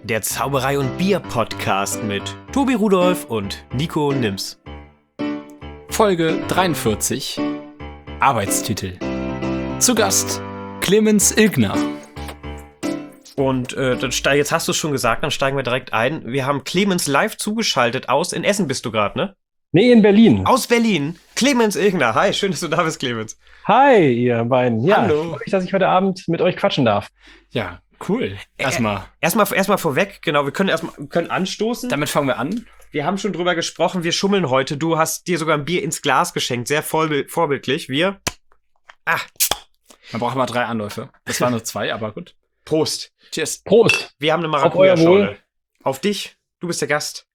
Der Zauberei- und Bier-Podcast mit Tobi Rudolph und Nico Nims. Folge 43. Arbeitstitel. Zu Gast Clemens Ilgner. Und jetzt hast du es schon gesagt, dann steigen wir direkt ein. Wir haben Clemens live zugeschaltet in Essen bist du gerade, ne? Nee, in Berlin. Aus Berlin. Clemens Ilgner. Hi, schön, dass du da bist, Clemens. Hi, ihr beiden. Ja, Hallo. freue mich, dass ich heute Abend mit euch quatschen darf. Ja, cool. Erstmal Vorweg, genau, wir können anstoßen. damit fangen wir an. Wir haben schon drüber gesprochen, wir schummeln heute. Du hast dir sogar ein Bier ins Glas geschenkt, sehr vorbildlich. Wir. Man braucht immer 3 Anläufe. Das waren nur 2, aber gut. Prost. Cheers. Prost. Wir haben eine Auf euer Wohl. Maracuja-Schorle. Auf dich, du bist der Gast.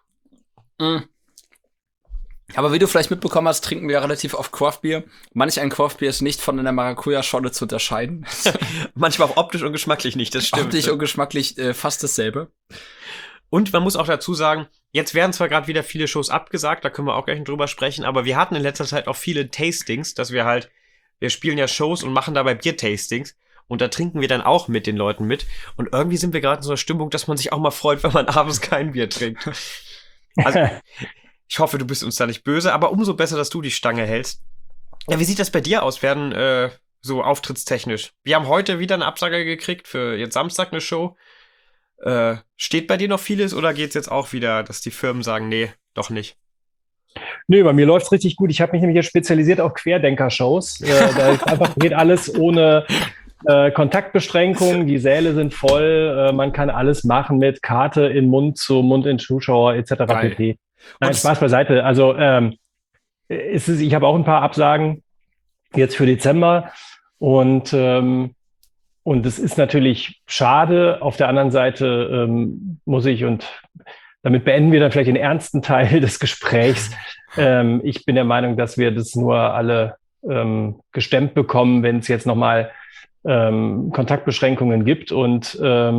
Aber wie du vielleicht mitbekommen hast, trinken wir ja relativ oft Craftbier. Manch ein Craftbier ist nicht von einer Maracuja-Schorle zu unterscheiden. Manchmal auch optisch und geschmacklich nicht, das stimmt. Optisch und geschmacklich fast dasselbe. Und man muss auch dazu sagen, jetzt werden zwar gerade wieder viele Shows abgesagt, da können wir auch gleich drüber sprechen, aber wir hatten in letzter Zeit auch viele Tastings, dass wir spielen ja Shows und machen dabei Bier-Tastings und da trinken wir dann auch mit den Leuten mit und irgendwie sind wir gerade in so einer Stimmung, dass man sich auch mal freut, wenn man abends kein Bier trinkt. Also, ich hoffe, du bist uns da nicht böse, aber umso besser, dass du die Stange hältst. Ja, wie sieht das bei dir aus, so auftrittstechnisch? Wir haben heute wieder eine Absage gekriegt für jetzt Samstag eine Show. Steht bei dir noch vieles oder geht's jetzt auch wieder, dass die Firmen sagen, nee, doch nicht? Nö, bei mir läuft's richtig gut. Ich habe mich nämlich jetzt spezialisiert auf Querdenker-Shows. Da geht alles ohne Kontaktbeschränkungen. Die Säle sind voll. Man kann alles machen mit Karte in Mund zu Mund in Zuschauer etc. pp. Nein, Spaß beiseite. Also ich habe auch ein paar Absagen jetzt für Dezember und es ist natürlich schade. Auf der anderen Seite und damit beenden wir dann vielleicht den ernsten Teil des Gesprächs. Ich bin der Meinung, dass wir das nur alle gestemmt bekommen, wenn es jetzt nochmal Kontaktbeschränkungen gibt. Und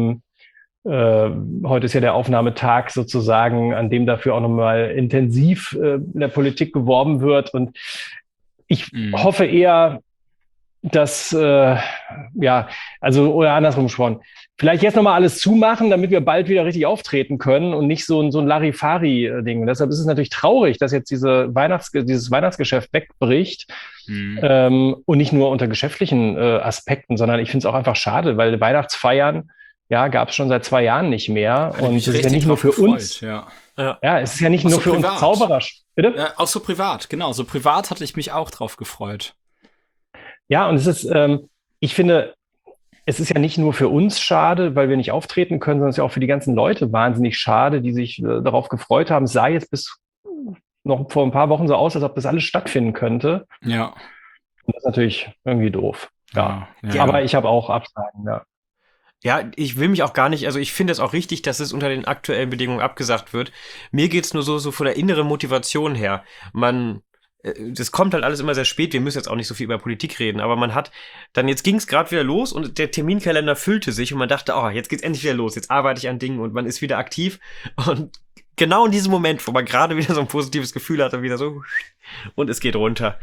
heute ist ja der Aufnahmetag sozusagen, an dem dafür auch nochmal intensiv in der Politik geworben wird. Und ich hoffe eher, dass, oder andersrum gesprochen, vielleicht jetzt nochmal alles zumachen, damit wir bald wieder richtig auftreten können und nicht so ein Larifari-Ding. Und deshalb ist es natürlich traurig, dass jetzt dieses Weihnachtsgeschäft wegbricht. Und nicht nur unter geschäftlichen Aspekten, sondern ich finde es auch einfach schade, weil Weihnachtsfeiern gab es schon seit 2 Jahren nicht mehr. Und es ist ja nicht nur für uns. Ja, es ist ja nicht nur für uns Zauberer. Bitte? Ja, auch so privat, genau. So privat hatte ich mich auch drauf gefreut. Ja, und es ist, ich finde, es ist ja nicht nur für uns schade, weil wir nicht auftreten können, sondern es ist ja auch für die ganzen Leute wahnsinnig schade, die sich darauf gefreut haben. Es sah jetzt bis noch vor ein paar Wochen so aus, als ob das alles stattfinden könnte. Ja. Und das ist natürlich irgendwie doof. Ja. Aber ich habe auch Absagen, ja. Ja, ich will mich auch gar nicht, also ich finde es auch richtig, dass es unter den aktuellen Bedingungen abgesagt wird. Mir geht's nur so von der inneren Motivation her. Das kommt halt alles immer sehr spät, wir müssen jetzt auch nicht so viel über Politik reden, aber jetzt ging's gerade wieder los und der Terminkalender füllte sich und man dachte, jetzt geht's endlich wieder los, jetzt arbeite ich an Dingen und man ist wieder aktiv und genau in diesem Moment, wo man gerade wieder so ein positives Gefühl hatte, wieder so und es geht runter.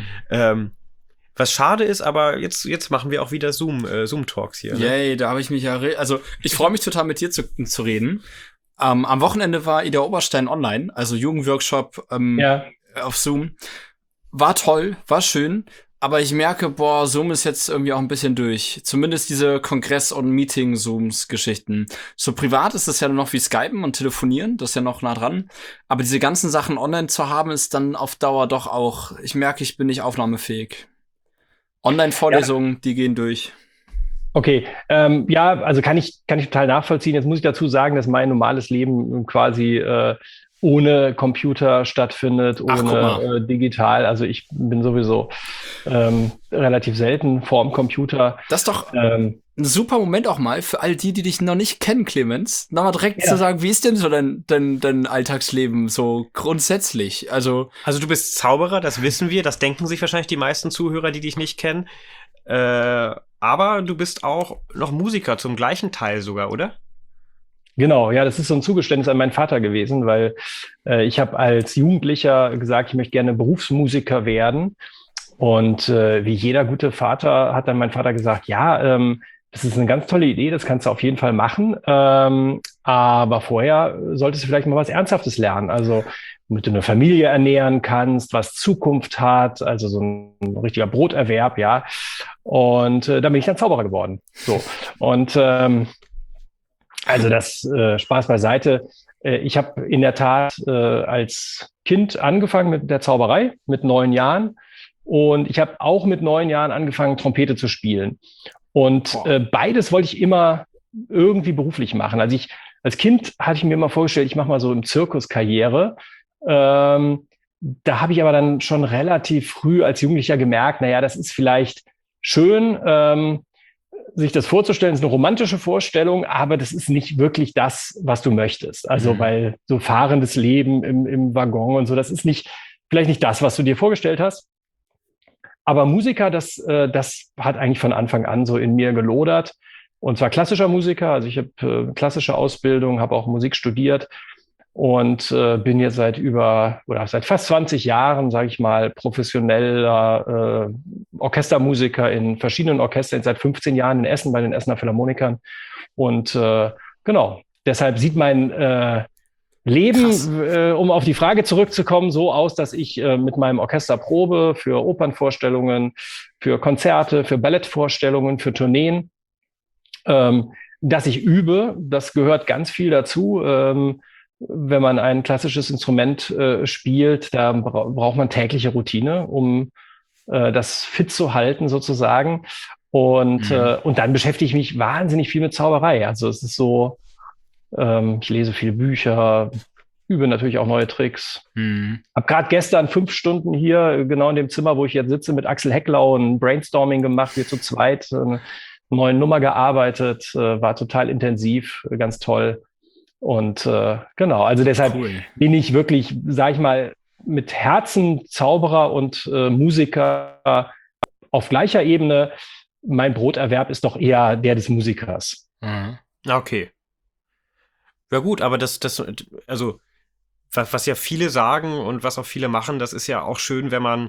Was schade ist, aber jetzt machen wir auch wieder Zoom-Talks hier. Ne? Yay, da habe ich mich ich freue mich total mit dir zu reden. Am Wochenende war Ida Oberstein online, also Jugendworkshop auf Zoom. War toll, war schön, aber ich merke, Zoom ist jetzt irgendwie auch ein bisschen durch. Zumindest diese Kongress- und Meeting-Zooms-Geschichten. So privat ist es ja noch wie Skypen und Telefonieren, das ist ja noch nah dran. Aber diese ganzen Sachen online zu haben, ist dann auf Dauer doch auch, ich merke, ich bin nicht aufnahmefähig. Online-Vorlesungen, die gehen durch. Okay, also kann ich total nachvollziehen. Jetzt muss ich dazu sagen, dass mein normales Leben quasi ohne Computer stattfindet, ohne digital. Also ich bin sowieso relativ selten vorm Computer. Das ist doch ein super Moment auch mal für all die dich noch nicht kennen, Clemens. Nochmal direkt zu sagen, wie ist denn so dein Alltagsleben so grundsätzlich? Also du bist Zauberer, das wissen wir, das denken sich wahrscheinlich die meisten Zuhörer, die dich nicht kennen. Aber du bist auch noch Musiker zum gleichen Teil sogar, oder? Genau, ja, das ist so ein Zugeständnis an meinen Vater gewesen, weil ich habe als Jugendlicher gesagt, ich möchte gerne Berufsmusiker werden. Und wie jeder gute Vater hat dann mein Vater gesagt, das ist eine ganz tolle Idee, das kannst du auf jeden Fall machen. Aber vorher solltest du vielleicht mal was Ernsthaftes lernen. Also, womit du eine Familie ernähren kannst, was Zukunft hat, also so ein richtiger Broterwerb, ja. Und da bin ich dann Zauberer geworden. So. Und also das Spaß beiseite. Ich habe in der Tat als Kind angefangen mit der Zauberei, mit 9 Jahren. Und ich habe auch mit 9 Jahren angefangen, Trompete zu spielen. Und beides wollte ich immer irgendwie beruflich machen. Also als Kind hatte ich mir immer vorgestellt, ich mache mal so im Zirkus Karriere. Da habe ich aber dann schon relativ früh als Jugendlicher gemerkt, naja, das ist vielleicht schön, sich das vorzustellen, ist eine romantische Vorstellung, aber das ist nicht wirklich das, was du möchtest. Also, weil so fahrendes Leben im Waggon und so, das ist vielleicht nicht das, was du dir vorgestellt hast. Aber Musiker, das hat eigentlich von Anfang an so in mir gelodert. Und zwar klassischer Musiker. Also ich habe klassische Ausbildung, habe auch Musik studiert und bin jetzt seit fast 20 Jahren, sage ich mal, professioneller Orchestermusiker in verschiedenen Orchestern, seit 15 Jahren in Essen bei den Essener Philharmonikern. Und genau, deshalb sieht mein Leben, um auf die Frage zurückzukommen, so aus, dass ich mit meinem Orchester probe für Opernvorstellungen, für Konzerte, für Ballettvorstellungen, für Tourneen, dass ich übe. Das gehört ganz viel dazu. Wenn man ein klassisches Instrument spielt, da braucht man tägliche Routine, um das fit zu halten sozusagen. Und dann beschäftige ich mich wahnsinnig viel mit Zauberei. Also es ist so, ich lese viele Bücher, übe natürlich auch neue Tricks. Hab gerade gestern 5 Stunden hier, genau in dem Zimmer, wo ich jetzt sitze, mit Axel Hecklau ein Brainstorming gemacht, wir zu zweit, eine neue Nummer gearbeitet, war total intensiv, ganz toll. Und genau, also deshalb bin ich wirklich, sag ich mal, mit Herzen Zauberer und Musiker auf gleicher Ebene. Mein Broterwerb ist doch eher der des Musikers. Okay. Ja gut, aber also was ja viele sagen und was auch viele machen, das ist ja auch schön, wenn man,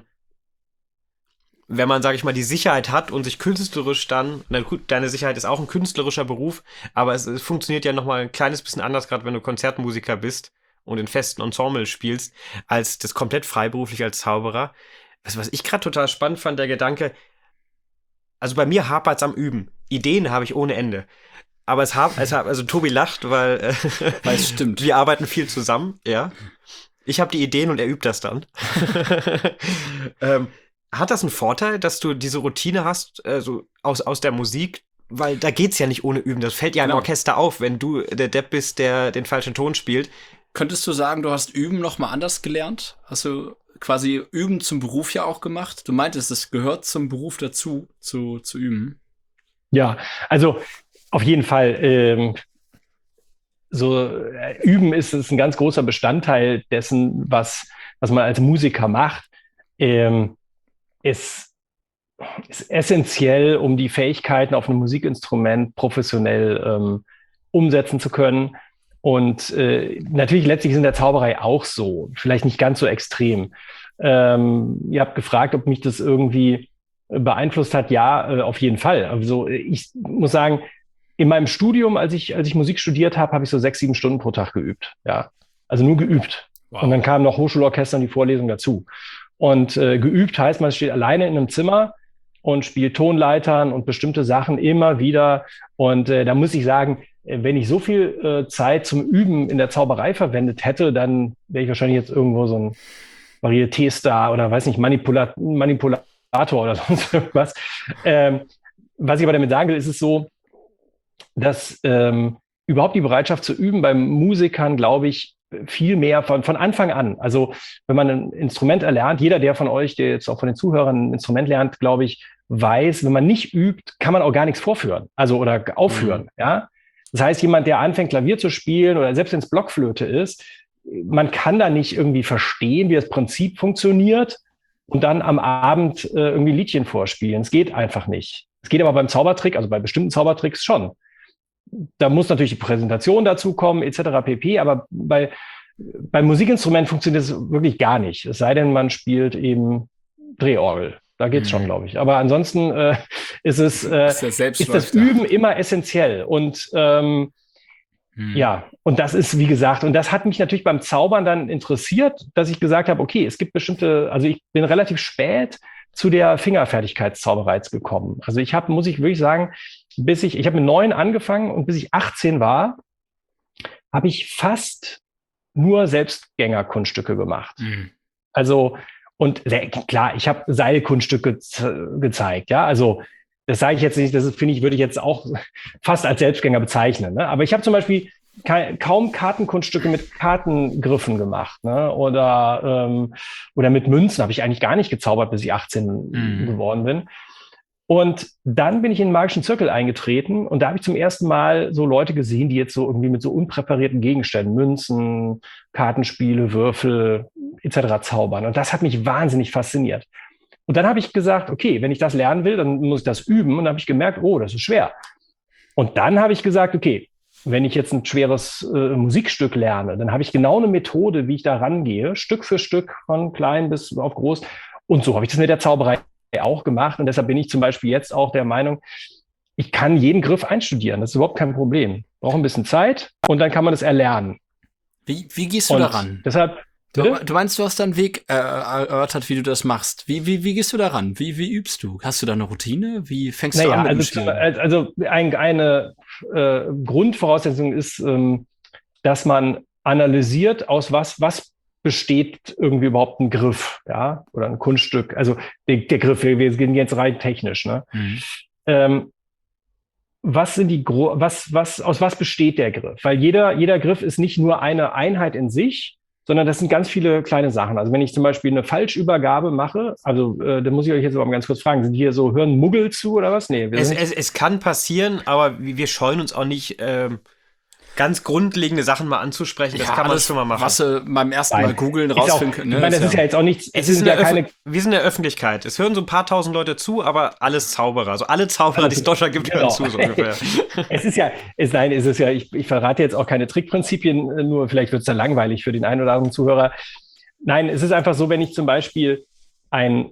sage ich mal, die Sicherheit hat und sich künstlerisch dann, na gut, deine Sicherheit ist auch ein künstlerischer Beruf, aber es funktioniert ja nochmal ein kleines bisschen anders, gerade wenn du Konzertmusiker bist und in festen Ensemble spielst, als das komplett freiberuflich als Zauberer. Was ich gerade total spannend fand, der Gedanke, also bei mir hapert's am Üben. Ideen habe ich ohne Ende. Aber also Tobi lacht, weil es stimmt. Wir arbeiten viel zusammen, ja. Ich habe die Ideen und er übt das dann. Hat das einen Vorteil, dass du diese Routine hast, so aus der Musik? Weil da geht's ja nicht ohne Üben. Das fällt ja im Orchester auf, wenn du der Depp bist, der den falschen Ton spielt. Könntest du sagen, du hast Üben noch mal anders gelernt? Hast du quasi Üben zum Beruf ja auch gemacht? Du meintest, es gehört zum Beruf dazu, zu üben. Ja, also auf jeden Fall. Üben ist ein ganz großer Bestandteil dessen, was man als Musiker macht. Ist essentiell, um die Fähigkeiten auf einem Musikinstrument professionell umsetzen zu können. Und natürlich letztlich ist in der Zauberei auch so, vielleicht nicht ganz so extrem. Ihr habt gefragt, ob mich das irgendwie beeinflusst hat. Ja, auf jeden Fall. Also ich muss sagen, in meinem Studium, als ich Musik studiert habe, habe ich so 6-7 Stunden pro Tag geübt. Ja, also nur geübt. Wow. Und dann kamen noch Hochschulorchester und die Vorlesung dazu. Und geübt heißt, man steht alleine in einem Zimmer und spielt Tonleitern und bestimmte Sachen immer wieder. Und da muss ich sagen, wenn ich so viel Zeit zum Üben in der Zauberei verwendet hätte, dann wäre ich wahrscheinlich jetzt irgendwo so ein Varieté-Star oder weiß nicht, Manipulator oder sonst irgendwas. Was ich aber damit sagen will, ist es so, dass überhaupt die Bereitschaft zu üben beim Musikern, glaube ich, viel mehr von Anfang an. Also wenn man ein Instrument erlernt, jeder, der von euch, der jetzt auch von den Zuhörern ein Instrument lernt, glaube ich, weiß, wenn man nicht übt, kann man auch gar nichts vorführen, also oder aufführen. Ja, das heißt, jemand, der anfängt Klavier zu spielen oder selbst wenn es Blockflöte ist, man kann da nicht irgendwie verstehen, wie das Prinzip funktioniert und dann am Abend irgendwie Liedchen vorspielen. Es geht einfach nicht. Es geht aber beim Zaubertrick, also bei bestimmten Zaubertricks schon. Da muss natürlich die Präsentation dazu kommen, etc. pp. Aber beim Musikinstrument funktioniert das wirklich gar nicht. Es sei denn, man spielt eben Drehorgel. Da geht's schon, glaube ich. Aber ansonsten ist das Üben immer essentiell. Und ja, und das ist, wie gesagt, und das hat mich natürlich beim Zaubern dann interessiert, dass ich gesagt habe, okay, es gibt bestimmte, also ich bin relativ spät zu der Fingerfertigkeitszauberei gekommen. Also muss ich wirklich sagen, ich habe mit 9 angefangen und bis ich 18 war, habe ich fast nur Selbstgängerkunststücke gemacht. Also, und klar, ich habe Seilkunststücke gezeigt, ja, also das sage ich jetzt nicht, würde ich jetzt auch fast als Selbstgänger bezeichnen. Ne? Aber ich habe zum Beispiel kaum Kartenkunststücke mit Kartengriffen gemacht. Ne? Oder mit Münzen habe ich eigentlich gar nicht gezaubert, bis ich 18 geworden bin. Und dann bin ich in den magischen Zirkel eingetreten und da habe ich zum ersten Mal so Leute gesehen, die jetzt so irgendwie mit so unpräparierten Gegenständen, Münzen, Kartenspiele, Würfel etc. zaubern. Und das hat mich wahnsinnig fasziniert. Und dann habe ich gesagt, okay, wenn ich das lernen will, dann muss ich das üben. Und dann habe ich gemerkt, oh, das ist schwer. Und dann habe ich gesagt, okay, wenn ich jetzt ein schweres Musikstück lerne, dann habe ich genau eine Methode, wie ich da rangehe, Stück für Stück, von klein bis auf groß. Und so habe ich das mit der Zauberei auch gemacht. Und deshalb bin ich zum Beispiel jetzt auch der Meinung, ich kann jeden Griff einstudieren. Das ist überhaupt kein Problem. Brauche ein bisschen Zeit und dann kann man das erlernen. Wie gehst du daran? Deshalb Du meinst, du hast da einen Weg erörtert, wie du das machst. Wie gehst du daran? Wie übst du? Hast du da eine Routine? Wie fängst du an mit dem Spielen? Also eine Grundvoraussetzung ist, dass man analysiert, aus was besteht irgendwie überhaupt ein Griff, ja, oder ein Kunststück. Also der Griff, wir gehen jetzt rein technisch, ne? Aus was besteht der Griff? Weil jeder Griff ist nicht nur eine Einheit in sich, sondern das sind ganz viele kleine Sachen. Also wenn ich zum Beispiel eine Falschübergabe mache, also da muss ich euch jetzt aber mal ganz kurz fragen, hören Muggel zu oder was? Nee. Es kann passieren, aber wir scheuen uns auch nicht, ganz grundlegende Sachen mal anzusprechen. Das kann man schon mal machen. Was beim ersten Mal googeln rausfinden können. Ich meine, das ist ja jetzt auch nichts. Wir sind in der Öffentlichkeit. Es hören so ein paar tausend Leute zu, aber alles Zauberer. Also alle Zauberer, die es in Deutschland gibt, hören zu, so ungefähr. Ich verrate jetzt auch keine Trickprinzipien, nur vielleicht wird es dann langweilig für den einen oder anderen Zuhörer. Nein, es ist einfach so, wenn ich zum Beispiel ein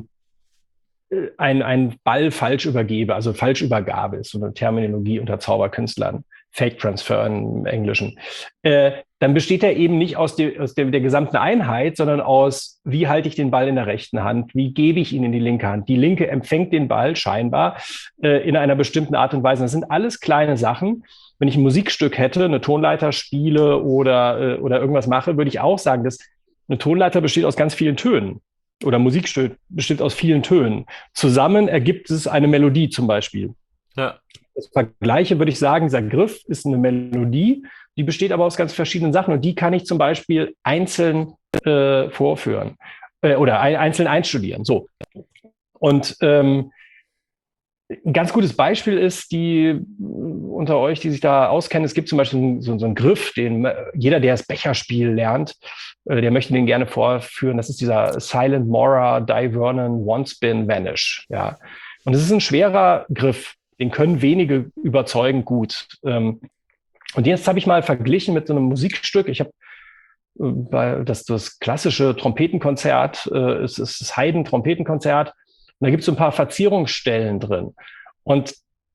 Ball falsch übergebe, also Falschübergabe ist so eine Terminologie unter Zauberkünstlern, Fake Transfer im Englischen, dann besteht er eben nicht aus der gesamten Einheit, sondern aus, wie halte ich den Ball in der rechten Hand, wie gebe ich ihn in die linke Hand. Die linke empfängt den Ball scheinbar in einer bestimmten Art und Weise. Das sind alles kleine Sachen. Wenn ich ein Musikstück hätte, eine Tonleiter spiele oder irgendwas mache, würde ich auch sagen, dass eine Tonleiter besteht aus ganz vielen Tönen. Oder Musikstück besteht aus vielen Tönen. Zusammen ergibt es eine Melodie zum Beispiel. Ja. Das Vergleiche würde ich sagen, dieser Griff ist eine Melodie, die besteht aber aus ganz verschiedenen Sachen und die kann ich zum Beispiel einzeln vorführen oder einzeln einstudieren. So. Und ein ganz gutes Beispiel ist, die unter euch, die sich da auskennen, es gibt zum Beispiel so einen Griff, den jeder, der das Becherspiel lernt, der möchte den gerne vorführen. Das ist dieser Silent Mora, Die Vernon, One Spin, Vanish. Ja. Und es ist ein schwerer Griff. Den können wenige überzeugend gut. Und jetzt habe ich mal verglichen mit so einem Musikstück. Ich habe das klassische Trompetenkonzert, es ist das Haydn-Trompetenkonzert. Und da gibt es so ein paar Verzierungsstellen drin. Und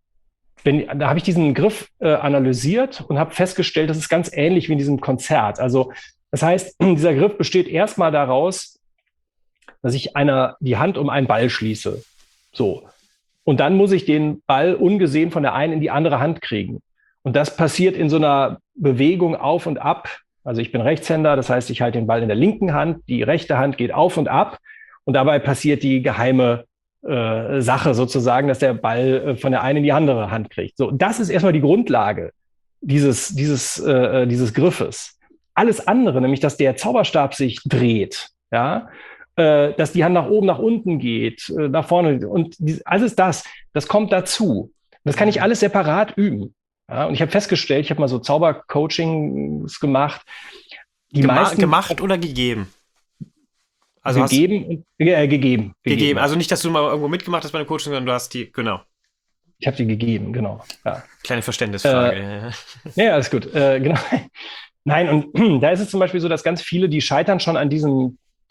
da habe ich diesen Griff analysiert und habe festgestellt, das ist ganz ähnlich wie in diesem Konzert. Also das heißt, dieser Griff besteht erstmal daraus, dass ich die Hand um einen Ball schließe. So. Und dann muss ich den Ball ungesehen von der einen in die andere Hand kriegen. Und das passiert in so einer Bewegung auf und ab. Also ich bin Rechtshänder, das heißt, ich halte den Ball in der linken Hand, die rechte Hand geht auf und ab. Und dabei passiert die geheime Sache sozusagen, dass der Ball von der einen in die andere Hand kriegt. So, das ist erstmal die Grundlage dieses Griffes. Alles andere, nämlich dass der Zauberstab sich dreht, ja, dass die Hand nach oben, nach unten geht, nach vorne. Und alles das kommt dazu. Das kann ich alles separat üben. Ja, und ich habe festgestellt, ich habe mal so Zaubercoachings gemacht. Gemacht oder gegeben? Also gegeben. Also nicht, dass du mal irgendwo mitgemacht hast bei einem Coaching, sondern du hast die, genau. Ich habe die gegeben, genau. Ja. Kleine Verständnisfrage. Ja, alles gut. Genau. Nein, und da ist es zum Beispiel so, dass ganz viele, die scheitern schon an diesem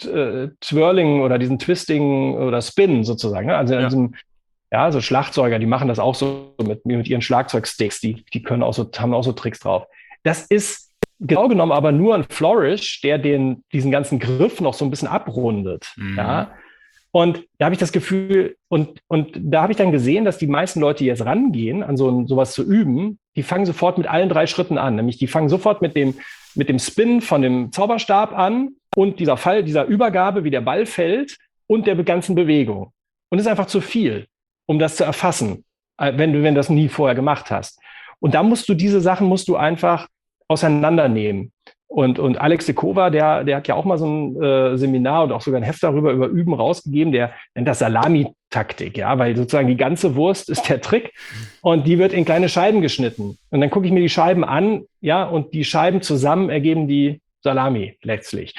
Twirling oder diesen Twisting oder Spin sozusagen. Ne? Also in diesem, so Schlagzeuger, die machen das auch so mit ihren Schlagzeugsticks, die können auch so, haben auch so Tricks drauf. Das ist genau genommen aber nur ein Flourish, der diesen ganzen Griff noch so ein bisschen abrundet. Ja. Und da habe ich das Gefühl, und da habe ich dann gesehen, dass die meisten Leute, die jetzt rangehen, an sowas zu üben, die fangen sofort mit allen 3 Schritten an. Nämlich die fangen sofort mit dem Spin von dem Zauberstab an und dieser Übergabe, wie der Ball fällt und der ganzen Bewegung. Und das ist einfach zu viel, um das zu erfassen, wenn du das nie vorher gemacht hast. Und da diese Sachen musst du einfach auseinandernehmen. Und Alex de Kova, der hat ja auch mal so ein Seminar und auch sogar ein Heft über Üben rausgegeben, der nennt das Salami-Taktik, ja, weil sozusagen die ganze Wurst ist der Trick und die wird in kleine Scheiben geschnitten. Und dann gucke ich mir die Scheiben an, ja, und die Scheiben zusammen ergeben die Salami letztlich.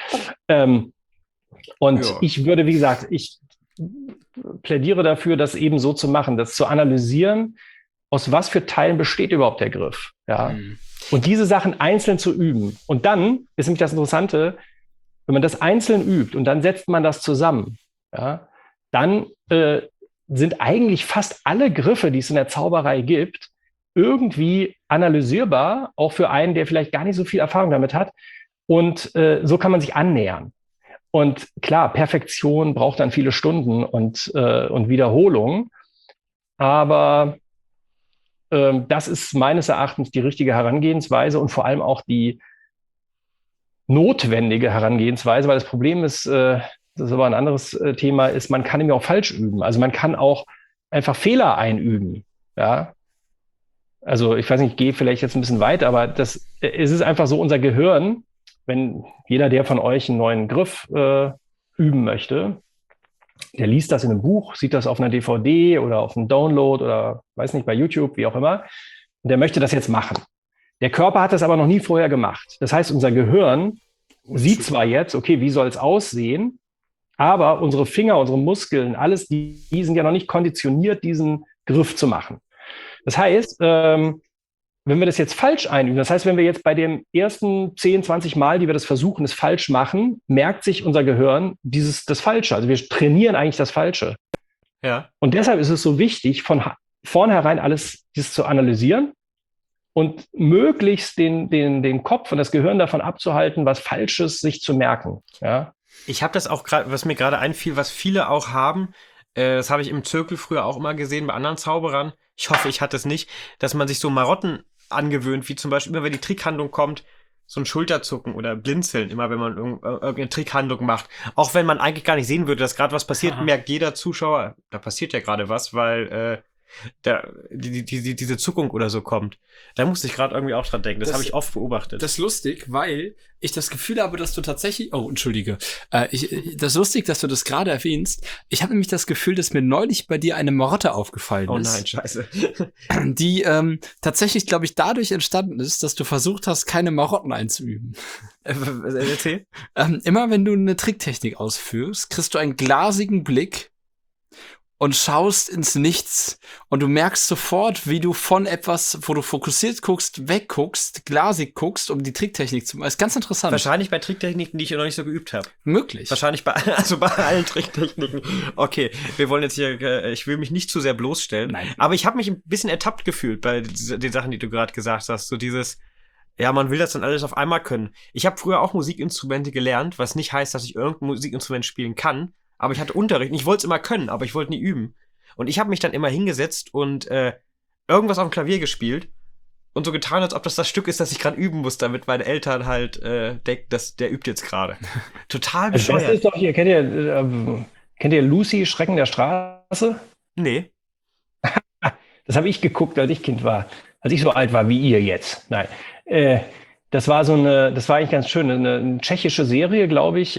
Ich würde, wie gesagt, ich plädiere dafür, das eben so zu machen, das zu analysieren, aus was für Teilen besteht überhaupt der Griff, ja. Und diese Sachen einzeln zu üben. Und dann ist nämlich das Interessante, wenn man das einzeln übt und dann setzt man das zusammen, ja, dann sind eigentlich fast alle Griffe, die es in der Zauberei gibt, irgendwie analysierbar, auch für einen, der vielleicht gar nicht so viel Erfahrung damit hat. Und so kann man sich annähern. Und klar, Perfektion braucht dann viele Stunden und Wiederholung. Aber das ist meines Erachtens die richtige Herangehensweise und vor allem auch die notwendige Herangehensweise, weil das Problem ist, das ist aber ein anderes Thema, ist, man kann eben auch falsch üben. Also man kann auch einfach Fehler einüben. Ja? Also ich weiß nicht, ich gehe vielleicht jetzt ein bisschen weit, aber es ist einfach so, unser Gehirn, wenn jeder, der von euch einen neuen Griff üben möchte, der liest das in einem Buch, sieht das auf einer DVD oder auf einem Download oder weiß nicht, bei YouTube, wie auch immer. Und der möchte das jetzt machen. Der Körper hat das aber noch nie vorher gemacht. Das heißt, unser Gehirn sieht zwar jetzt, okay, wie soll es aussehen, aber unsere Finger, unsere Muskeln, alles, die sind ja noch nicht konditioniert, diesen Griff zu machen. Das heißt, wenn wir das jetzt falsch einüben, das heißt, wenn wir jetzt bei den ersten 10, 20 Mal, die wir das versuchen, es falsch machen, merkt sich unser Gehirn das Falsche. Also wir trainieren eigentlich das Falsche. Ja. Und deshalb ist es so wichtig, von vornherein alles dieses zu analysieren und möglichst den Kopf und das Gehirn davon abzuhalten, was Falsches sich zu merken. Ja. Ich habe das auch gerade, was mir gerade einfiel, was viele auch haben, das habe ich im Zirkel früher auch immer gesehen bei anderen Zauberern. Ich hoffe, ich hatte es nicht, dass man sich so Marotten angewöhnt, wie zum Beispiel immer, wenn die Trickhandlung kommt, so ein Schulterzucken oder Blinzeln, immer wenn man irgendeine Trickhandlung macht. Auch wenn man eigentlich gar nicht sehen würde, dass gerade was passiert, merkt jeder Zuschauer, da passiert ja gerade was, weil diese Zuckung oder so kommt. Da musste ich gerade irgendwie auch dran denken. Das habe ich oft beobachtet. Das ist lustig, weil ich das Gefühl habe, dass du tatsächlich... Oh, entschuldige. Das ist lustig, dass du das gerade erwähnst. Ich habe nämlich das Gefühl, dass mir neulich bei dir eine Marotte aufgefallen ist. Oh nein, scheiße. Die tatsächlich, glaube ich, dadurch entstanden ist, dass du versucht hast, keine Marotten einzuüben. Erzähl. Immer wenn du eine Tricktechnik ausführst, kriegst du einen glasigen Blick und schaust ins Nichts und du merkst sofort, wie du von etwas, wo du fokussiert guckst, wegguckst, glasig guckst, um die Tricktechnik zu machen. Das ist ganz interessant. Wahrscheinlich bei Tricktechniken, die ich noch nicht so geübt habe. Möglich. Wahrscheinlich bei allen Tricktechniken. Okay, wir wollen jetzt hier, ich will mich nicht zu sehr bloßstellen. Nein. Aber ich habe mich ein bisschen ertappt gefühlt bei den Sachen, die du gerade gesagt hast. So dieses, ja, man will das dann alles auf einmal können. Ich habe früher auch Musikinstrumente gelernt, was nicht heißt, dass ich irgendein Musikinstrument spielen kann. Aber ich hatte Unterricht und ich wollte es immer können, aber ich wollte nie üben. Und ich habe mich dann immer hingesetzt und irgendwas auf dem Klavier gespielt und so getan, als ob das Stück ist, das ich gerade üben muss, damit meine Eltern halt denken, dass der übt jetzt gerade. Total bescheuert. Das ist doch hier, kennt ihr Lucy, Schrecken der Straße? Nee. Das habe ich geguckt, als ich Kind war. Als ich so alt war wie ihr jetzt. Nein. Das war eigentlich ganz schön, eine tschechische Serie, glaube ich.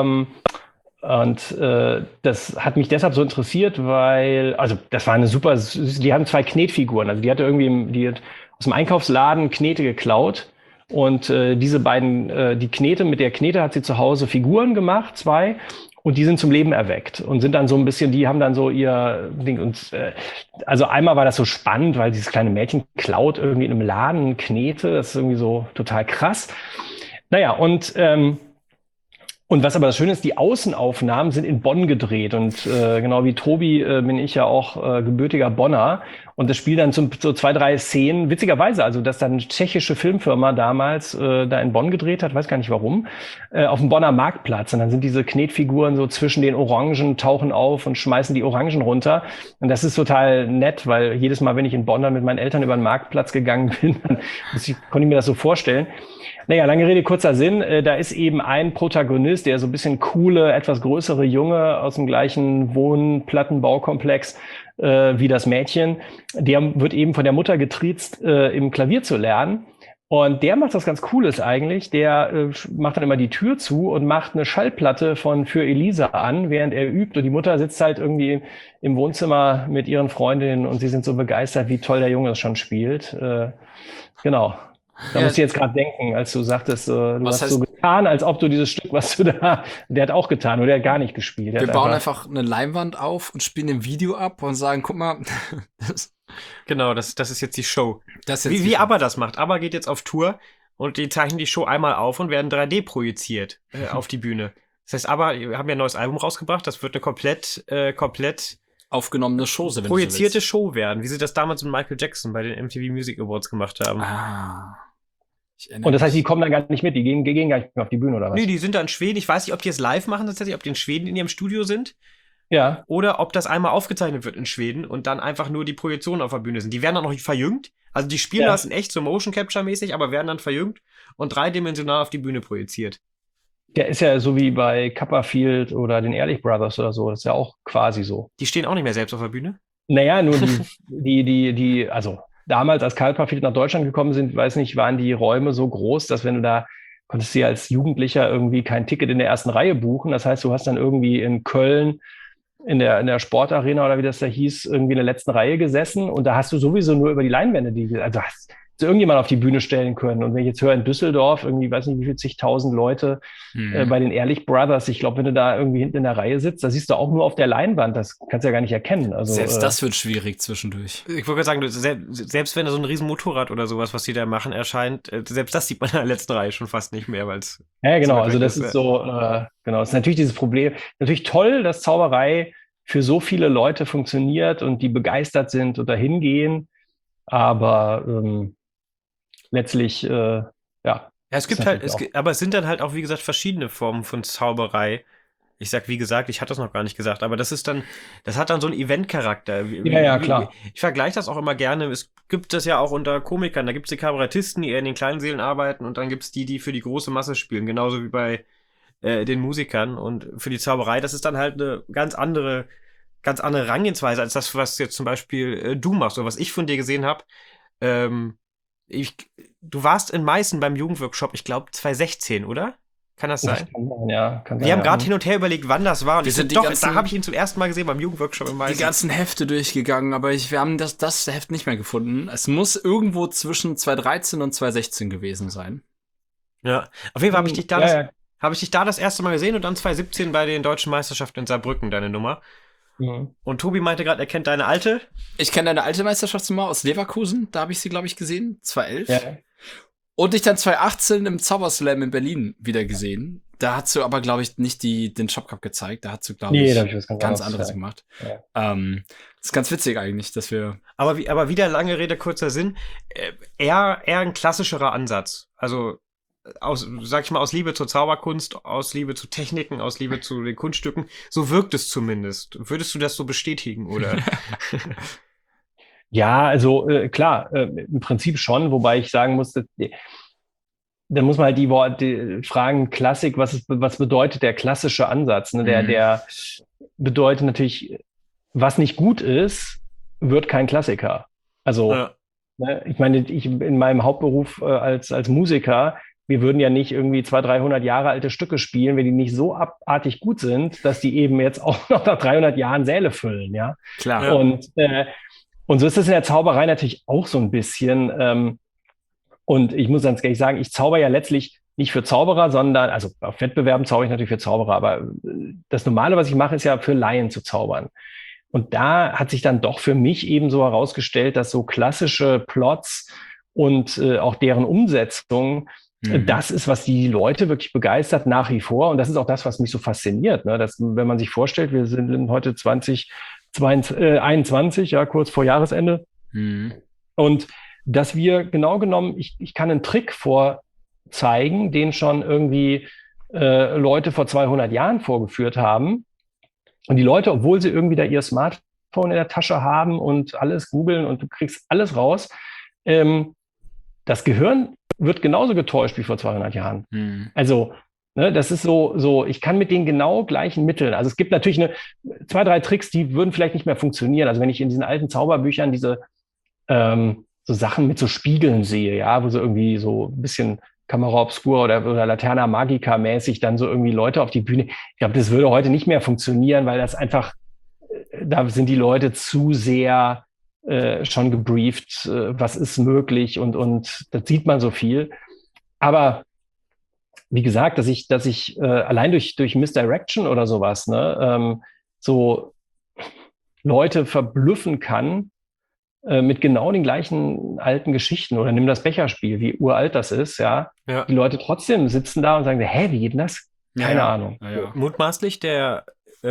Und das hat mich deshalb so interessiert, weil, also das war eine super, die haben 2 Knetfiguren, also die hat aus dem Einkaufsladen Knete geklaut und diese beiden, die Knete, mit der Knete hat sie zu Hause Figuren gemacht, 2, und die sind zum Leben erweckt und sind dann so ein bisschen, die haben dann so ihr Ding und also einmal war das so spannend, weil dieses kleine Mädchen klaut irgendwie in einem Laden Knete, das ist irgendwie so total krass. Naja, und Und was aber das Schöne ist, die Außenaufnahmen sind in Bonn gedreht. Und genau wie Tobi bin ich ja auch gebürtiger Bonner. Und das Spiel dann so 2, 3 Szenen, witzigerweise, also dass dann eine tschechische Filmfirma damals da in Bonn gedreht hat, weiß gar nicht warum, auf dem Bonner Marktplatz. Und dann sind diese Knetfiguren so zwischen den Orangen, tauchen auf und schmeißen die Orangen runter. Und das ist total nett, weil jedes Mal, wenn ich in Bonn dann mit meinen Eltern über den Marktplatz gegangen bin, dann konnte ich mir das so vorstellen. Naja, lange Rede, kurzer Sinn. Da ist eben ein Protagonist, der so ein bisschen coole, etwas größere Junge aus dem gleichen Wohnplattenbaukomplex wie das Mädchen. Der wird eben von der Mutter getriezt, im Klavier zu lernen. Und der macht was ganz Cooles eigentlich. Der macht dann immer die Tür zu und macht eine Schallplatte von Für Elisa an, während er übt. Und die Mutter sitzt halt irgendwie im Wohnzimmer mit ihren Freundinnen und sie sind so begeistert, wie toll der Junge es schon spielt. Genau. Da musst du jetzt gerade denken, als du sagtest, du hast so getan, als ob du dieses Stück, was du da, der hat auch getan oder der hat gar nicht gespielt. Wir bauen einfach eine Leinwand auf und spielen ein Video ab und sagen, guck mal. Genau, das ist jetzt die Show. Wie ABBA das macht. ABBA geht jetzt auf Tour und die zeichnen die Show einmal auf und werden 3D projiziert auf die Bühne. Das heißt, ABBA, wir haben ja ein neues Album rausgebracht, das wird eine komplett aufgenommene Show, wenn projizierte Show werden, wie sie das damals mit Michael Jackson bei den MTV Music Awards gemacht haben. Und das heißt, die kommen dann gar nicht mit, die gehen gar nicht mehr auf die Bühne, oder was? Nee, die sind da in Schweden. Ich weiß nicht, ob die es live machen tatsächlich, ob die in Schweden in ihrem Studio sind. Ja. Oder ob das einmal aufgezeichnet wird in Schweden und dann einfach nur die Projektionen auf der Bühne sind. Die werden dann noch nicht verjüngt. Also die spielen das in echt so Motion Capture mäßig, aber werden dann verjüngt und dreidimensional auf die Bühne projiziert. Der ist ja so wie bei Copperfield oder den Ehrlich Brothers oder so. Das ist ja auch quasi so. Die stehen auch nicht mehr selbst auf der Bühne? Naja, nur also damals, als Copperfield nach Deutschland gekommen sind, weiß nicht, waren die Räume so groß, dass wenn du da, konntest du ja als Jugendlicher irgendwie kein Ticket in der ersten Reihe buchen. Das heißt, du hast dann irgendwie in Köln in der Sportarena oder wie das da hieß, irgendwie in der letzten Reihe gesessen und da hast du sowieso nur über die Leinwände, also hast du irgendjemand auf die Bühne stellen können. Und wenn ich jetzt höre in Düsseldorf, irgendwie, weiß nicht, wie viel zigtausend Leute bei den Ehrlich Brothers, ich glaube, wenn du da irgendwie hinten in der Reihe sitzt, da siehst du auch nur auf der Leinwand, das kannst du ja gar nicht erkennen. Also, selbst das wird schwierig zwischendurch. Ich wollte gerade sagen, selbst wenn da so ein riesen Motorrad oder sowas, was die da machen, erscheint, selbst das sieht man in der letzten Reihe schon fast nicht mehr, weil es... Ja, genau, also das ist so, genau, das ist natürlich dieses Problem. Natürlich toll, dass Zauberei für so viele Leute funktioniert und die begeistert sind und dahin gehen, aber letztlich, ja. Ja, es gibt halt, aber es sind dann halt auch, wie gesagt, verschiedene Formen von Zauberei. Ich sag, wie gesagt, ich hatte das noch gar nicht gesagt, aber das hat dann so einen Event-Charakter. Ja, klar. Ich vergleiche das auch immer gerne. Es gibt das ja auch unter Komikern. Da gibt es die Kabarettisten, die eher in den kleinen Sälen arbeiten und dann gibt es die für die große Masse spielen. Genauso wie bei den Musikern. Und für die Zauberei, das ist dann halt eine ganz andere Herangehensweise als das, was jetzt zum Beispiel du machst oder was ich von dir gesehen habe. Du warst in Meißen beim Jugendworkshop, ich glaube 2016, oder? Kann das sein? Kann Wir haben gerade hin und her überlegt, wann das war. Und da habe ich ihn zum ersten Mal gesehen beim Jugendworkshop in Meißen. Die ganzen Hefte durchgegangen, aber wir haben das Heft nicht mehr gefunden. Es muss irgendwo zwischen 2013 und 2016 gewesen sein. Ja, auf jeden Fall habe ich dich da das erste Mal gesehen und dann 2017 bei den Deutschen Meisterschaften in Saarbrücken, deine Nummer. Mhm. Und Tobi meinte gerade, er kennt deine alte. Ich kenne deine alte Meisterschaftsnummer aus Leverkusen. Da habe ich sie, glaube ich, gesehen. 2011. Ja. Und ich dann 2018 im Zauberslam in Berlin wieder gesehen. Da hast du aber, glaube ich, nicht den Shop Cup gezeigt. Da hast du, glaube ich, was ganz anderes gemacht. Ja. Das ist ganz witzig eigentlich, dass wir... Aber wieder lange Rede, kurzer Sinn. Eher ein klassischerer Ansatz. Also sag ich mal, aus Liebe zur Zauberkunst, aus Liebe zu Techniken, aus Liebe zu den Kunststücken. So wirkt es zumindest. Würdest du das so bestätigen, oder? Ja, also klar, im Prinzip schon, wobei ich sagen muss, da muss man halt die Worte fragen, Klassik, was bedeutet der klassische Ansatz? Ne? Der bedeutet natürlich, was nicht gut ist, wird kein Klassiker. Also, ne, ich meine, ich in meinem Hauptberuf als Musiker, wir würden ja nicht irgendwie 200, 300 Jahre alte Stücke spielen, wenn die nicht so abartig gut sind, dass die eben jetzt auch noch nach 300 Jahren Säle füllen, ja. Klar. Ja. Und so ist es in der Zauberei natürlich auch so ein bisschen. Und ich muss ganz ehrlich sagen, ich zauber ja letztlich nicht für Zauberer, sondern, also auf Wettbewerben zauber ich natürlich für Zauberer, aber das Normale, was ich mache, ist ja für Laien zu zaubern. Und da hat sich dann doch für mich eben so herausgestellt, dass so klassische Plots und auch deren Umsetzung Das ist, was die Leute wirklich begeistert nach wie vor. Und das ist auch das, was mich so fasziniert. Ne? Dass, wenn man sich vorstellt, wir sind heute 2021, ja, kurz vor Jahresende. Und dass wir genau genommen, ich kann einen Trick vorzeigen, den schon irgendwie Leute vor 200 Jahren vorgeführt haben. Und die Leute, obwohl sie irgendwie da ihr Smartphone in der Tasche haben und alles googeln und du kriegst alles raus, das Gehirn wird genauso getäuscht wie vor 200 Jahren. Also, ne, das ist so, ich kann mit den genau gleichen Mitteln, also es gibt natürlich 2, 3 Tricks, die würden vielleicht nicht mehr funktionieren. Also wenn ich in diesen alten Zauberbüchern diese so Sachen mit so Spiegeln sehe, ja, wo so irgendwie so ein bisschen Camera Obscura oder Laterna Magica mäßig dann so irgendwie Leute auf die Bühne. Ich glaube, das würde heute nicht mehr funktionieren, weil das einfach, da sind die Leute zu sehr schon gebrieft, was ist möglich und das sieht man so viel. Aber wie gesagt, dass ich allein durch Misdirection oder sowas, ne, so Leute verblüffen kann, mit genau den gleichen alten Geschichten. Oder nimm das Becherspiel, wie uralt das ist, ja. Die Leute trotzdem sitzen da und sagen, hä, wie geht denn das? Keine Ahnung. Ja. Mutmaßlich der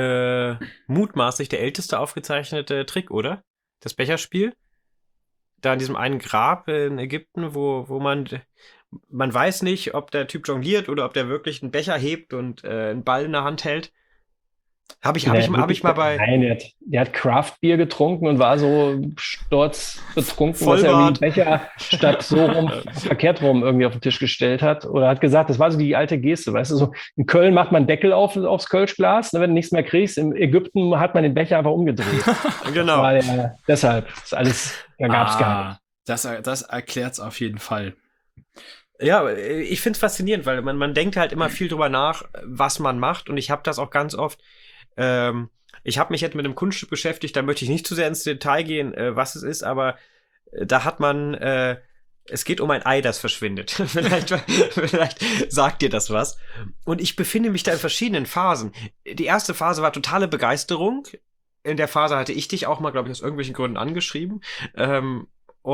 älteste aufgezeichnete Trick, oder? Das Becherspiel? Da in diesem einen Grab in Ägypten, wo man weiß nicht, ob der Typ jongliert oder ob der wirklich einen Becher hebt und einen Ball in der Hand hält. Hab ich mal bei... Nein, der hat Craft-Bier getrunken und war so sturzbetrunken, dass er irgendwie einen Becher statt so verkehrt rum irgendwie auf den Tisch gestellt hat. Oder hat gesagt, das war so die alte Geste, weißt du, so in Köln macht man Deckel aufs Kölschglas, ne, wenn du nichts mehr kriegst. In Ägypten hat man den Becher einfach umgedreht. Genau. Deshalb, das alles, da gab's gar nicht. Das erklärt's auf jeden Fall. Ja, ich find's faszinierend, weil man denkt halt immer viel drüber nach, was man macht. Und ich habe das auch ganz oft. Ich habe mich jetzt mit einem Kunststück beschäftigt, da möchte ich nicht zu sehr ins Detail gehen, was es ist, aber da hat man, es geht um ein Ei, das verschwindet. vielleicht sagt dir das was. Und ich befinde mich da in verschiedenen Phasen. Die erste Phase war totale Begeisterung. In der Phase hatte ich dich auch mal, glaube ich, aus irgendwelchen Gründen angeschrieben. Dann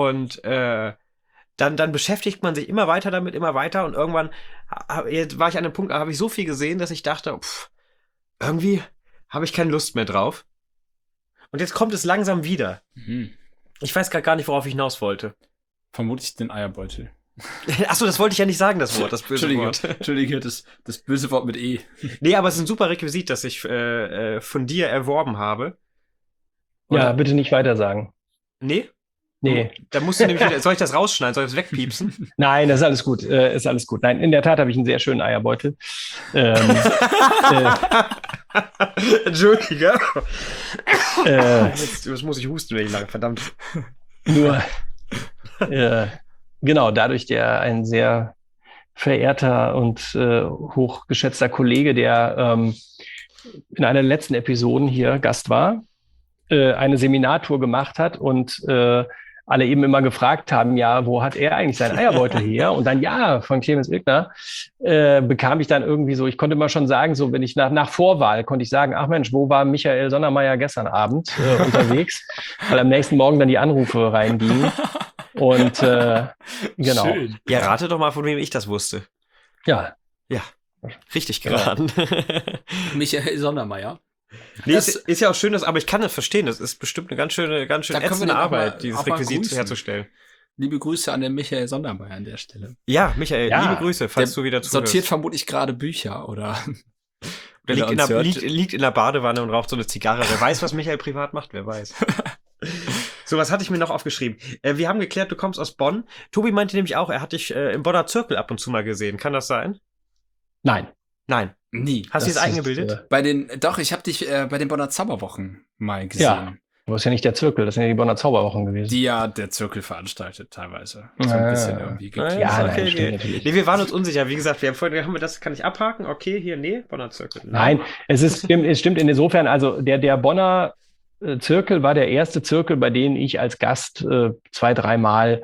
beschäftigt man sich immer weiter damit, immer weiter. Und irgendwann war ich an einem Punkt, da habe ich so viel gesehen, dass ich dachte, irgendwie habe ich keine Lust mehr drauf. Und jetzt kommt es langsam wieder. Ich weiß gar nicht, worauf ich hinaus wollte. Vermutlich den Eierbeutel. Achso, das wollte ich ja nicht sagen, das Wort, das böse Wort. Entschuldige, das böse Wort mit E. Nee, aber es ist ein super Requisit, das ich von dir erworben habe. Oder? Ja, bitte nicht weiter sagen. Nee? Nee. Da musst du nämlich wieder, soll ich das rausschneiden? Soll ich das wegpiepsen? Nein, das ist alles gut. Ist alles gut. Nein, in der Tat habe ich einen sehr schönen Eierbeutel. Entschuldige. Jetzt muss ich husten, wenn ich lange, verdammt. Nur, genau, dadurch der ein sehr verehrter und hochgeschätzter Kollege, der in einer der letzten Episoden hier Gast war, eine Seminartour gemacht hat und alle eben immer gefragt haben, ja, wo hat er eigentlich seinen Eierbeutel her? Und dann, ja, von Clemens Ilgner, bekam ich dann irgendwie so, ich konnte immer schon sagen, so wenn ich nach Vorwahl, konnte ich sagen, ach Mensch, wo war Michael Sondermeier gestern Abend unterwegs? Weil am nächsten Morgen dann die Anrufe reingingen. Und genau. Schön. Ja, rate doch mal, von wem ich das wusste. Ja. Ja, richtig geraten. Michael Sondermeier. Nee, ist ja auch schön, aber ich kann das verstehen. Das ist bestimmt eine ganz schöne ätzende Arbeit, dieses Requisit herzustellen. Liebe Grüße an den Michael Sondermeier an der Stelle. Ja, Michael, liebe Grüße, falls du wieder zuhörst. Sortiert vermutlich gerade Bücher oder liegt in der Badewanne und raucht so eine Zigarre. Wer weiß, was Michael privat macht, wer weiß. So, was hatte ich mir noch aufgeschrieben? Wir haben geklärt, du kommst aus Bonn. Tobi meinte nämlich auch, er hat dich im Bonner Zirkel ab und zu mal gesehen. Kann das sein? Nein. Nie. Hast du das eingebildet? Ich habe dich bei den Bonner Zauberwochen mal gesehen. Ja, aber ist ja nicht der Zirkel, das sind ja die Bonner Zauberwochen gewesen. Die ja der Zirkel veranstaltet teilweise. So ein bisschen irgendwie geklärt. Ja, okay, nein, stimmt natürlich. Nee, wir waren uns unsicher. Wie gesagt, haben wir das, kann ich abhaken? Okay, hier, nee, Bonner Zirkel. Nein, es stimmt insofern, also der Bonner Zirkel war der erste Zirkel, bei dem ich als Gast 2-3 Mal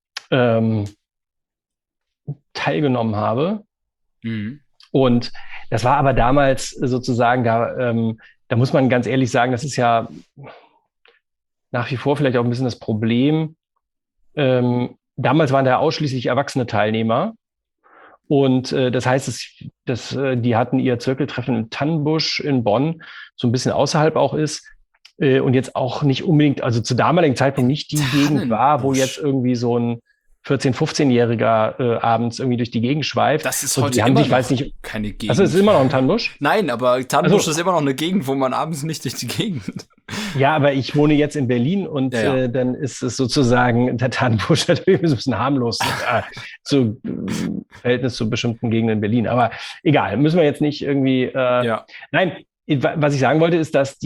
teilgenommen habe. Und das war aber damals sozusagen, da muss man ganz ehrlich sagen, das ist ja nach wie vor vielleicht auch ein bisschen das Problem. Damals waren da ausschließlich erwachsene Teilnehmer. Und das heißt, die hatten ihr Zirkeltreffen im Tannenbusch in Bonn, so ein bisschen außerhalb auch ist. Und jetzt auch nicht unbedingt, also zu damaligen Zeitpunkt nicht die Gegend war, wo jetzt irgendwie so ein 14-, 15-Jähriger abends irgendwie durch die Gegend schweift. Das ist heute immer noch keine Gegend. Also es ist immer noch ein Tannenbusch? Nein, aber Tannenbusch ist immer noch eine Gegend, wo man abends nicht durch die Gegend. Ja, aber ich wohne jetzt in Berlin und dann ist es sozusagen der Tannenbusch natürlich ein bisschen harmlos zu Verhältnis zu bestimmten Gegenden in Berlin. Aber egal, müssen wir jetzt nicht irgendwie. Nein, was ich sagen wollte, ist, dass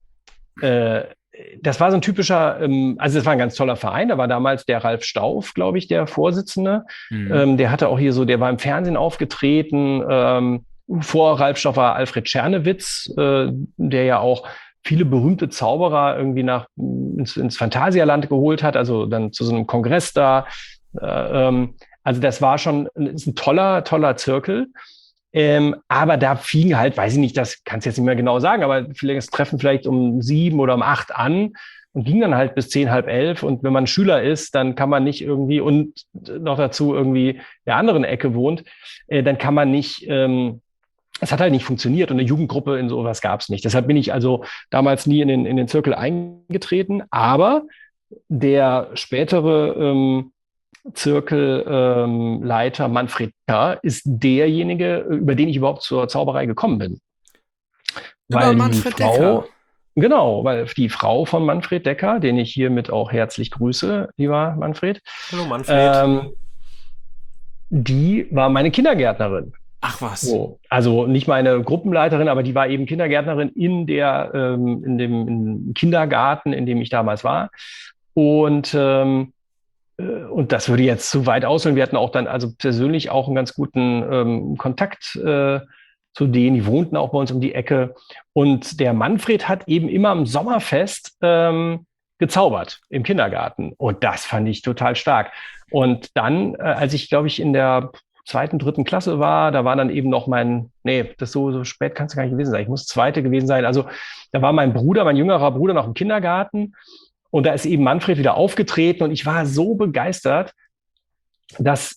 das war so ein typischer, also das war ein ganz toller Verein, da war damals der Ralf Stauf, glaube ich, der Vorsitzende. Der hatte auch hier so, der war im Fernsehen aufgetreten. Vor Ralf Stauf war Alfred Czernewitz, der ja auch viele berühmte Zauberer irgendwie ins Phantasialand geholt hat, also dann zu so einem Kongress da. Also das war schon ist ein toller Zirkel. Aber da fing halt, weiß ich nicht, das kannst du jetzt nicht mehr genau sagen, aber das Treffen vielleicht um 7 oder um 8 an und ging dann halt bis 10, halb 11. Und wenn man Schüler ist, dann kann man nicht irgendwie und noch dazu irgendwie der anderen Ecke wohnt, dann kann man nicht, es hat halt nicht funktioniert und eine Jugendgruppe in sowas gab es nicht. Deshalb bin ich also damals nie in den Zirkel eingetreten, aber der spätere Zirkelleiter Manfred Decker ist derjenige, über den ich überhaupt zur Zauberei gekommen bin. Weil Manfred Decker. Genau, weil die Frau von Manfred Decker, den ich hiermit auch herzlich grüße, lieber Manfred. Hallo Manfred. Die war meine Kindergärtnerin. Ach was. So, also nicht meine Gruppenleiterin, aber die war eben Kindergärtnerin in dem Kindergarten, in dem ich damals war. Und das würde jetzt zu weit ausholen. Wir hatten auch dann also persönlich auch einen ganz guten Kontakt zu denen. Die wohnten auch bei uns um die Ecke. Und der Manfred hat eben immer am Sommerfest gezaubert im Kindergarten. Und das fand ich total stark. Und dann, als ich, glaube ich, in der 2., 3. Klasse war, da war dann eben noch das so spät kann es gar nicht gewesen sein. Ich muss 2. gewesen sein. Also da war mein jüngerer Bruder noch im Kindergarten. Und da ist eben Manfred wieder aufgetreten und ich war so begeistert, dass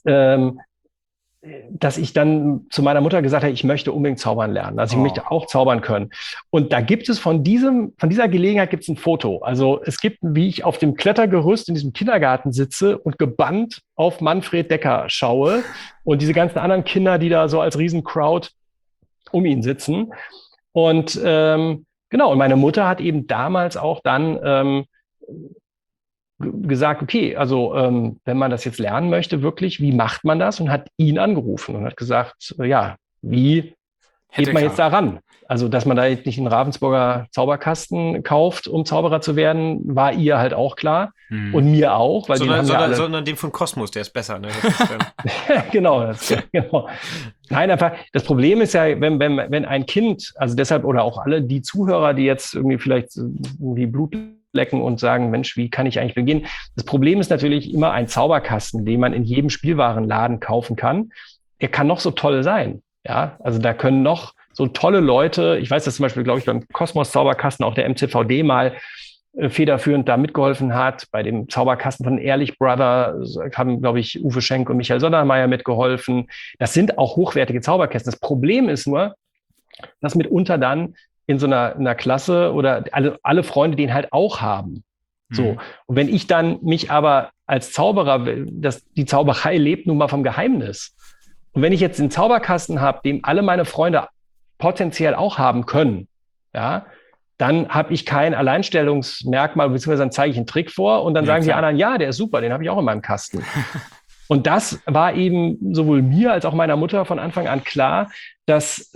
ich dann zu meiner Mutter gesagt habe, ich möchte unbedingt zaubern lernen. Also ich möchte auch zaubern können. Und da gibt es von dieser Gelegenheit gibt es ein Foto. Also es gibt, wie ich auf dem Klettergerüst in diesem Kindergarten sitze und gebannt auf Manfred Decker schaue und diese ganzen anderen Kinder, die da so als Riesencrowd um ihn sitzen. Und genau, und meine Mutter hat eben damals auch dann gesagt, okay, also wenn man das jetzt lernen möchte, wirklich, wie macht man das? Und hat ihn angerufen und hat gesagt, ja, wie geht man jetzt da ran? Also, dass man da jetzt nicht einen Ravensburger Zauberkasten kauft, um Zauberer zu werden, war ihr halt auch klar. Und mir auch. Weil sondern den von Kosmos, der ist besser. Ne? Genau. Nein, einfach, das Problem ist ja, wenn ein Kind, also deshalb, oder auch alle die Zuhörer, die jetzt irgendwie vielleicht irgendwie Blut lecken und sagen, Mensch, wie kann ich eigentlich beginnen? Das Problem ist natürlich immer ein Zauberkasten, den man in jedem Spielwarenladen kaufen kann. Der kann noch so toll sein. Ja, also da können noch so tolle Leute, ich weiß, dass zum Beispiel, glaube ich, beim Kosmos Zauberkasten auch der MCVD mal federführend da mitgeholfen hat. Bei dem Zauberkasten von Ehrlich Brothers haben, glaube ich, Uwe Schenk und Michael Sondermeier mitgeholfen. Das sind auch hochwertige Zauberkästen. Das Problem ist nur, dass mitunter dann in so einer Klasse oder alle Freunde den halt auch haben. So. Und wenn ich dann mich aber als Zauberer, die Zauberei lebt nun mal vom Geheimnis. Und wenn ich jetzt einen Zauberkasten habe, den alle meine Freunde potenziell auch haben können, ja, dann habe ich kein Alleinstellungsmerkmal, beziehungsweise dann zeige ich einen Trick vor und dann sagen die anderen, ja, der ist super, den habe ich auch in meinem Kasten. Und das war eben sowohl mir als auch meiner Mutter von Anfang an klar, dass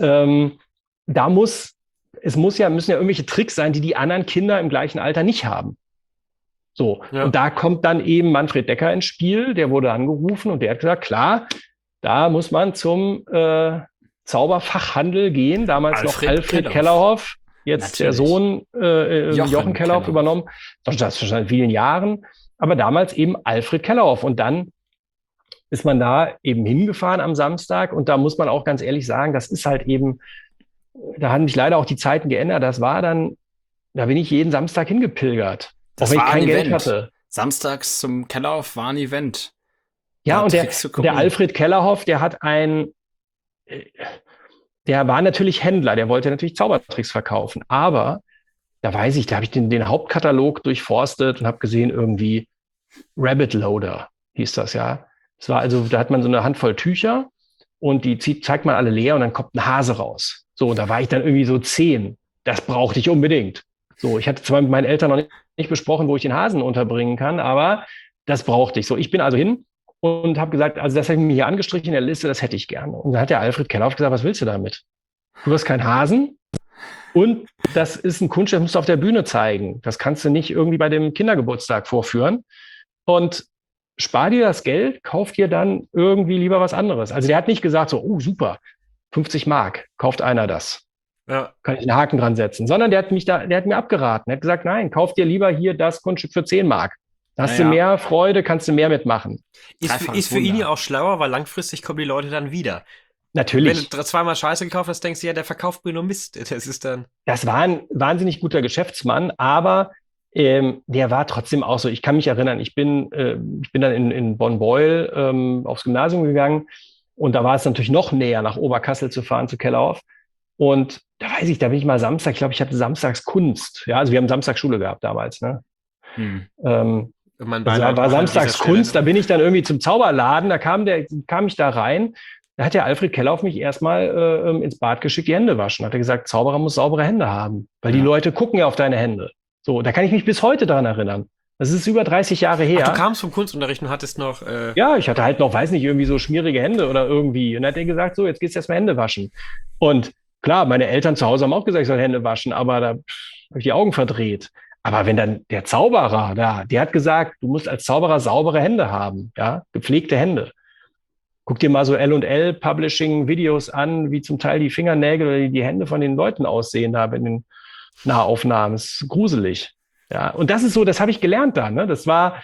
müssen ja irgendwelche Tricks sein, die anderen Kinder im gleichen Alter nicht haben. So. Ja. Und da kommt dann eben Manfred Decker ins Spiel, der wurde angerufen und der hat gesagt, klar, da muss man zum Zauberfachhandel gehen, damals noch Alfred Kellerhoff, jetzt der Sohn Jochen Kellerhoff übernommen, das schon seit vielen Jahren, aber damals eben Alfred Kellerhoff. Und dann ist man da eben hingefahren am Samstag und da muss man auch ganz ehrlich sagen, das ist halt eben, da haben sich leider auch die Zeiten geändert. Da bin ich jeden Samstag hingepilgert. Das auch wenn ich kein Geld hatte. Samstags zum Kellerhoff war ein Event. Ja, und der Alfred Kellerhoff, der war natürlich Händler, der wollte natürlich Zaubertricks verkaufen. Aber da habe ich den Hauptkatalog durchforstet und habe gesehen, irgendwie Rabbit Loader hieß das, ja. Da hat man so eine Handvoll Tücher und die zeigt man alle leer und dann kommt ein Hase raus. So, und da war ich dann irgendwie so 10. Das brauchte ich unbedingt. So, ich hatte zwar mit meinen Eltern noch nicht besprochen, wo ich den Hasen unterbringen kann, aber das brauchte ich. So, ich bin also hin und habe gesagt, also das habe ich mir hier angestrichen in der Liste, das hätte ich gerne. Und dann hat der Alfred Kellerhoff gesagt, was willst du damit? Du hast keinen Hasen und das ist ein Kunststück, das musst du auf der Bühne zeigen. Das kannst du nicht irgendwie bei dem Kindergeburtstag vorführen. Und spar dir das Geld, kauf dir dann irgendwie lieber was anderes. Also der hat nicht gesagt so, oh super, 50 Mark, kauft einer das. Ja. Kann ich einen Haken dran setzen. Sondern der hat mir abgeraten. Er hat gesagt, nein, kauf dir lieber hier das Kunststück für 10 Mark. Da hast du mehr Freude, kannst du mehr mitmachen. Ist für ihn ja auch schlauer, weil langfristig kommen die Leute dann wieder. Natürlich. Wenn du zweimal Scheiße gekauft hast, denkst du, ja, der verkauft mir nur Mist. Das war ein wahnsinnig guter Geschäftsmann, aber der war trotzdem auch so. Ich kann mich erinnern, ich bin dann in Bonn-Beuel aufs Gymnasium gegangen und da war es natürlich noch näher, nach Oberkassel zu fahren, zu Kellerhoff. Und da bin ich mal Samstag, ich glaube, ich hatte samstags Kunst. Ja, also wir haben Samstagsschule gehabt damals, ne? War samstags Kunst, da bin ich dann irgendwie zum Zauberladen, da kam ich da rein, da hat der Alfred Kellerhoff mich erstmal ins Bad geschickt, die Hände waschen. Hat er gesagt, Zauberer muss saubere Hände haben, weil die Leute gucken ja auf deine Hände. So, da kann ich mich bis heute dran erinnern. Das ist über 30 Jahre her. Ach, du kamst vom Kunstunterricht und hattest noch... Ja, ich hatte halt noch, weiß nicht, irgendwie so schmierige Hände oder irgendwie. Und dann hat er gesagt, so, jetzt geht's erstmal Hände waschen. Und klar, meine Eltern zu Hause haben auch gesagt, ich soll Hände waschen, aber da habe ich die Augen verdreht. Aber wenn dann der Zauberer der hat gesagt, du musst als Zauberer saubere Hände haben, ja, gepflegte Hände. Guck dir mal so L&L Publishing Videos an, wie zum Teil die Fingernägel oder die Hände von den Leuten aussehen da in den Nahaufnahmen. Das ist gruselig. Ja, und das ist so, das habe ich gelernt da, ne? Das war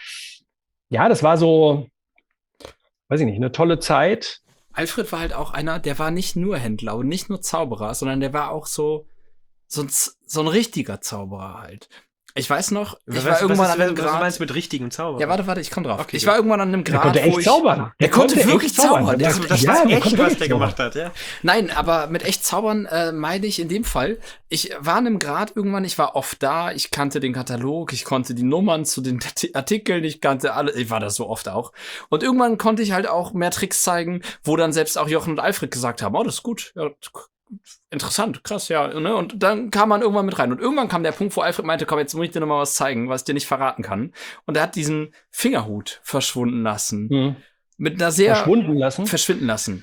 so, weiß ich nicht, eine tolle Zeit. Alfred war halt auch einer, der war nicht nur Händler und nicht nur Zauberer, sondern der war auch so ein richtiger Zauberer halt. Ich weiß noch, ich war irgendwann an einem Grad... Was du meinst mit richtigen Zaubern? Ja, warte, ich komme drauf. Okay, ich war irgendwann an einem Grad, der konnte echt zaubern. Der konnte wirklich zaubern. Das war echt, was der gemacht hat, ja. Nein, aber mit echt zaubern meine ich in dem Fall, ich war an einem Grad irgendwann, ich war oft da, ich kannte den Katalog, ich konnte die Nummern zu den Artikeln, ich kannte alle, ich war das so oft auch. Und irgendwann konnte ich halt auch mehr Tricks zeigen, wo dann selbst auch Jochen und Alfred gesagt haben, oh, das ist gut, ja, interessant, krass, ja, ne? Und dann kam man irgendwann mit rein. Und irgendwann kam der Punkt, wo Alfred meinte, komm, jetzt muss ich dir noch mal was zeigen, was ich dir nicht verraten kann. Und er hat diesen Fingerhut verschwunden lassen. Mhm. Mit einer sehr... Verschwinden lassen.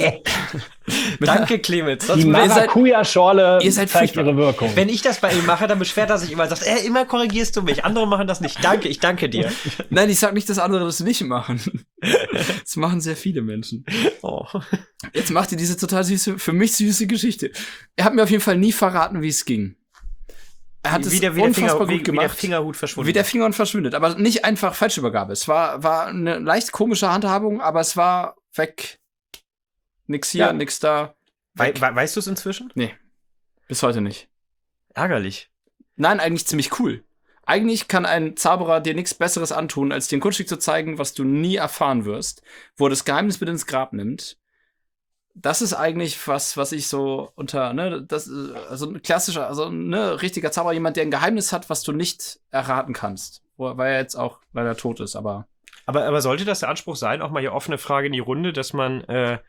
Danke, Clemens. Die Maracuja-Schorle zeigt ihre Wirkung. Wenn ich das bei ihm mache, dann beschwert er sich immer und sagt, immer korrigierst du mich. Andere machen das nicht. Danke, ich danke dir. Nein, ich sag nicht, dass andere das nicht machen. Das machen sehr viele Menschen. Oh. Jetzt macht ihr diese total süße, für mich süße Geschichte. Er hat mir auf jeden Fall nie verraten, wie es ging. Er hat es unfassbar gut gemacht. Wie der Fingerhut verschwunden. Wie der Fingerhut verschwindet. Aber nicht einfach Falschübergabe. Es war eine leicht komische Handhabung, aber es war weg. Nix hier, nix da. Weißt du es inzwischen? Nee. Bis heute nicht. Ärgerlich. Nein, eigentlich ziemlich cool. Eigentlich kann ein Zauberer dir nichts Besseres antun, als dir ein Kunststück zu zeigen, was du nie erfahren wirst, wo er das Geheimnis mit ins Grab nimmt. Das ist eigentlich was ich so unter, ne, das, also ein klassischer, also ne, richtiger Zauberer, jemand, der ein Geheimnis hat, was du nicht erraten kannst. Weil er jetzt auch leider tot ist, aber sollte das der Anspruch sein, auch mal hier offene Frage in die Runde, dass man,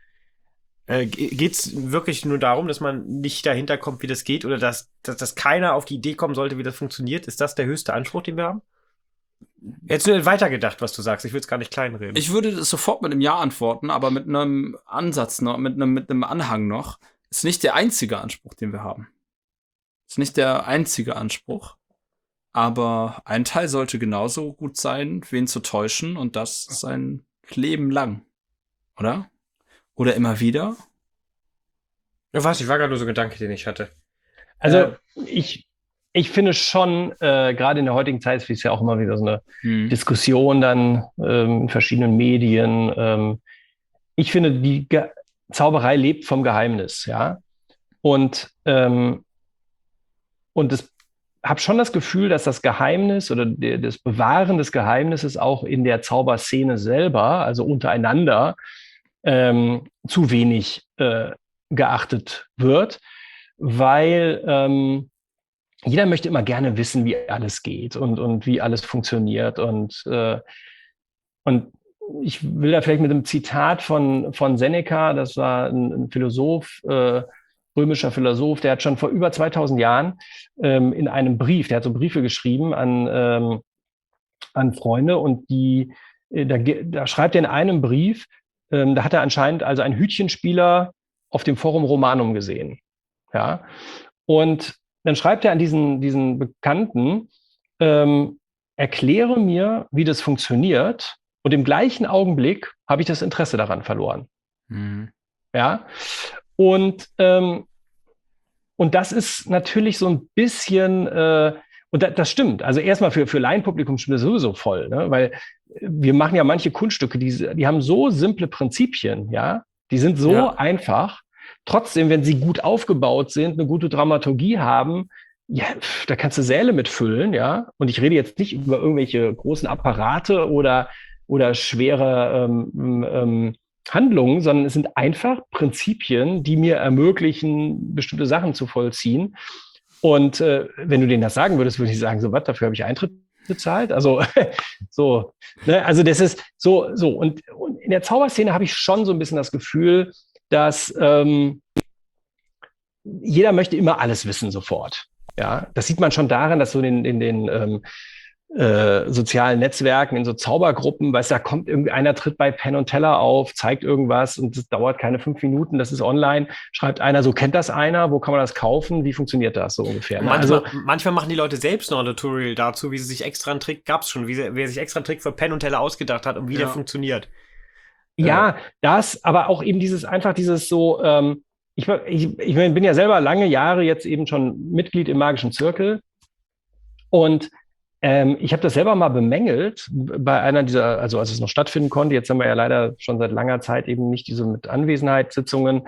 geht's wirklich nur darum, dass man nicht dahinter kommt, wie das geht, oder dass keiner auf die Idee kommen sollte, wie das funktioniert? Ist das der höchste Anspruch, den wir haben? Jetzt nur weitergedacht, was du sagst. Ich will es gar nicht kleinreden. Ich würde das sofort mit einem Ja antworten, aber mit einem Ansatz noch, mit einem Anhang noch. Ist nicht der einzige Anspruch, den wir haben. Ist nicht der einzige Anspruch. Aber ein Teil sollte genauso gut sein, wen zu täuschen, und das sein Leben lang. Oder? Oder immer wieder? Ja, was? Ich war gerade nur so ein Gedanke, den ich hatte. Also, ich finde schon, gerade in der heutigen Zeit ist ja auch immer wieder so eine Diskussion dann in verschiedenen Medien. Ich finde, die Zauberei lebt vom Geheimnis, ja. Und es habe schon das Gefühl, dass das Geheimnis oder das Bewahren des Geheimnisses auch in der Zauberszene selber, also untereinander, zu wenig geachtet wird, weil jeder möchte immer gerne wissen, wie alles geht und wie alles funktioniert. Und ich will da vielleicht mit einem Zitat von Seneca, das war ein Philosoph, römischer Philosoph, der hat schon vor über 2000 Jahren in einem Brief, der hat so Briefe geschrieben an Freunde und da schreibt er in einem Brief, da hat er anscheinend also einen Hütchenspieler auf dem Forum Romanum gesehen. Ja, und dann schreibt er an diesen Bekannten, erkläre mir, wie das funktioniert, und im gleichen Augenblick habe ich das Interesse daran verloren. Mhm. Ja, und das ist natürlich so ein bisschen, und das stimmt, also erstmal für Laienpublikum stimmt das sowieso voll, ne? Weil wir machen ja manche Kunststücke, die haben so simple Prinzipien, ja, die sind so einfach. Trotzdem, wenn sie gut aufgebaut sind, eine gute Dramaturgie haben, ja, da kannst du Säle mitfüllen, ja. Und ich rede jetzt nicht über irgendwelche großen Apparate oder schwere Handlungen, sondern es sind einfach Prinzipien, die mir ermöglichen, bestimmte Sachen zu vollziehen. Und wenn du denen das sagen würdest, würde ich sagen, so was, dafür habe ich Eintritt bezahlt. Also so, ne? Also das ist so. Und in der Zauberszene habe ich schon so ein bisschen das Gefühl, dass jeder möchte immer alles wissen sofort. Ja, das sieht man schon daran, dass so in den sozialen Netzwerken, in so Zaubergruppen, weißt du, da kommt irgendwie einer, tritt bei Penn und Teller auf, zeigt irgendwas und das dauert keine 5 Minuten, das ist online, schreibt einer, so kennt das einer, wo kann man das kaufen, wie funktioniert das so ungefähr? Manchmal machen die Leute selbst noch ein Tutorial dazu, wie sie sich extra einen Trick, gab's schon, wer sich extra einen Trick für Penn und Teller ausgedacht hat und wie der funktioniert. Ja, das, aber auch eben dieses so, ich bin ja selber lange Jahre jetzt eben schon Mitglied im Magischen Zirkel und ich habe das selber mal bemängelt bei einer dieser, also als es noch stattfinden konnte, jetzt haben wir ja leider schon seit langer Zeit eben nicht diese mit Anwesenheitssitzungen.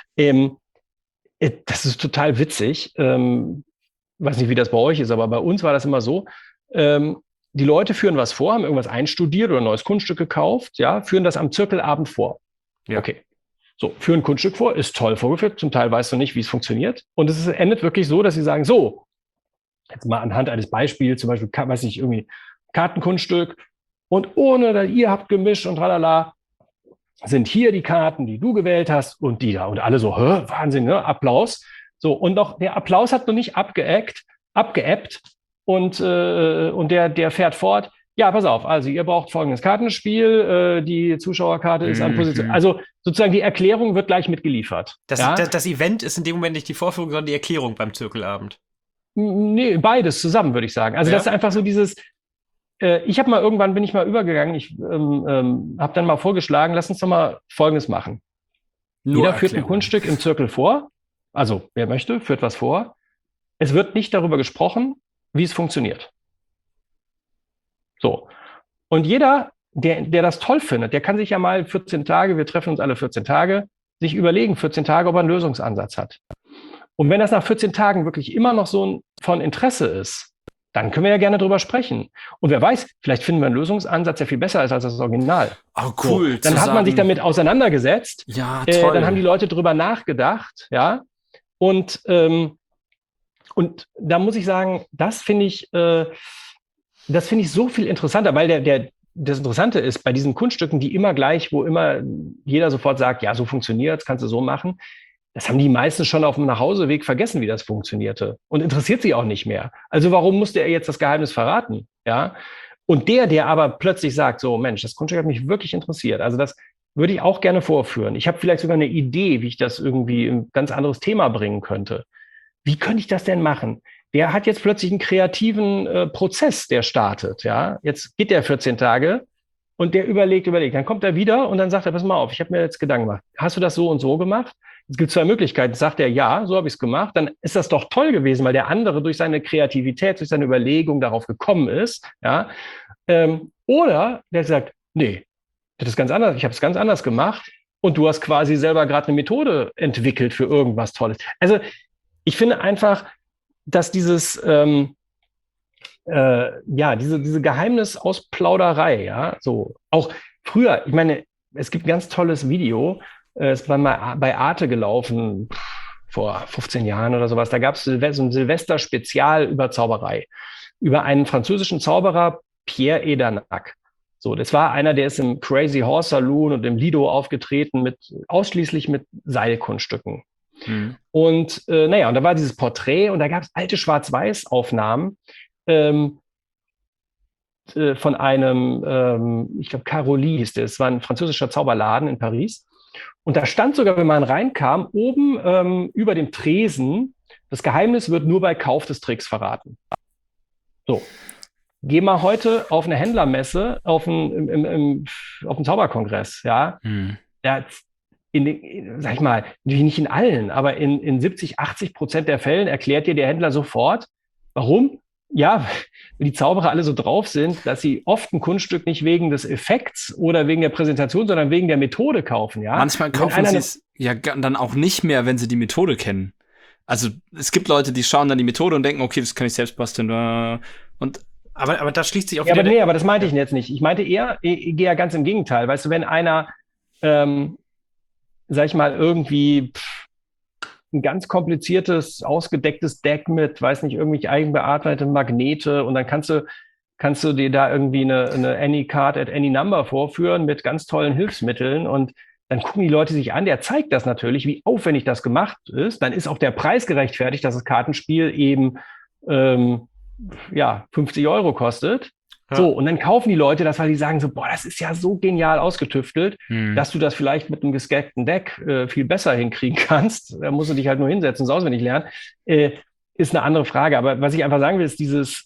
Das ist total witzig. Weiß nicht, wie das bei euch ist, aber bei uns war das immer so, die Leute führen was vor, haben irgendwas einstudiert oder ein neues Kunststück gekauft, ja, führen das am Zirkelabend vor. Ja. Okay. So, führen ein Kunststück vor, ist toll vorgeführt, zum Teil weißt du nicht, wie es funktioniert. Und es endet wirklich so, dass sie sagen, so, jetzt mal anhand eines Beispiels, zum Beispiel, weiß ich, irgendwie Kartenkunststück und ohne, dass ihr habt gemischt und tralala, sind hier die Karten, die du gewählt hast und die da. Und alle so, Wahnsinn, ne? Applaus. So, und noch, der Applaus hat noch nicht abgeebbt und der fährt fort. Ja, pass auf, also ihr braucht folgendes Kartenspiel, die Zuschauerkarte ist an Position. Also sozusagen die Erklärung wird gleich mitgeliefert. Das Event ist in dem Moment nicht die Vorführung, sondern die Erklärung beim Zirkelabend. Nee, beides zusammen, würde ich sagen. Also das ist einfach so dieses, irgendwann bin ich mal übergegangen, ich habe dann mal vorgeschlagen, lass uns doch mal Folgendes machen. Jeder führt ein Kunststück im Zirkel vor, also wer möchte, führt was vor. Es wird nicht darüber gesprochen, wie es funktioniert. So. Und jeder, der das toll findet, der kann sich ja mal 14 Tage, wir treffen uns alle 14 Tage, sich überlegen, 14 Tage, ob er einen Lösungsansatz hat. Und wenn das nach 14 Tagen wirklich immer noch so von Interesse ist, dann können wir ja gerne drüber sprechen. Und wer weiß, vielleicht finden wir einen Lösungsansatz, der viel besser ist als das Original. Oh, cool. So, dann hat man sich damit auseinandergesetzt. Ja, toll. Dann haben die Leute drüber nachgedacht, ja. Und da muss ich sagen, das finde ich so viel interessanter, weil das Interessante ist, bei diesen Kunststücken, die immer gleich, wo immer jeder sofort sagt, ja, so funktioniert's, kannst du so machen, das haben die meisten schon auf dem Nachhauseweg vergessen, wie das funktionierte und interessiert sie auch nicht mehr. Also warum musste er jetzt das Geheimnis verraten? Ja. Und der aber plötzlich sagt, so Mensch, das Kunststück hat mich wirklich interessiert. Also das würde ich auch gerne vorführen. Ich habe vielleicht sogar eine Idee, wie ich das irgendwie in ein ganz anderes Thema bringen könnte. Wie könnte ich das denn machen? Der hat jetzt plötzlich einen kreativen Prozess, der startet. Ja, jetzt geht der 14 Tage und der überlegt. Dann kommt er wieder und dann sagt er, pass mal auf, ich habe mir jetzt Gedanken gemacht. Hast du das so und so gemacht? Es gibt 2 Möglichkeiten. Sagt er, ja, so habe ich es gemacht. Dann ist das doch toll gewesen, weil der andere durch seine Kreativität, durch seine Überlegung darauf gekommen ist. Ja, oder der sagt, nee, das ist ganz anders. Ich habe es ganz anders gemacht und du hast quasi selber gerade eine Methode entwickelt für irgendwas Tolles. Also ich finde einfach, dass dieses ja, diese Geheimnisausplauderei, ja, so. Auch früher, ich meine, es gibt ein ganz tolles Video, es war mal bei Arte gelaufen, vor 15 Jahren oder sowas. Da gab es so ein Silvester-Spezial über Zauberei, über einen französischen Zauberer, Pierre Edanak. So, das war einer, der ist im Crazy Horse Saloon und im Lido aufgetreten, ausschließlich mit Seilkunststücken. Und naja, und da war dieses Porträt und da gab es alte Schwarz-Weiß-Aufnahmen von einem, ich glaube, Caroli hieß der. Es war ein französischer Zauberladen in Paris. Und da stand sogar, wenn man reinkam, oben über dem Tresen, das Geheimnis wird nur bei Kauf des Tricks verraten. So. Geh mal heute auf eine Händlermesse, auf einen Zauberkongress, ja. Da sag ich mal, natürlich nicht in allen, aber in 70-80% der Fällen erklärt dir der Händler sofort, warum. Ja, weil die Zauberer alle so drauf sind, dass sie oft ein Kunststück nicht wegen des Effekts oder wegen der Präsentation, sondern wegen der Methode kaufen, ja. Manchmal kaufen sie es ja dann auch nicht mehr, wenn sie die Methode kennen. Also es gibt Leute, die schauen dann die Methode und denken, okay, das kann ich selbst basteln. Aber da schließt sich auch wieder... Ja, aber das meinte ich jetzt nicht. Ich meinte eher, ich gehe ja ganz im Gegenteil. Weißt du, wenn einer, sag ich mal, irgendwie ein ganz kompliziertes, ausgedecktes Deck mit, weiß nicht, irgendwelche eigenbearbeitete Magnete und dann kannst du dir da irgendwie eine Any Card at Any Number vorführen mit ganz tollen Hilfsmitteln und dann gucken die Leute sich an, der zeigt das natürlich, wie aufwendig das gemacht ist. Dann ist auch der Preis gerechtfertigt, dass das Kartenspiel eben 50 € kostet. Ja. So, und dann kaufen die Leute das, weil die sagen so, boah, das ist ja so genial ausgetüftelt, dass du das vielleicht mit einem gescackten Deck viel besser hinkriegen kannst. Da musst du dich halt nur hinsetzen, es auswendig lernen. Ist eine andere Frage. Aber was ich einfach sagen will, ist dieses,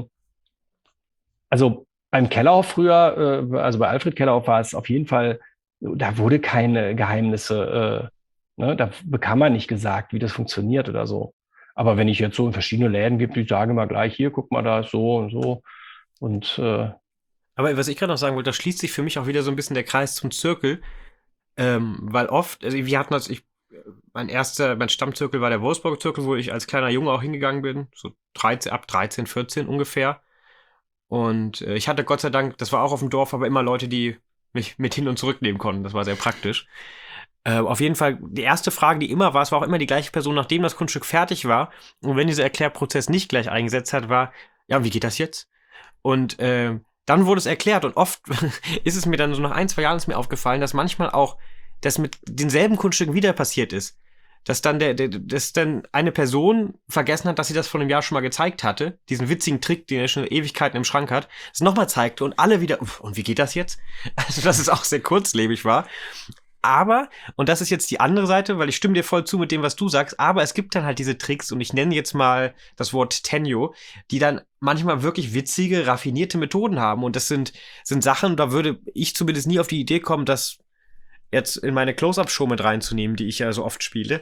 also beim Kellerhoff früher, also bei Alfred Kellerhoff war es auf jeden Fall, da wurde keine Geheimnisse, da bekam man nicht gesagt, wie das funktioniert oder so. Aber wenn ich jetzt so in verschiedene Läden gibt, die sagen mal gleich, hier, guck mal, da ist so und so. Und aber was ich gerade noch sagen wollte, da schließt sich für mich auch wieder so ein bisschen der Kreis zum Zirkel, weil oft, also wir hatten das, mein Stammzirkel war der Wolfsburg-Zirkel, wo ich als kleiner Junge auch hingegangen bin, so ab 13, 14 ungefähr. Und ich hatte Gott sei Dank, das war auch auf dem Dorf, aber immer Leute, die mich mit hin und zurück nehmen konnten. Das war sehr praktisch. Auf jeden Fall, die erste Frage, die immer war, es war auch immer die gleiche Person, nachdem das Kunststück fertig war. Und wenn dieser Erklärprozess nicht gleich eingesetzt hat, war, ja, wie geht das jetzt? Und dann wurde es erklärt und oft ist es mir dann so nach 1-2 Jahren ist mir aufgefallen, dass manchmal auch das mit denselben Kunststücken wieder passiert ist. Dass dann dass dann eine Person vergessen hat, dass sie das vor einem Jahr schon mal gezeigt hatte, diesen witzigen Trick, den er schon Ewigkeiten im Schrank hat, es nochmal zeigte und alle wieder, und wie geht das jetzt? Also, dass es auch sehr kurzlebig war. Aber, und das ist jetzt die andere Seite, weil ich stimme dir voll zu mit dem, was du sagst, aber es gibt dann halt diese Tricks, und ich nenne jetzt mal das Wort Tenyo, die dann manchmal wirklich witzige, raffinierte Methoden haben. Und das sind Sachen, da würde ich zumindest nie auf die Idee kommen, das jetzt in meine Close-Up-Show mit reinzunehmen, die ich ja so oft spiele.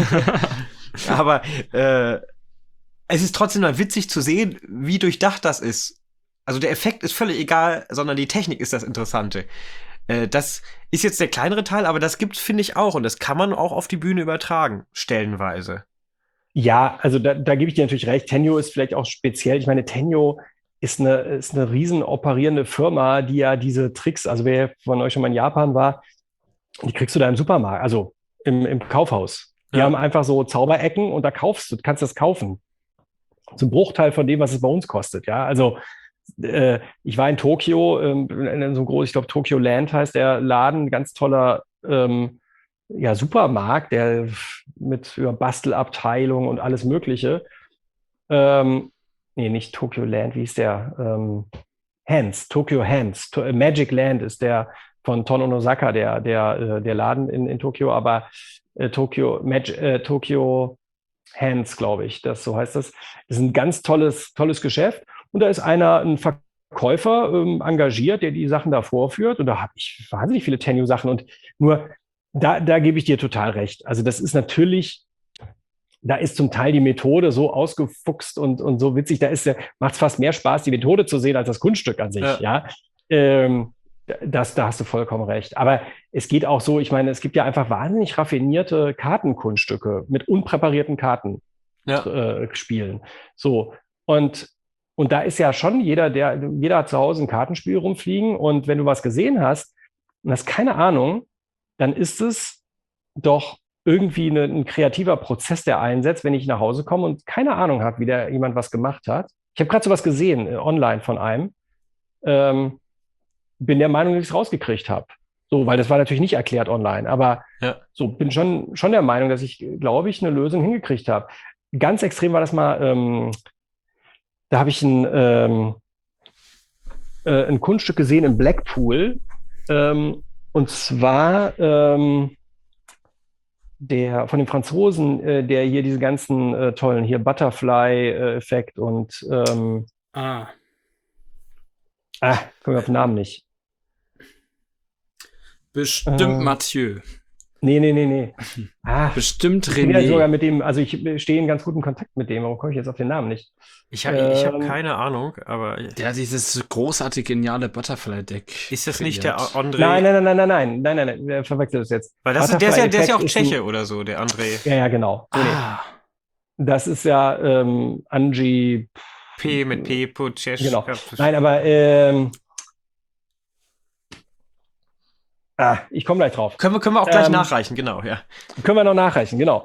Aber es ist trotzdem mal witzig zu sehen, wie durchdacht das ist. Also der Effekt ist völlig egal, sondern die Technik ist das Interessante. Das ist jetzt der kleinere Teil, aber das gibt's, finde ich, auch. Und das kann man auch auf die Bühne übertragen, stellenweise. Ja, also da gebe ich dir natürlich recht. Tenyo ist vielleicht auch speziell. Ich meine, Tenyo ist eine riesen operierende Firma, die ja diese Tricks, also wer von euch schon mal in Japan war, die kriegst du da im Supermarkt, also im Kaufhaus. Die haben einfach so Zauberecken und da kannst du das kaufen. Zum Bruchteil von dem, was es bei uns kostet. Ja, also ich war in Tokio, in so einem großen, ich glaube Tokyo Land heißt der Laden, ganz toller Supermarkt, der mit Bastelabteilung und alles Mögliche. Nee, nicht Tokyo Land, wie hieß der? Tokyo Hands. Magic Land ist der von Ton Onosaka, der Laden in Tokio, aber Tokyo Hands, glaube ich, so heißt das. Das ist ein ganz tolles Geschäft. Und da ist ein Verkäufer engagiert, der die Sachen da vorführt. Und da habe ich wahnsinnig viele Tenyo-Sachen. Und nur, da gebe ich dir total recht. Also das ist natürlich, da ist zum Teil die Methode so ausgefuchst und so witzig. Macht es fast mehr Spaß, die Methode zu sehen, als das Kunststück an sich. Ja. Da hast du vollkommen recht. Aber es geht auch so, ich meine, es gibt ja einfach wahnsinnig raffinierte Kartenkunststücke mit unpräparierten Karten spielen. So. Und Und da ist ja schon jeder hat zu Hause ein Kartenspiel rumfliegen. Und wenn du was gesehen hast und hast keine Ahnung, dann ist es doch irgendwie ein kreativer Prozess, der einsetzt, wenn ich nach Hause komme und keine Ahnung habe, wie da jemand was gemacht hat. Ich habe gerade sowas gesehen, online von einem. Bin der Meinung, dass ich es rausgekriegt habe. So, weil das war natürlich nicht erklärt online. Aber so bin schon der Meinung, dass ich, glaube ich, eine Lösung hingekriegt habe. Ganz extrem war das mal, da habe ich ein Kunststück gesehen in Blackpool. Und zwar der von den Franzosen, der hier diese ganzen tollen hier Butterfly-Effekt und komme ich auf den Namen nicht. Bestimmt Mathieu. Nee. Bestimmt Ich bin ja René. sogar mit dem, also ich stehe in ganz guten Kontakt mit dem, warum komme ich jetzt auf den Namen nicht? Ich hab keine Ahnung, aber Der hat dieses großartig geniale Butterfly-Deck. ist das nicht der André? Nein, wer verwechselt das jetzt? Weil der ist ja auch Tscheche oder so, der André. Ja, genau. Nee. Das ist ja Angie. P mit P, Tscheche. Genau. Nein, aber ich komme gleich drauf. Können wir auch gleich nachreichen, genau, ja. Können wir noch nachreichen, genau.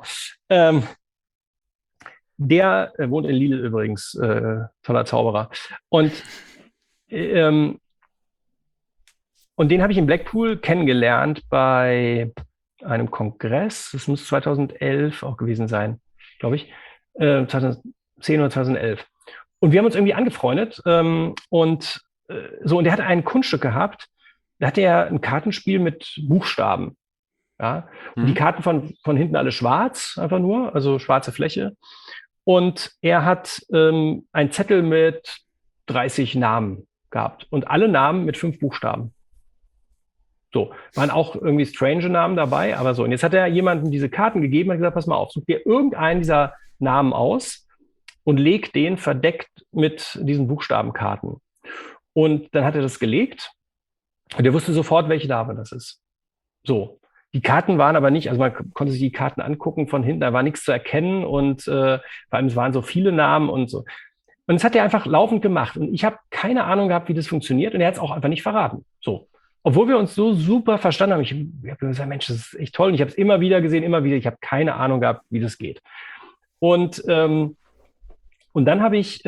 Der wohnt in Lille übrigens, toller Zauberer. Und den habe ich in Blackpool kennengelernt bei einem Kongress. Das muss 2011 auch gewesen sein, glaube ich. 2010 oder 2011. Und wir haben uns irgendwie angefreundet. Und der hatte ein Kunststück gehabt. Da hatte er ein Kartenspiel mit Buchstaben. Ja? Und die Karten von hinten alle schwarz, einfach nur, also schwarze Fläche. Und er hat einen Zettel mit 30 Namen gehabt. Und alle Namen mit 5 Buchstaben. So, waren auch irgendwie strange Namen dabei, aber so. Und jetzt hat er jemandem diese Karten gegeben und gesagt, pass mal auf, such dir irgendeinen dieser Namen aus und leg den verdeckt mit diesen Buchstabenkarten. Und dann hat er das gelegt. Und er wusste sofort, welche Dame das ist. So. Die Karten waren aber nicht, also man konnte sich die Karten angucken von hinten, da war nichts zu erkennen und vor allem es waren so viele Namen und so. Und das hat er einfach laufend gemacht. Und ich habe keine Ahnung gehabt, wie das funktioniert und er hat es auch einfach nicht verraten. So. Obwohl wir uns so super verstanden haben. Ich habe gesagt, Mensch, das ist echt toll. Und ich habe es immer wieder gesehen, immer wieder. Ich habe keine Ahnung gehabt, wie das geht. Und dann bin ich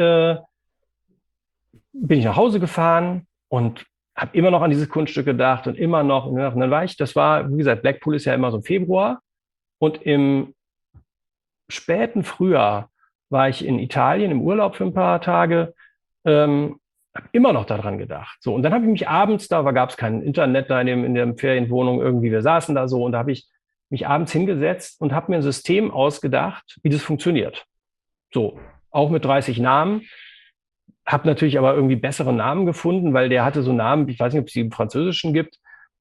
nach Hause gefahren und habe immer noch an dieses Kunststück gedacht und immer noch. Und dann war wie gesagt, Blackpool ist ja immer so im Februar. Und im späten Frühjahr war ich in Italien im Urlaub für ein paar Tage. Habe immer noch daran gedacht. So, und dann habe ich mich abends, gab es kein Internet da in der Ferienwohnung irgendwie, wir saßen da so und da habe ich mich abends hingesetzt und habe mir ein System ausgedacht, wie das funktioniert. So, auch mit 30 Namen. Habe natürlich aber irgendwie bessere Namen gefunden, weil der hatte so Namen, ich weiß nicht, ob es die im Französischen gibt,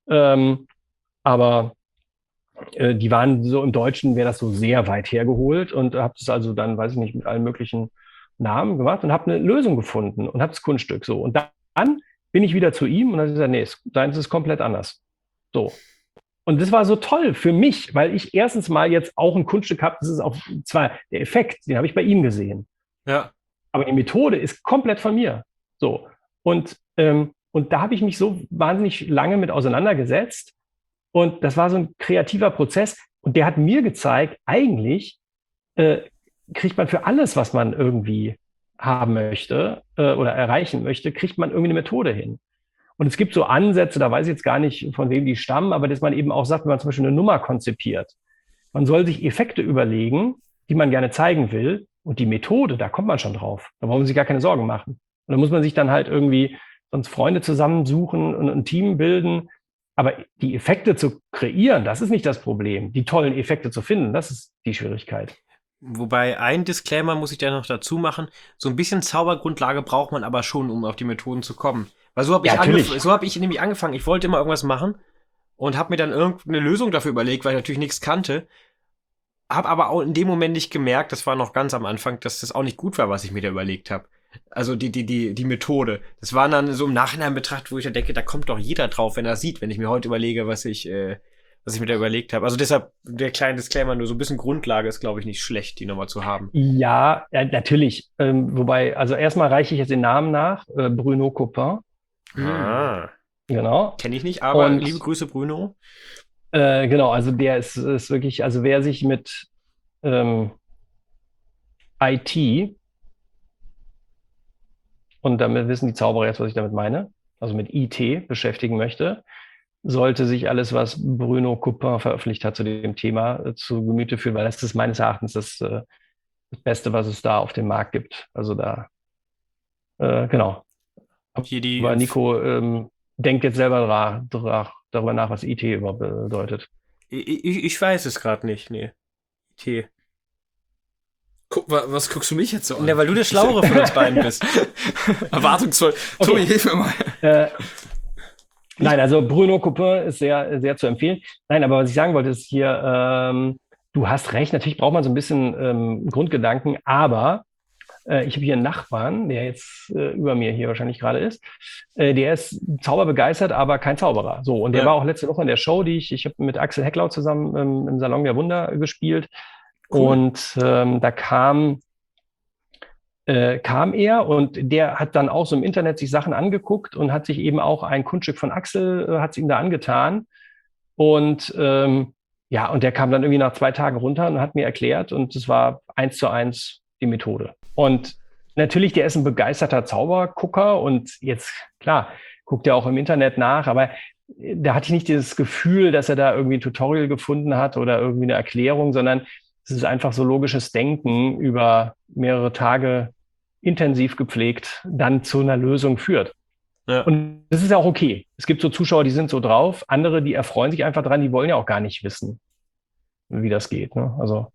aber die waren so im Deutschen, wäre das so sehr weit hergeholt und habe das also dann, weiß ich nicht, mit allen möglichen Namen gemacht und habe eine Lösung gefunden und habe das Kunststück so. Und dann bin ich wieder zu ihm und dann hat er gesagt, nee, deins ist komplett anders. So. Und das war so toll für mich, weil ich erstens mal jetzt auch ein Kunststück habe, das ist auch zwar der Effekt, den habe ich bei ihm gesehen. Ja. Aber die Methode ist komplett von mir. So. Und da habe ich mich so wahnsinnig lange mit auseinandergesetzt. Und das war so ein kreativer Prozess. Und der hat mir gezeigt, eigentlich kriegt man für alles, was man irgendwie haben möchte oder erreichen möchte, kriegt man irgendwie eine Methode hin. Und es gibt so Ansätze, da weiß ich jetzt gar nicht, von wem die stammen, aber dass man eben auch sagt, wenn man zum Beispiel eine Nummer konzipiert, man soll sich Effekte überlegen, die man gerne zeigen will. Und die Methode, da kommt man schon drauf. Da braucht man sich gar keine Sorgen machen. Und da muss man sich dann halt irgendwie sonst Freunde zusammensuchen und ein Team bilden. Aber die Effekte zu kreieren, das ist nicht das Problem. Die tollen Effekte zu finden, das ist die Schwierigkeit. Wobei ein Disclaimer muss ich da noch dazu machen. So ein bisschen Zaubergrundlage braucht man aber schon, um auf die Methoden zu kommen. Weil so habe ich nämlich angefangen. Ich wollte immer irgendwas machen und habe mir dann irgendeine Lösung dafür überlegt, weil ich natürlich nichts kannte. Hab aber auch in dem Moment nicht gemerkt, das war noch ganz am Anfang, dass das auch nicht gut war, was ich mir da überlegt habe. Also die Methode. Das war dann so im Nachhinein betrachtet, wo ich da denke, da kommt doch jeder drauf, wenn er sieht, wenn ich mir heute überlege, was ich was ich mir da überlegt habe. Also deshalb der kleine Disclaimer, nur so ein bisschen Grundlage ist, glaube ich, nicht schlecht, die nochmal zu haben. Ja, natürlich. Wobei, also erstmal reiche ich jetzt den Namen nach. Bruno Coupin. Ah. Genau. Kenne ich nicht, aber Und, liebe Grüße, Bruno. Genau, also der ist wirklich, also wer sich mit IT, und damit wissen die Zauberer jetzt, was ich damit meine, also mit IT beschäftigen möchte, sollte sich alles, was Bruno Coupin veröffentlicht hat zu dem Thema, zu Gemüte führen, weil das ist meines Erachtens das Beste, was es da auf dem Markt gibt. Also da, genau. Aber Nico denkt jetzt selber darüber nach, was IT überhaupt bedeutet. Ich weiß es gerade nicht, nee. IT. Was guckst du mich jetzt so an? Ja, weil du der Schlauere von uns beiden bist. Erwartungsvoll. Okay. Tobi, hilf mir mal. Nein, also Bruno Coupin ist sehr, sehr zu empfehlen. Nein, aber was ich sagen wollte, ist hier, du hast recht, natürlich braucht man so ein bisschen Grundgedanken, aber ich habe hier einen Nachbarn, der jetzt über mir hier wahrscheinlich gerade ist. Der ist zauberbegeistert, aber kein Zauberer. So, und der war auch letzte Woche in der Show, ich habe mit Axel Hecklau zusammen im Salon der Wunder gespielt. Cool. Und da kam er und der hat dann auch so im Internet sich Sachen angeguckt und hat sich eben auch ein Kunststück von Axel, hat es ihm da angetan. Und ja, und der kam dann irgendwie nach 2 Tagen runter und hat mir erklärt, und es war 1:1 die Methode. Und natürlich, der ist ein begeisterter Zaubergucker und jetzt, klar, guckt er auch im Internet nach, aber da hatte ich nicht das Gefühl, dass er da irgendwie ein Tutorial gefunden hat oder irgendwie eine Erklärung, sondern es ist einfach so logisches Denken über mehrere Tage intensiv gepflegt, dann zu einer Lösung führt. Ja. Und das ist ja auch okay. Es gibt so Zuschauer, die sind so drauf, andere, die erfreuen sich einfach dran, die wollen ja auch gar nicht wissen, wie das geht. Ne? Also.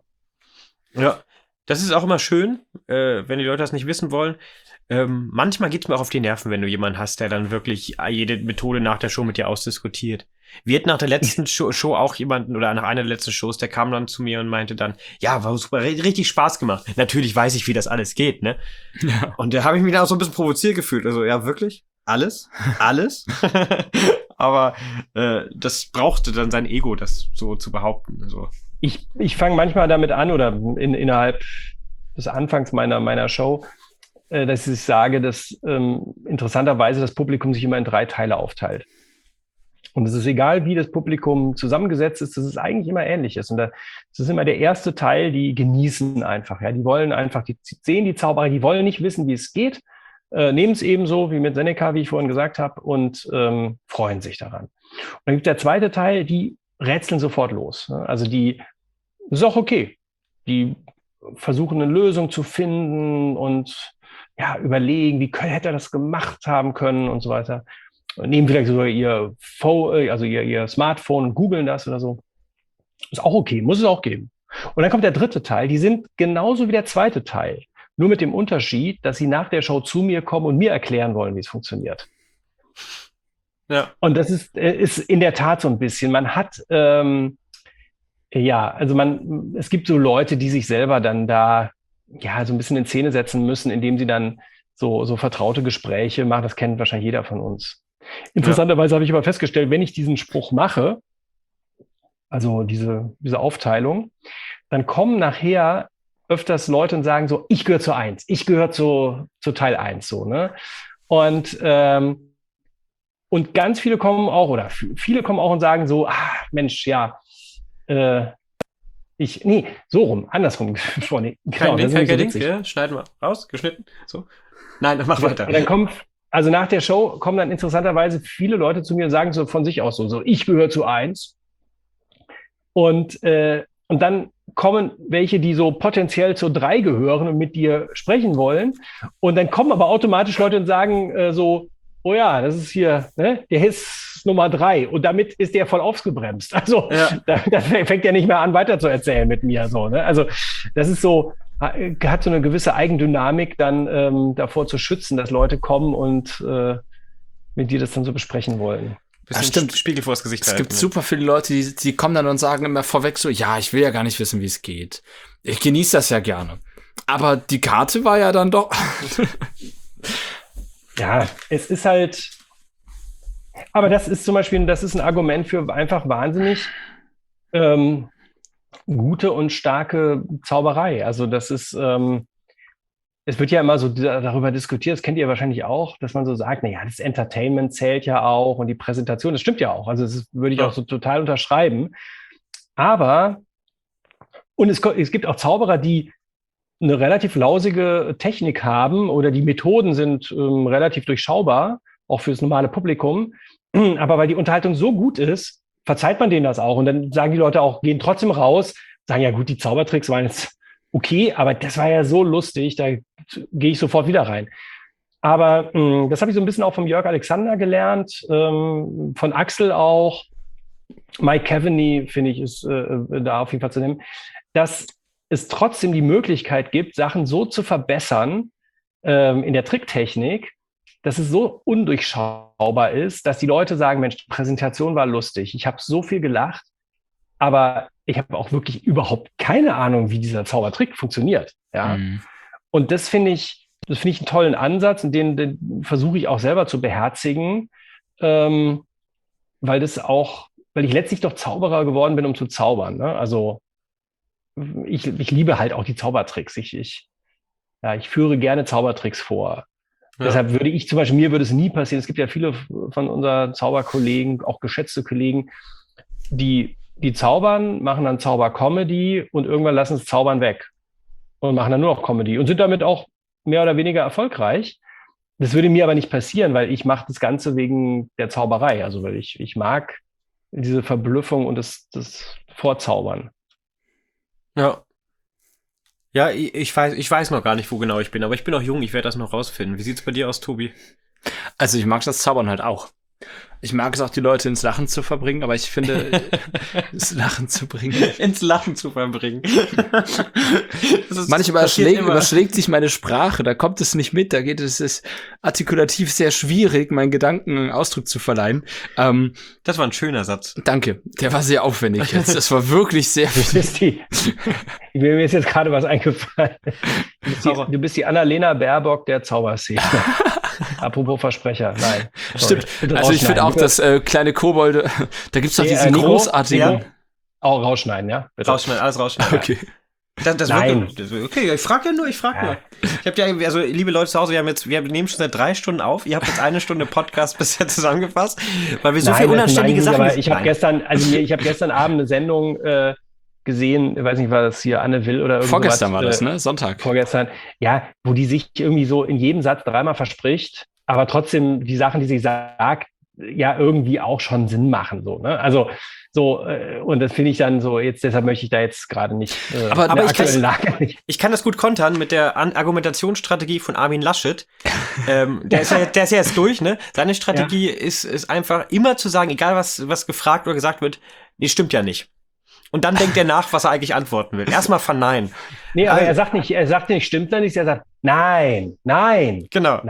Ja, das ist auch immer schön, wenn die Leute das nicht wissen wollen. Manchmal geht es mir auch auf die Nerven, wenn du jemanden hast, der dann wirklich jede Methode nach der Show mit dir ausdiskutiert. Wir hatten nach der letzten Show auch jemanden, oder nach einer der letzten Shows, der kam dann zu mir und meinte dann, ja, war super, richtig Spaß gemacht. Natürlich weiß ich, wie das alles geht, ne? Ja. Und da habe ich mich dann auch so ein bisschen provoziert gefühlt. Also, ja, wirklich? Alles? Alles? Aber das brauchte dann sein Ego, das so zu behaupten. Also. Ich fange manchmal damit an, oder innerhalb des Anfangs meiner Show, dass ich sage, dass interessanterweise das Publikum sich immer in 3 Teile aufteilt. Und es ist egal, wie das Publikum zusammengesetzt ist, das ist eigentlich immer Ähnliches. Und das ist immer der erste Teil, die genießen einfach. Ja, die wollen einfach, die sehen die Zauberer, die wollen nicht wissen, wie es geht, nehmen es eben so, wie mit Seneca, wie ich vorhin gesagt habe, und freuen sich daran. Und dann gibt der zweite Teil, die rätseln sofort los. Ne? Also das ist auch okay. Die versuchen eine Lösung zu finden und ja, überlegen, wie hätte er das gemacht haben können und so weiter. Nehmen vielleicht sogar ihr Smartphone und googeln das oder so. Ist auch okay, muss es auch geben. Und dann kommt der dritte Teil, die sind genauso wie der zweite Teil, nur mit dem Unterschied, dass sie nach der Show zu mir kommen und mir erklären wollen, wie es funktioniert. Ja. Und das ist in der Tat so ein bisschen, man hat, es gibt so Leute, die sich selber dann da ja so ein bisschen in Szene setzen müssen, indem sie dann so vertraute Gespräche machen. Das kennt wahrscheinlich jeder von uns. Interessanterweise habe ich aber festgestellt, wenn ich diesen Spruch mache, also diese Aufteilung, dann kommen nachher öfters Leute und sagen so, ich gehöre zur 1, ich gehöre zu Teil 1, so, ne? Und ganz viele kommen auch, oder viele kommen auch und sagen so, Mensch, ja, andersrum. Kein Ding, ja, schneiden wir raus, geschnitten, so. Nein, dann mach weiter. Dann also nach der Show kommen dann interessanterweise viele Leute zu mir und sagen so von sich aus so ich gehöre zu 1. Und dann kommen welche, die so potenziell zu 3 gehören und mit dir sprechen wollen. Und dann kommen aber automatisch Leute und sagen oh ja, das ist hier, ne, der ist Nummer 3 und damit ist der voll ausgebremst. Also da fängt er nicht mehr an, weiter zu erzählen mit mir. So, ne? Also das ist so, hat so eine gewisse Eigendynamik, dann davor zu schützen, dass Leute kommen und mit dir das dann so besprechen wollen. Ja, stimmt. Spiegel vors Gesicht halten. Es gibt super viele Leute, die kommen dann und sagen immer vorweg so, ja, ich will ja gar nicht wissen, wie es geht. Ich genieße das ja gerne. Aber die Karte war ja dann doch... Ja, es ist halt, Aber das ist zum Beispiel, das ist ein Argument für einfach wahnsinnig gute und starke Zauberei. Also das ist, es wird ja immer so darüber diskutiert, das kennt ihr wahrscheinlich auch, dass man so sagt, naja, das Entertainment zählt ja auch und die Präsentation, das stimmt ja auch. Also das würde ich auch so total unterschreiben. Aber, und es gibt auch Zauberer, die eine relativ lausige Technik haben oder die Methoden sind relativ durchschaubar, auch fürs normale Publikum. Aber weil die Unterhaltung so gut ist, verzeiht man denen das auch. Und dann sagen die Leute auch, gehen trotzdem raus, sagen, ja gut, die Zaubertricks waren jetzt okay, aber das war ja so lustig, da gehe ich sofort wieder rein. Aber das habe ich so ein bisschen auch vom Jörg Alexander gelernt, von Axel auch. Mike Caveney, finde ich, ist da auf jeden Fall zu nehmen, dass es trotzdem die Möglichkeit gibt, Sachen so zu verbessern in der Tricktechnik, dass es so undurchschaubar ist, dass die Leute sagen, Mensch, die Präsentation war lustig, ich habe so viel gelacht, aber ich habe auch wirklich überhaupt keine Ahnung, wie dieser Zaubertrick funktioniert. Ja? Und das finde ich einen tollen Ansatz und den versuche ich auch selber zu beherzigen, weil ich letztlich doch Zauberer geworden bin, um zu zaubern. Ne? Also ich liebe halt auch die Zaubertricks. Ich führe gerne Zaubertricks vor. Ja. Deshalb würde ich zum Beispiel, mir würde es nie passieren. Es gibt ja viele von unseren Zauberkollegen, auch geschätzte Kollegen, die zaubern, machen dann Zauber-Comedy und irgendwann lassen es Zaubern weg und machen dann nur noch Comedy und sind damit auch mehr oder weniger erfolgreich. Das würde mir aber nicht passieren, weil ich mache das Ganze wegen der Zauberei. Also weil ich mag diese Verblüffung und das Vorzaubern. Ja. Ja, ich weiß noch gar nicht, wo genau ich bin, aber ich bin auch jung, ich werde das noch rausfinden. Wie sieht's bei dir aus, Tobi? Also ich mag das Zaubern halt auch. Ich mag es auch, die Leute ins Lachen zu verbringen, aber ich finde, ins Lachen zu verbringen. Manchmal überschlägt sich meine Sprache, da kommt es nicht mit, es ist artikulativ sehr schwierig, meinen Gedanken Ausdruck zu verleihen. Das war ein schöner Satz. Danke, der war sehr aufwendig jetzt. Das war wirklich sehr viel. Mir ist jetzt gerade was eingefallen. Du bist die Annalena Baerbock der Zauberszene. Apropos Versprecher, nein. Stimmt. Also ich finde auch, dass kleine Kobolde, da gibt's doch diesen großartigen. Auch rausschneiden, ja? Bitte. Alles rausschneiden. Okay. Nein. Okay, ich frage nur. Ich habe ja, also liebe Leute zu Hause, wir nehmen schon seit 3 Stunden auf. Ihr habt jetzt 1 Stunde Podcast bisher zusammengefasst, weil wir so viel unanständige Sachen. Aber ich habe gestern Abend eine Sendung gesehen, ich weiß nicht, war das hier Anne Will oder irgendwas. Vorgestern war das, ne? Sonntag. Vorgestern, ja, wo die sich irgendwie so in jedem Satz 3-mal verspricht, aber trotzdem die Sachen, die sie sagt, ja irgendwie auch schon Sinn machen, so, ne? Also, so, und das finde ich dann so, deshalb möchte ich da jetzt gerade nicht, aber ich kann das gut kontern mit der Argumentationsstrategie von Armin Laschet. Der ist ja jetzt durch, ne? Seine Strategie ist einfach immer zu sagen, egal was gefragt oder gesagt wird, nee, stimmt ja nicht. Und dann denkt er nach, was er eigentlich antworten will. Erstmal verneinen. Nee, aber er sagt nicht, stimmt da nicht, er sagt, nein. Genau.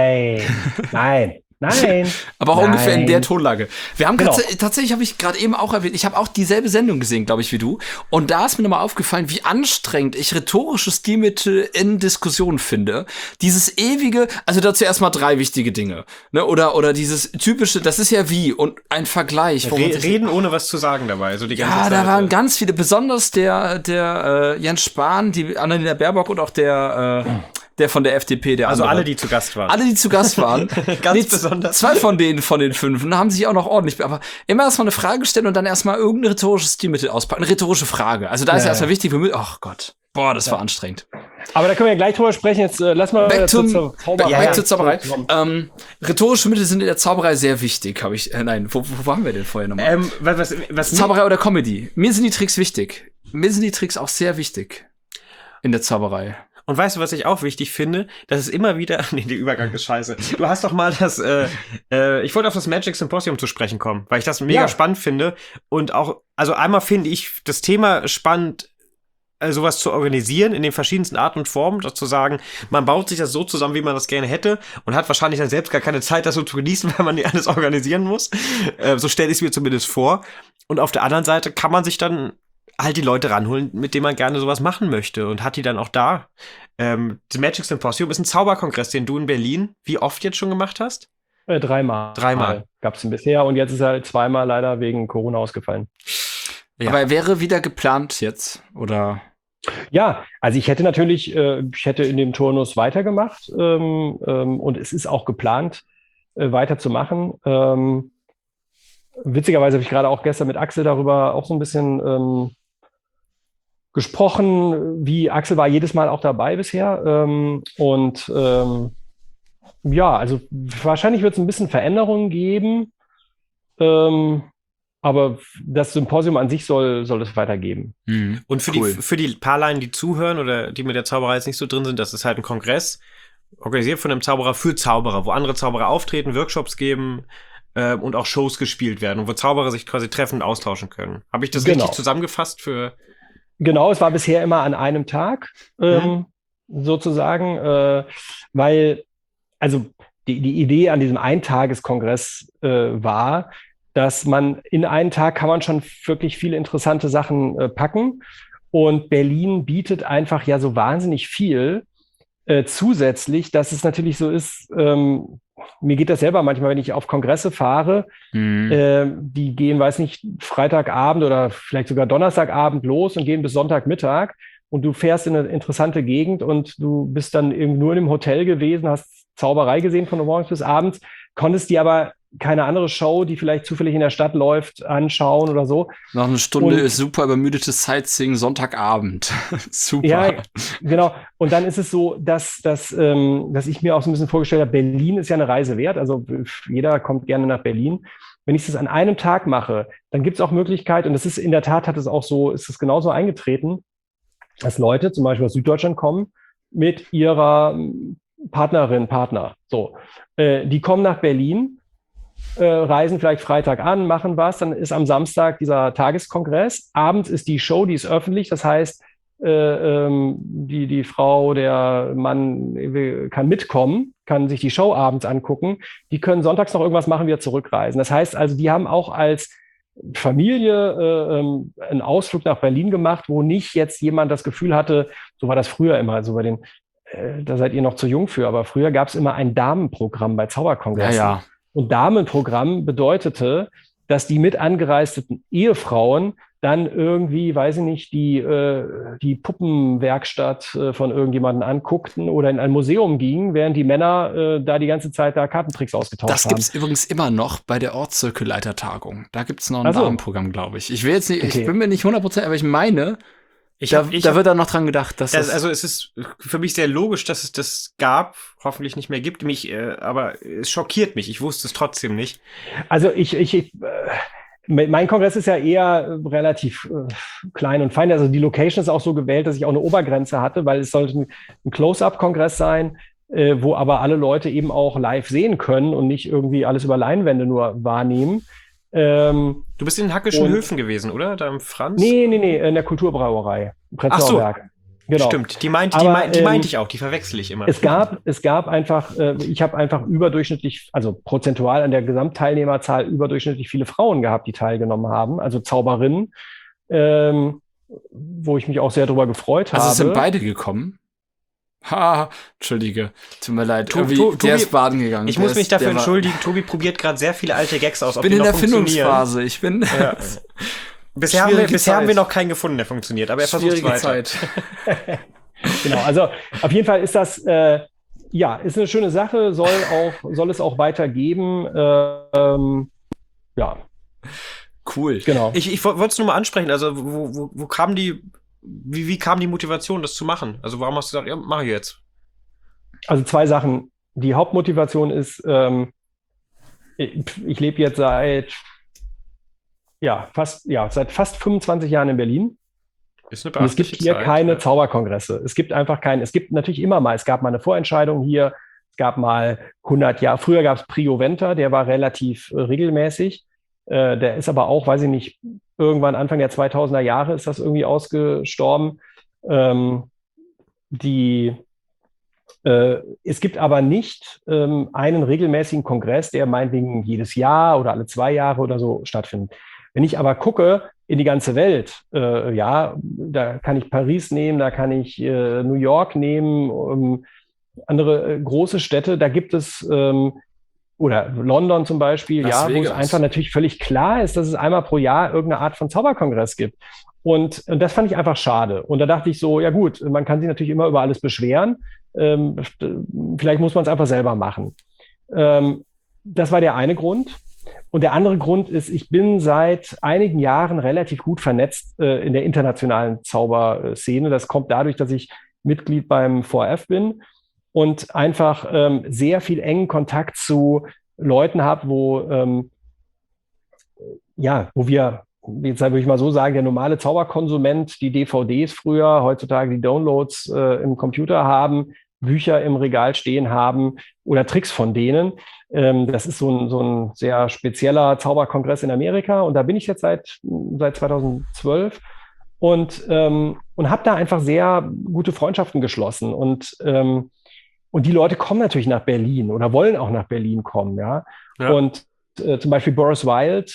Nein. Aber auch ungefähr in der Tonlage. Wir haben tatsächlich, habe ich gerade eben auch erwähnt, ich habe auch dieselbe Sendung gesehen, glaube ich, wie du. Und da ist mir nochmal aufgefallen, wie anstrengend ich rhetorische Stilmittel in Diskussionen finde. Dieses ewige, also dazu erstmal 3 wichtige Dinge. Ne? Oder dieses typische, das ist ja wie und ein Vergleich. Reden ohne was zu sagen dabei. Also die ganze Zeit. Da waren ganz viele, besonders der Jens Spahn, die Annalena Baerbock und auch der von der FDP, der also andere. Alle, die zu Gast waren. Ganz besonders. 2 von den 5 haben sich auch noch ordentlich, aber immer erstmal eine Frage stellen und dann erstmal irgendein rhetorisches Stilmittel auspacken. Eine rhetorische Frage. Also da ist erstmal wichtig, ach Gott. Boah, das war anstrengend. Aber da können wir ja gleich drüber sprechen. Jetzt lass mal Back zur Zauberei. Rhetorische Mittel sind in der Zauberei sehr wichtig, habe ich. Nein, wo waren wir denn vorher nochmal? Was Zauberei oder Comedy? Mir sind die Tricks wichtig. Mir sind die Tricks auch sehr wichtig in der Zauberei. Und weißt du, was ich auch wichtig finde? Das ist immer wieder, der Übergang ist scheiße. Du hast doch mal ich wollte auf das Magic Symposium zu sprechen kommen, weil ich das mega spannend finde. Und auch, also einmal finde ich das Thema spannend, sowas zu organisieren in den verschiedensten Arten und Formen, das zu sagen, man baut sich das so zusammen, wie man das gerne hätte und hat wahrscheinlich dann selbst gar keine Zeit, das so zu genießen, weil man nicht alles organisieren muss. So stelle ich es mir zumindest vor. Und auf der anderen Seite kann man sich dann halt die Leute ranholen, mit denen man gerne sowas machen möchte und hat die dann auch da. Das Magic Symposium ist ein Zauberkongress, den du in Berlin wie oft jetzt schon gemacht hast? Dreimal. Dreimal. Gab es ihn bisher und jetzt ist er halt zweimal leider wegen Corona ausgefallen. Ja. Aber er wäre wieder geplant jetzt, oder? Ja, also ich hätte in dem Turnus weitergemacht und es ist auch geplant, weiterzumachen. Witzigerweise habe ich gerade auch gestern mit Axel darüber auch so ein bisschen gesprochen, wie Axel war jedes Mal auch dabei bisher. Ja, also wahrscheinlich wird es ein bisschen Veränderungen geben, aber das Symposium an sich soll es weitergeben. Und für die paar Laien, die zuhören oder die mit der Zauberei jetzt nicht so drin sind, das ist halt ein Kongress, organisiert von einem Zauberer für Zauberer, wo andere Zauberer auftreten, Workshops geben und auch Shows gespielt werden und wo Zauberer sich quasi treffen und austauschen können. Habe ich das richtig zusammengefasst für... Genau, es war bisher immer an einem Tag, sozusagen, weil, also die Idee an diesem Eintageskongress war, dass man in einen Tag kann man schon wirklich viele interessante Sachen packen. Und Berlin bietet einfach ja so wahnsinnig viel zusätzlich, dass es natürlich so ist, mir geht das selber manchmal, wenn ich auf Kongresse fahre, die gehen, weiß nicht, Freitagabend oder vielleicht sogar Donnerstagabend los und gehen bis Sonntagmittag und du fährst in eine interessante Gegend und du bist dann eben nur in einem Hotel gewesen, hast Zauberei gesehen von morgens bis abends, konntest dir aber keine andere Show, die vielleicht zufällig in der Stadt läuft, anschauen oder so. Noch eine Stunde ist super übermüdetes Sightseeing Sonntagabend. Super. Ja, genau. Und dann ist es so, dass ich mir auch so ein bisschen vorgestellt habe, Berlin ist ja eine Reise wert. Also jeder kommt gerne nach Berlin. Wenn ich das an einem Tag mache, dann gibt es auch Möglichkeit, und das ist in der Tat, ist es genauso eingetreten, dass Leute zum Beispiel aus Süddeutschland kommen mit ihrer Partner. So, die kommen nach Berlin, reisen vielleicht Freitag an, machen was, dann ist am Samstag dieser Tageskongress, abends ist die Show, die ist öffentlich, das heißt, die Frau, der Mann kann mitkommen, kann sich die Show abends angucken, die können sonntags noch irgendwas machen, wieder zurückreisen. Das heißt also, die haben auch als Familie einen Ausflug nach Berlin gemacht, wo nicht jetzt jemand das Gefühl hatte, so war das früher immer, also da seid ihr noch zu jung für, aber früher gab es immer ein Damenprogramm bei Zauberkongressen. Ja. Und Damenprogramm bedeutete, dass die mit angereisten Ehefrauen dann irgendwie, weiß ich nicht, die Puppenwerkstatt von irgendjemandem anguckten oder in ein Museum gingen, während die Männer da die ganze Zeit da Kartentricks ausgetauscht haben. Das gibt's übrigens immer noch bei der Ortszirkelleitertagung. Da gibt's noch ein Damenprogramm, glaube ich. Ich bin mir nicht 100%, aber ich meine, da wird dann noch dran gedacht, dass also es ist für mich sehr logisch, dass es das gab, hoffentlich nicht mehr gibt, aber es schockiert mich. Ich wusste es trotzdem nicht. Also mein Kongress ist ja eher relativ klein und fein. Also die Location ist auch so gewählt, dass ich auch eine Obergrenze hatte, weil es sollte ein Close-Up-Kongress sein, wo aber alle Leute eben auch live sehen können und nicht irgendwie alles über Leinwände nur wahrnehmen. Du bist in den Hackischen Höfen gewesen, oder? Da im Franz? Nee, in der Kulturbrauerei. Prenzlauer Berg. Genau. Stimmt, die meinte ich auch, die verwechsel ich immer. Es gab einfach, ich habe einfach überdurchschnittlich, also prozentual an der Gesamtteilnehmerzahl überdurchschnittlich viele Frauen gehabt, die teilgenommen haben, also Zauberinnen, wo ich mich auch sehr darüber gefreut habe. Also es sind beide gekommen? Entschuldige, tut mir leid. Tobi, der ist baden gegangen. Ich muss mich dafür entschuldigen. Tobi probiert gerade sehr viele alte Gags aus. Ich bin in der Findungsphase. Ja. Bisher haben wir noch keinen gefunden, der funktioniert, aber er versucht es weiter. Zeit. Genau, also auf jeden Fall ist das ist eine schöne Sache, soll es auch weitergeben. Ja. Cool. Genau. Ich wollte es nur mal ansprechen, also wo kam wie kam die Motivation, das zu machen? Also warum hast du gesagt, ja, mach ich jetzt? Also 2 Sachen. Die Hauptmotivation ist, ich lebe jetzt seit fast 25 Jahren in Berlin. Ist eine und es gibt hier keine Zauberkongresse. Es gibt natürlich immer mal, es gab mal eine Vorentscheidung hier, es gab mal 100 Jahre, früher gab es Prio Venter, der war relativ regelmäßig. Der ist aber auch, weiß ich nicht, irgendwann Anfang der 2000er Jahre ist das irgendwie ausgestorben. Es gibt aber nicht einen regelmäßigen Kongress, der meinetwegen jedes Jahr oder alle 2 Jahre oder so stattfindet. Wenn ich aber gucke in die ganze Welt, da kann ich Paris nehmen, da kann ich New York nehmen, andere große Städte, da gibt es oder London zum Beispiel, Las wo es Vegas. einfach natürlich völlig klar ist, dass es einmal pro Jahr irgendeine Art von Zauberkongress gibt. Und das fand ich einfach schade. Und da dachte ich so, ja gut, man kann sich natürlich immer über alles beschweren. Vielleicht muss man es einfach selber machen. Das war der eine Grund. Und der andere Grund ist, ich bin seit einigen Jahren relativ gut vernetzt in der internationalen Zauberszene. Das kommt dadurch, dass ich Mitglied beim VRF bin und einfach sehr viel engen Kontakt zu Leuten habe, wo wir, jetzt würde ich mal so sagen, der normale Zauberkonsument, die DVDs früher, heutzutage die Downloads im Computer haben, Bücher im Regal stehen haben oder Tricks von denen. Das ist so ein sehr spezieller Zauberkongress in Amerika und da bin ich jetzt seit 2012 und habe da einfach sehr gute Freundschaften geschlossen und die Leute kommen natürlich nach Berlin oder wollen auch nach Berlin kommen, ja. Und zum Beispiel Boris Wilde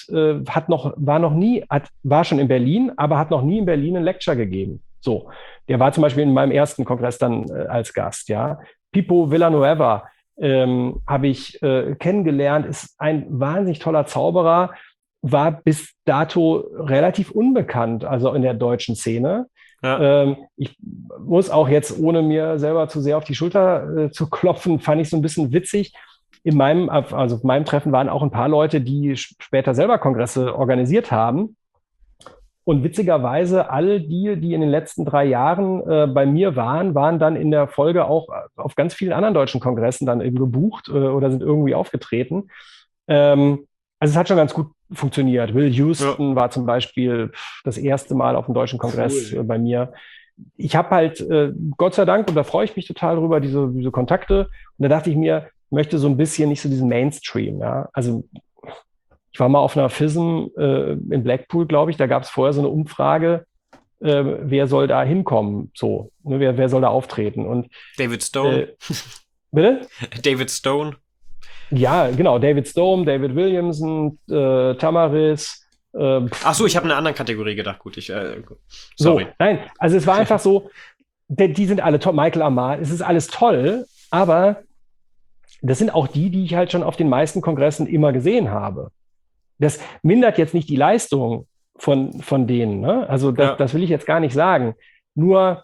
war schon in Berlin, aber hat noch nie in Berlin ein Lecture gegeben. So, der war zum Beispiel in meinem ersten Kongress dann als Gast, ja. Pipo Villanueva habe ich kennengelernt, ist ein wahnsinnig toller Zauberer, war bis dato relativ unbekannt, also in der deutschen Szene. Ja. Ich muss auch jetzt, ohne mir selber zu sehr auf die Schulter zu klopfen, fand ich so ein bisschen witzig. Auf meinem Treffen waren auch ein paar Leute, die später selber Kongresse organisiert haben. Und witzigerweise, alle die in den letzten 3 Jahren bei mir waren dann in der Folge auch auf ganz vielen anderen deutschen Kongressen dann eben gebucht oder sind irgendwie aufgetreten. Also es hat schon ganz gut funktioniert. Will Houston war zum Beispiel das erste Mal auf dem deutschen Kongress bei mir. Ich habe halt, Gott sei Dank, und da freue ich mich total drüber, diese Kontakte. Und da dachte ich mir, ich möchte so ein bisschen nicht so diesen Mainstream, ja. Also ich war mal auf einer FISM in Blackpool, glaube ich, da gab es vorher so eine Umfrage, wer soll da hinkommen, so, ne, wer soll da auftreten. Und David Stone. Bitte? David Stone. Ja, genau, David Stone, David Williamson, Tamaris. Ach so, ich habe eine andere Kategorie gedacht, gut, sorry. So, nein, also es war einfach so, die sind alle toll, Michael Amal, es ist alles toll, aber das sind auch die ich halt schon auf den meisten Kongressen immer gesehen habe. Das mindert jetzt nicht die Leistung von denen, ne? Also das will ich jetzt gar nicht sagen. Nur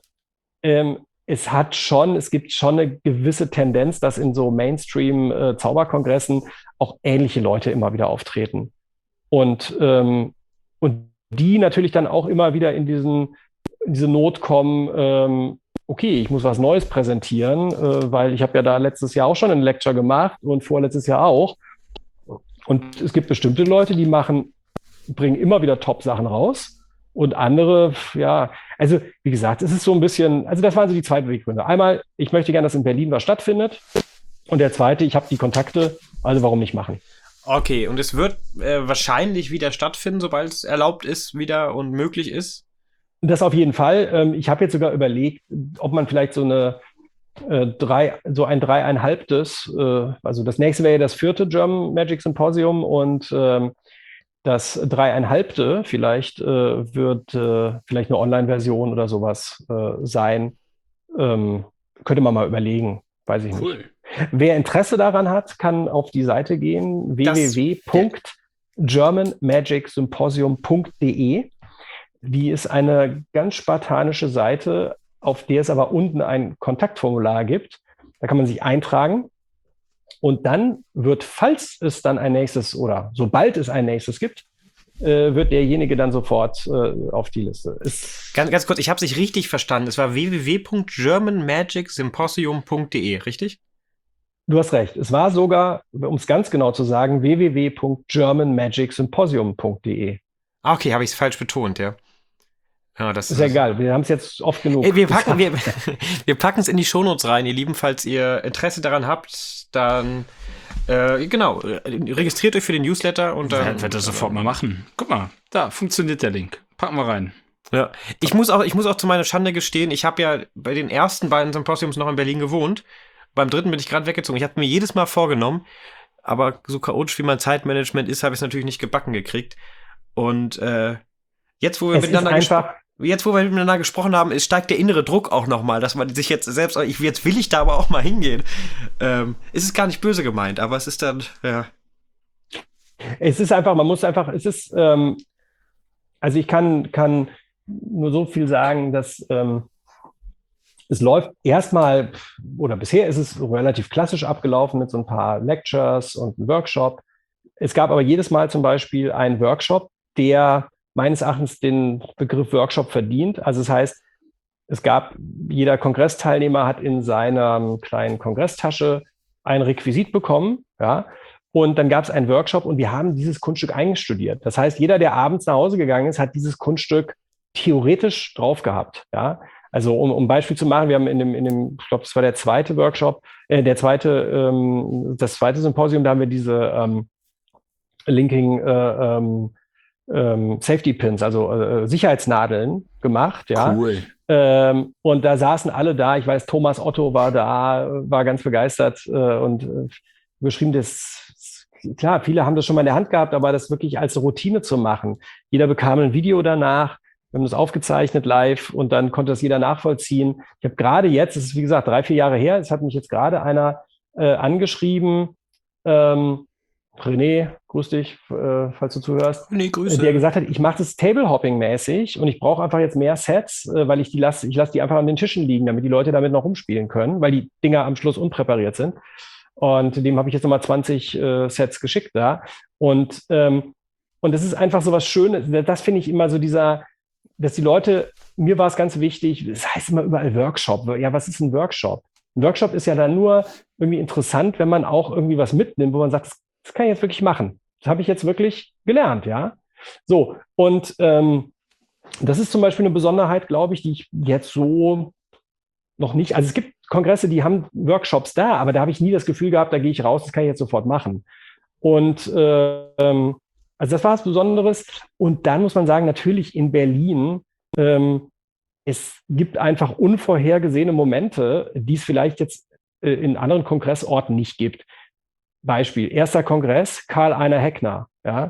es gibt schon eine gewisse Tendenz, dass in so Mainstream-Zauberkongressen auch ähnliche Leute immer wieder auftreten. Und die natürlich dann auch immer wieder in diese Not kommen, okay, ich muss was Neues präsentieren, weil ich habe ja da letztes Jahr auch schon ein Lecture gemacht und vorletztes Jahr auch. Und es gibt bestimmte Leute, die bringen immer wieder Top-Sachen raus und andere, ja, also wie gesagt, es ist so ein bisschen, also das waren so die 2 Beweggründe. Einmal, ich möchte gerne, dass in Berlin was stattfindet und der zweite, ich habe die Kontakte, also warum nicht machen? Okay, und es wird wahrscheinlich wieder stattfinden, sobald es erlaubt ist wieder und möglich ist? Das auf jeden Fall. Ich habe jetzt sogar überlegt, ob man vielleicht so ein 3,5, also das nächste wäre ja das 4. German Magic Symposium und das 3,5 vielleicht wird vielleicht eine Online-Version oder sowas sein. Könnte man mal überlegen, weiß ich nicht. Wer Interesse daran hat, kann auf die Seite gehen, www.germanmagicsymposium.de. Die ist eine ganz spartanische Seite, auf der es aber unten ein Kontaktformular gibt. Da kann man sich eintragen. Und dann wird, falls es dann ein nächstes oder sobald es ein nächstes gibt, wird derjenige dann sofort auf die Liste. Ganz kurz, ich habe es nicht richtig verstanden. Es war www.germanmagicsymposium.de, richtig? Du hast recht. Es war sogar, um es ganz genau zu sagen, www.germanmagicsymposium.de. Okay, habe ich es falsch betont, ja. Ja, das ist ja egal, wir haben es jetzt oft genug. Wir packen es in die Shownotes rein, ihr Lieben, falls ihr Interesse daran habt, dann registriert euch für den Newsletter und dann wird das sofort mal machen. Guck mal, da funktioniert der Link. Packen wir rein. Ja, ich muss auch zu meiner Schande gestehen, ich habe ja bei den ersten beiden Symposiums noch in Berlin gewohnt. Beim dritten bin ich gerade weggezogen. Ich habe mir jedes Mal vorgenommen, aber so chaotisch wie mein Zeitmanagement ist, habe ich es natürlich nicht gebacken gekriegt. Und jetzt, wo wir miteinander jetzt, wo wir miteinander gesprochen haben, steigt der innere Druck auch nochmal, dass man sich jetzt selbst, jetzt will ich da aber auch mal hingehen. Ist es gar nicht böse gemeint, aber es ist dann, ja. Es ist einfach, also ich kann nur so viel sagen, dass es läuft erstmal, oder bisher ist es relativ klassisch abgelaufen mit so ein paar Lectures und einem Workshop. Es gab aber jedes Mal zum Beispiel einen Workshop, der meines Erachtens den Begriff Workshop verdient. Also das heißt, jeder Kongressteilnehmer hat in seiner kleinen Kongresstasche ein Requisit bekommen, ja, und dann gab es einen Workshop und wir haben dieses Kunststück eingestudiert. Das heißt, jeder, der abends nach Hause gegangen ist, hat dieses Kunststück theoretisch drauf gehabt, ja. Also um ein Beispiel zu machen, wir haben ich glaube, das war der zweite Workshop, das zweite Symposium, da haben wir diese Linking Safety Pins, also Sicherheitsnadeln gemacht, ja. Cool. Und da saßen alle da. Ich weiß, Thomas Otto war da, war ganz begeistert und beschrieben, klar, viele haben das schon mal in der Hand gehabt, aber das wirklich als Routine zu machen. Jeder bekam ein Video danach. Wir haben das aufgezeichnet live und dann konnte das jeder nachvollziehen. Ich habe gerade jetzt, es ist wie gesagt 3-4 Jahre her, es hat mich jetzt gerade einer angeschrieben, René, grüß dich, falls du zuhörst. Nee, Grüße. Der gesagt hat, ich mache das Table-Hopping-mäßig und ich brauche einfach jetzt mehr Sets, weil ich lasse die einfach an den Tischen liegen, damit die Leute damit noch rumspielen können, weil die Dinger am Schluss unpräpariert sind. Und dem habe ich jetzt nochmal 20 Sets geschickt da. Und das ist einfach so was Schönes. Das finde ich immer so dass die Leute, mir war es ganz wichtig, das heißt immer überall Workshop. Ja, was ist ein Workshop? Ein Workshop ist ja dann nur irgendwie interessant, wenn man auch irgendwie was mitnimmt, wo man sagt, das kann ich jetzt wirklich machen. Das habe ich jetzt wirklich gelernt, ja. So, und das ist zum Beispiel eine Besonderheit, glaube ich, die ich jetzt so noch nicht, also es gibt Kongresse, die haben Workshops da, aber da habe ich nie das Gefühl gehabt, da gehe ich raus, das kann ich jetzt sofort machen. Und also das war was Besonderes. Und dann muss man sagen, natürlich in Berlin, es gibt einfach unvorhergesehene Momente, die es vielleicht jetzt in anderen Kongressorten nicht gibt. Beispiel, erster Kongress, Karl-Einer Heckner, ja,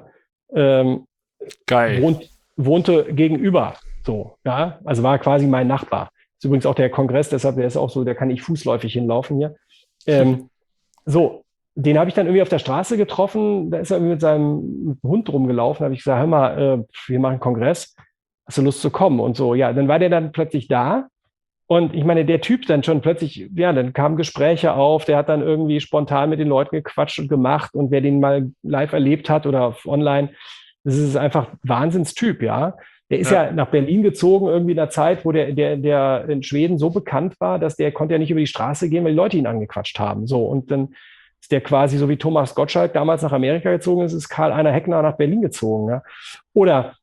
geil. Wohnte gegenüber, so, ja, also war quasi mein Nachbar. Ist übrigens auch der Kongress, deshalb, der ist auch so, da kann ich fußläufig hinlaufen hier. So, den habe ich dann irgendwie auf der Straße getroffen, da ist er mit seinem Hund rumgelaufen, da habe ich gesagt, hör mal, wir machen Kongress, hast du Lust zu kommen? Und so, ja, dann war der dann plötzlich da. Und ich meine, der Typ dann schon plötzlich, ja, dann kamen Gespräche auf, der hat dann irgendwie spontan mit den Leuten gequatscht und gemacht und wer den mal live erlebt hat oder online, das ist einfach ein Wahnsinnstyp, ja. Der ist ja nach Berlin gezogen, irgendwie in einer Zeit, wo der in Schweden so bekannt war, dass der konnte ja nicht über die Straße gehen, weil die Leute ihn angequatscht haben. So, und dann ist der quasi so wie Thomas Gottschalk damals nach Amerika gezogen ist, ist Karl-Einer Heckner nach Berlin gezogen, ja. Oder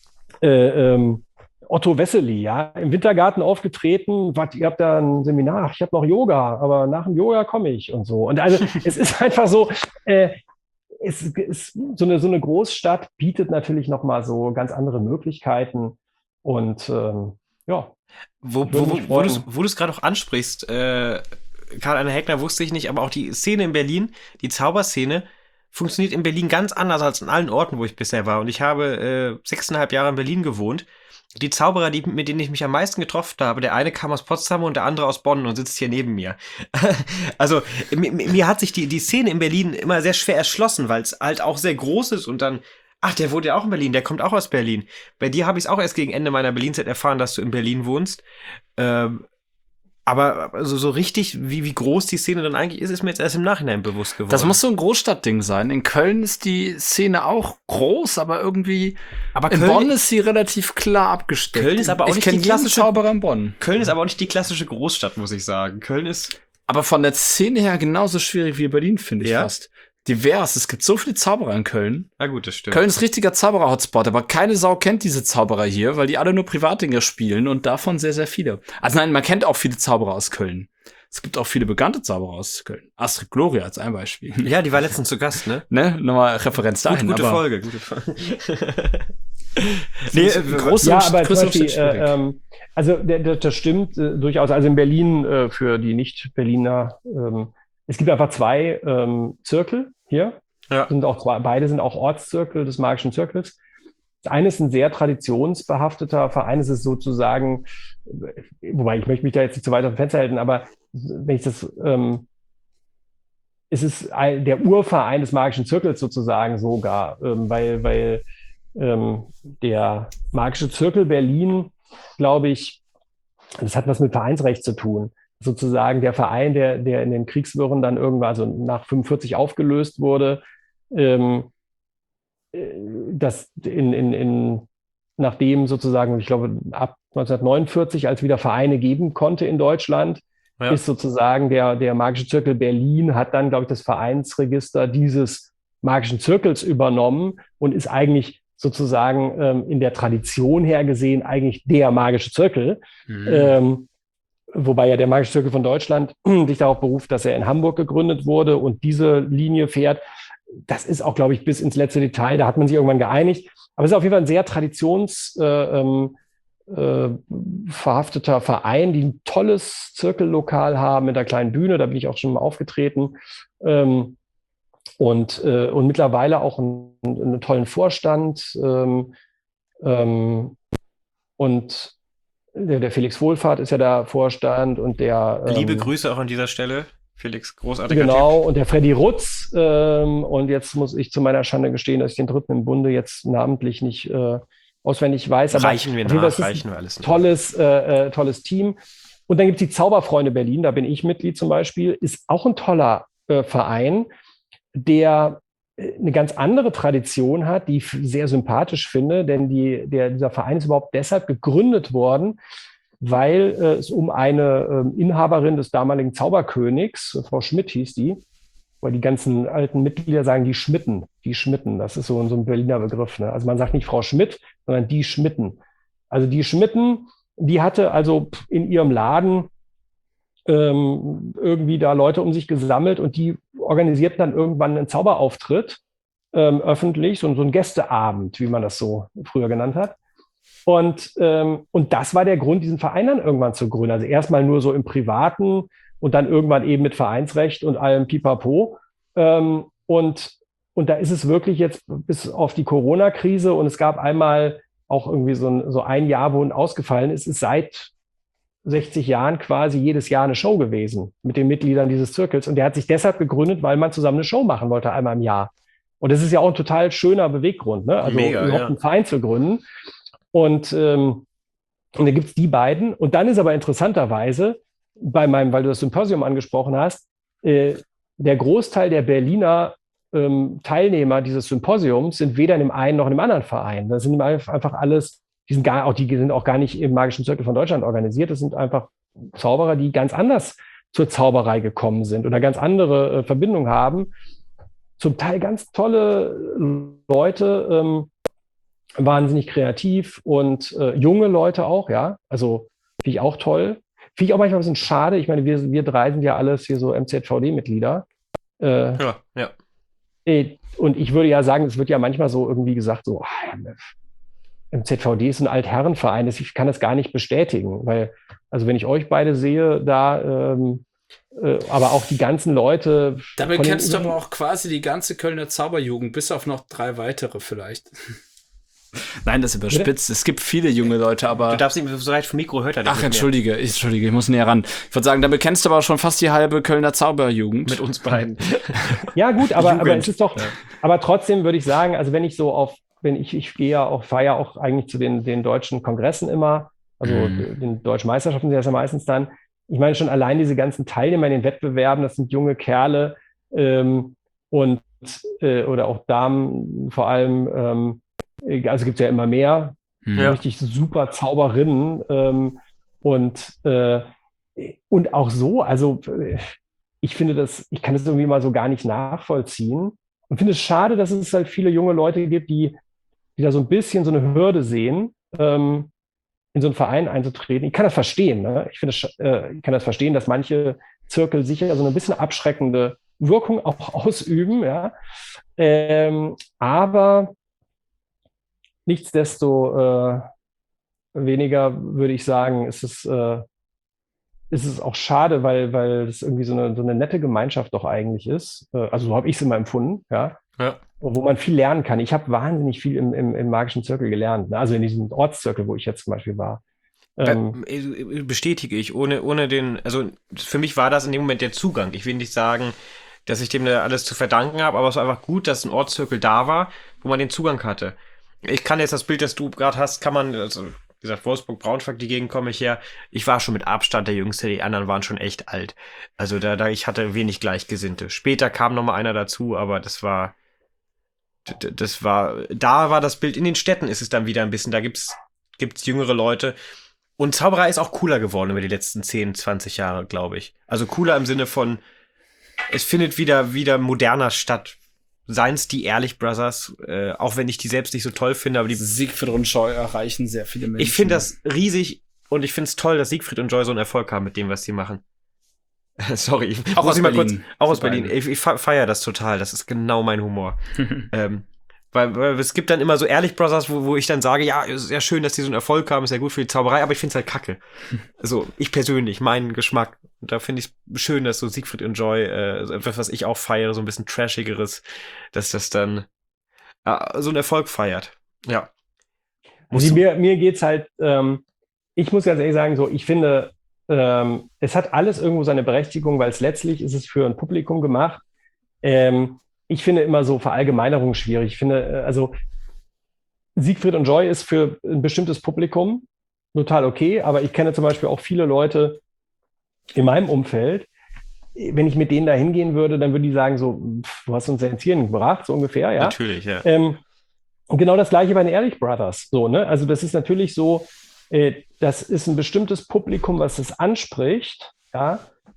Otto Wessely, ja, im Wintergarten aufgetreten, ihr habt da ein Seminar, ach, ich habe noch Yoga, aber nach dem Yoga komme ich und so. Und also es ist einfach so, es ist so eine Großstadt bietet natürlich nochmal so ganz andere Möglichkeiten und ja. Wo du es gerade auch ansprichst, Karl-Einer Heckner wusste ich nicht, aber auch die Szene in Berlin, die Zauberszene, funktioniert in Berlin ganz anders als an allen Orten, wo ich bisher war. Und ich habe 6,5 Jahre in Berlin gewohnt. Die Zauberer, mit denen ich mich am meisten getroffen habe, der eine kam aus Potsdam und der andere aus Bonn und sitzt hier neben mir. Also mir hat sich die Szene in Berlin immer sehr schwer erschlossen, weil es halt auch sehr groß ist und dann, ach, der wohnt ja auch in Berlin, der kommt auch aus Berlin. Bei dir habe ich es auch erst gegen Ende meiner Berlin-Zeit erfahren, dass du in Berlin wohnst. Aber also so richtig, wie groß die Szene dann eigentlich ist mir jetzt erst im Nachhinein bewusst geworden. Das muss so ein Großstadtding sein. In Köln ist die Szene auch groß, aber irgendwie in Bonn ist sie relativ klar abgesteckt. Köln ist aber auch nicht die klassische Zauberer in Bonn. Köln ist aber auch nicht die klassische Großstadt, muss ich sagen. Köln ist aber von der Szene her genauso schwierig wie Berlin, finde ich fast. Divers, es gibt so viele Zauberer in Köln. Na gut, das stimmt. Köln ist richtiger Zauberer-Hotspot, aber keine Sau kennt diese Zauberer hier, weil die alle nur Privatdinger spielen und davon sehr, sehr viele. Also nein, man kennt auch viele Zauberer aus Köln. Es gibt auch viele bekannte Zauberer aus Köln. Astrid Gloria als ein Beispiel. Ja, die war letztens zu Gast, ne? Nochmal Referenz dahin. Gute Folge. Nee, ja, aber zum Beispiel, also das stimmt durchaus. Also in Berlin, für die Nicht-Berliner, es gibt einfach 2 Zirkel hier. Ja. Beide sind auch Ortszirkel des Magischen Zirkels. Das eine ist ein sehr traditionsbehafteter Verein, es ist sozusagen, wobei ich möchte mich da jetzt nicht zu weit auf dem Fenster halten, aber wenn ich das, es ist der Urverein des Magischen Zirkels sozusagen sogar, weil der Magische Zirkel Berlin, glaube ich, das hat was mit Vereinsrecht zu tun. Sozusagen der Verein, der in den Kriegswirren dann irgendwann, also nach 45 aufgelöst wurde, das nachdem sozusagen, ich glaube, ab 1949, als wieder Vereine geben konnte in Deutschland, ist sozusagen der Magische Zirkel Berlin, hat dann, glaube ich, das Vereinsregister dieses Magischen Zirkels übernommen und ist eigentlich sozusagen in der Tradition her gesehen eigentlich der Magische Zirkel. Wobei ja der Magische Zirkel von Deutschland sich darauf beruft, dass er in Hamburg gegründet wurde und diese Linie fährt. Das ist auch, glaube ich, bis ins letzte Detail, da hat man sich irgendwann geeinigt. Aber es ist auf jeden Fall ein sehr traditionsverhafteter Verein, die ein tolles Zirkellokal haben mit einer kleinen Bühne, da bin ich auch schon mal aufgetreten. Und mittlerweile auch einen tollen Vorstand. Und der Felix Wohlfahrt ist ja da Vorstand und der liebe Grüße auch an dieser Stelle, Felix, großartiger genau, Typ. und der Freddy Rutz, und jetzt muss ich zu meiner Schande gestehen, dass ich den Dritten im Bunde jetzt namentlich nicht auswendig weiß. Aber reichen wir alles nach. Tolles Team. Und dann gibt es die Zauberfreunde Berlin, da bin ich Mitglied zum Beispiel, ist auch ein toller Verein, der eine ganz andere Tradition hat, die ich sehr sympathisch finde, denn dieser Verein ist überhaupt deshalb gegründet worden, weil es um eine Inhaberin des damaligen Zauberkönigs, Frau Schmidt hieß die, weil die ganzen alten Mitglieder sagen die Schmitten, das ist so ein Berliner Begriff. Ne? Also man sagt nicht Frau Schmidt, sondern die Schmitten. Also die Schmitten, die hatte also in ihrem Laden irgendwie da Leute um sich gesammelt und die organisierten dann irgendwann einen Zauberauftritt öffentlich, so ein Gästeabend, wie man das so früher genannt hat. Und das war der Grund, diesen Verein dann irgendwann zu gründen. Also erstmal nur so im Privaten und dann irgendwann eben mit Vereinsrecht und allem Pipapo. Und da ist es wirklich jetzt bis auf die Corona-Krise und es gab einmal auch irgendwie so ein Jahr, wo ausgefallen ist, ist seit 60 Jahren quasi jedes Jahr eine Show gewesen mit den Mitgliedern dieses Zirkels. Und der hat sich deshalb gegründet, weil man zusammen eine Show machen wollte, einmal im Jahr. Und das ist ja auch ein total schöner Beweggrund, ne? Also überhaupt einen Verein zu gründen. Und da gibt's die beiden. Und dann ist aber interessanterweise, weil du das Symposium angesprochen hast, der Großteil der Berliner Teilnehmer dieses Symposiums sind weder in dem einen noch in dem anderen Verein. Das sind einfach alles, die sind auch gar nicht im Magischen Zirkel von Deutschland organisiert. Das sind einfach Zauberer, die ganz anders zur Zauberei gekommen sind oder ganz andere Verbindungen haben. Zum Teil ganz tolle Leute, wahnsinnig kreativ und junge Leute auch, ja. Also finde ich auch toll. Finde ich auch manchmal ein bisschen schade. Ich meine, wir drei sind ja alles hier so MZVD-Mitglieder. Ja. Und ich würde ja sagen, es wird ja manchmal so irgendwie gesagt, so, MZVD ist ein Altherrenverein. Ich kann das gar nicht bestätigen, weil, also wenn ich euch beide sehe, da, aber auch die ganzen Leute. Damit kennst du aber auch quasi die ganze Kölner Zauberjugend, bis auf noch 3 weitere vielleicht. Nein, das ist überspitzt. Bitte? Es gibt viele junge Leute, aber... Du darfst nicht so weit vom Mikro, hört er nicht. Ach, entschuldige, ich muss näher ran. Ich würde sagen, damit kennst du aber schon fast die halbe Kölner Zauberjugend. Mit uns beiden. Ja, gut, aber es ist doch... Aber trotzdem würde ich sagen, also wenn ich so ich fahre ja auch eigentlich zu den deutschen Kongressen immer, also den deutschen Meisterschaften sind das ja meistens dann. Ich meine schon allein diese ganzen Teilnehmer in den Wettbewerben, das sind junge Kerle oder auch Damen vor allem, also gibt es ja immer mehr richtig super Zauberinnen und auch so, also ich finde ich kann das irgendwie mal so gar nicht nachvollziehen und finde es schade, dass es halt viele junge Leute gibt, die da so ein bisschen so eine Hürde sehen, in so einen Verein einzutreten. Ich kann das verstehen, ne? Ich kann das verstehen, dass manche Zirkel sicher so ein bisschen abschreckende Wirkung auch ausüben, ja. Aber nichtsdesto weniger würde ich sagen, ist es ist es auch schade, weil es irgendwie so eine nette Gemeinschaft doch eigentlich ist. Also so habe ich es immer empfunden, ja. Wo man viel lernen kann. Ich habe wahnsinnig viel im magischen Zirkel gelernt, ne? Also in diesem Ortszirkel, wo ich jetzt zum Beispiel war. Bestätige ich, ohne also für mich war das in dem Moment der Zugang. Ich will nicht sagen, dass ich dem da alles zu verdanken habe, aber es war einfach gut, dass ein Ortszirkel da war, wo man den Zugang hatte. Ich kann jetzt das Bild, das du gerade hast, also wie gesagt, Wolfsburg, Braunschweig, die Gegend komme ich her. Ich war schon mit Abstand der Jüngste, die anderen waren schon echt alt. Also ich hatte wenig Gleichgesinnte. Später kam noch mal einer dazu, aber da war das Bild. In den Städten ist es dann wieder ein bisschen, da gibt's jüngere Leute. Und Zauberei ist auch cooler geworden über die letzten 10, 20 Jahre, glaube ich. Also cooler im Sinne von, es findet wieder moderner statt. Seien's die Ehrlich Brothers, auch wenn ich die selbst nicht so toll finde, aber die Siegfried und Joy erreichen sehr viele Menschen. Ich finde das riesig und ich finde es toll, dass Siegfried und Joy so einen Erfolg haben mit dem, was sie machen. Sorry, auch aus Berlin. Auch aus Berlin. Ich feiere das total, das ist genau mein Humor. Weil es gibt dann immer so Ehrlich Brothers, wo ich dann sage, ja, ist ja schön, dass die so einen Erfolg haben, ist ja gut für die Zauberei, aber ich finde es halt kacke. Also ich persönlich, mein Geschmack. Und da finde ich es schön, dass so Siegfried und Joy, etwas, was ich auch feiere, so ein bisschen trashigeres, dass das dann so einen Erfolg feiert. Ja. Mir geht's halt, ich muss ganz ehrlich sagen, so, ich finde, es hat alles irgendwo seine Berechtigung, weil es letztlich ist es für ein Publikum gemacht. Ich finde immer so Verallgemeinerung schwierig. Ich finde, also Siegfried und Joy ist für ein bestimmtes Publikum total okay, aber ich kenne zum Beispiel auch viele Leute in meinem Umfeld, wenn ich mit denen da hingehen würde, dann würden die sagen so, du hast uns ja ins Hirn gebracht, so ungefähr, ja. Natürlich, ja. Und genau das Gleiche bei den Ehrlich Brothers, so, ne? Also das ist natürlich so, das ist ein bestimmtes Publikum, was es anspricht, ja.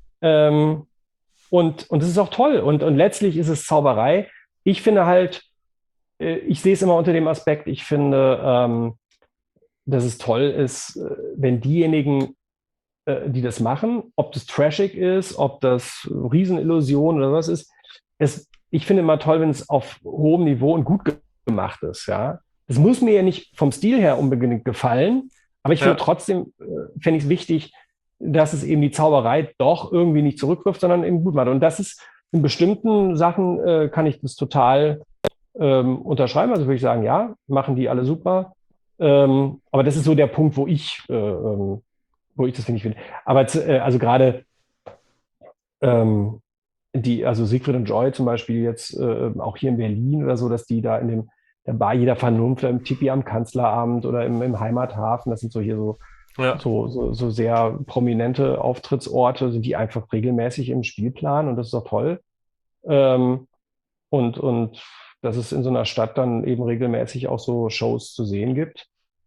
Und das ist auch toll. Und letztlich ist es Zauberei. Ich finde halt, ich sehe es immer unter dem Aspekt, ich finde, dass es toll ist, wenn diejenigen, die das machen, ob das trashig ist, ob das Riesenillusion oder was ist, ich finde immer toll, wenn es auf hohem Niveau und gut gemacht ist. Ja, es muss mir ja nicht vom Stil her unbedingt gefallen, aber ich finde trotzdem, fände ich es wichtig, dass es eben die Zauberei doch irgendwie nicht zurückwirft, sondern eben gut macht. Und das ist in bestimmten Sachen, kann ich das total unterschreiben. Also würde ich sagen, ja, machen die alle super. Aber das ist so der Punkt, wo ich das finde ich will. Aber also gerade also Siegfried und Joy zum Beispiel jetzt auch hier in Berlin oder so, dass die da in der Bar jeder Vernunft, im Tipi am Kanzleramt oder im Heimathafen, das sind so hier so sehr prominente Auftrittsorte, sind die einfach regelmäßig im Spielplan und das ist doch toll. Und dass es in so einer Stadt dann eben regelmäßig auch so Shows zu sehen gibt.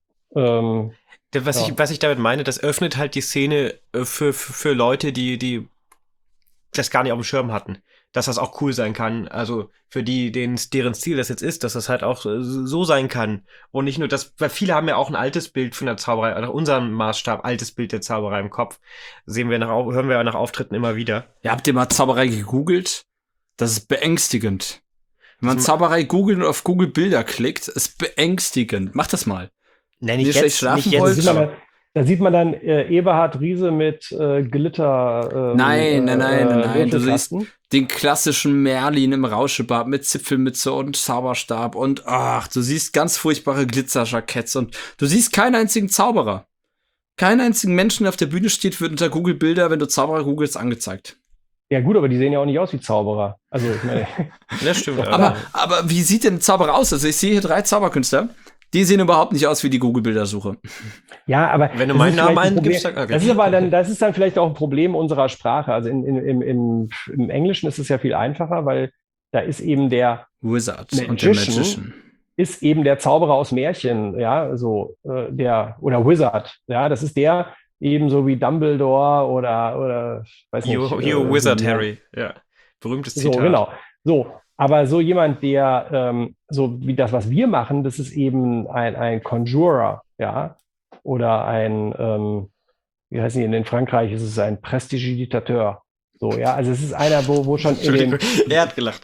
Was ich damit meine, das öffnet halt die Szene für Leute, die das gar nicht auf dem Schirm hatten. Dass das auch cool sein kann. Also für deren Stil das jetzt ist, dass das halt auch so sein kann. Und nicht nur das, weil viele haben ja auch ein altes Bild von der Zauberei, nach unserem Maßstab, altes Bild der Zauberei im Kopf. Hören wir nach Auftritten immer wieder. Ja, habt ihr mal Zauberei gegoogelt? Das ist beängstigend. Wenn man Zauberei googelt und auf Google Bilder klickt, ist beängstigend. Macht das mal. Wenn ihr schlecht schlafen wollt. Da sieht man dann Eberhard Riese mit Glitter. Nein. Du siehst den klassischen Merlin im Rauschebart mit Zipfelmütze und Zauberstab und du siehst ganz furchtbare Glitzerjacketts und du siehst keinen einzigen Zauberer. Keinen einzigen Menschen, der auf der Bühne steht, wird unter Google Bilder, wenn du Zauberer googelst, angezeigt. Ja gut, aber die sehen ja auch nicht aus wie Zauberer. Also ich meine, das stimmt. aber wie sieht denn ein Zauberer aus? Also ich sehe hier 3 Zauberkünstler. Die sehen überhaupt nicht aus wie die Google-Bildersuche. Ja, aber wenn du meinen Namen eingibst, dann okay. Das ist dann vielleicht auch ein Problem unserer Sprache. Also im Englischen ist es ja viel einfacher, weil da ist eben der Wizard und der Magician ist eben der Zauberer aus Märchen, ja, so oder Wizard, ja, das ist der ebenso wie Dumbledore oder weiß nicht. You Wizard Harry, ja, berühmtes Zitat. So genau, so. Aber so jemand, der, so wie das, was wir machen, das ist eben ein Conjurer, ja, oder wie heißen die, in Frankreich ist es ein Prestidigitateur. So, ja, also es ist einer, wo schon er hat gelacht.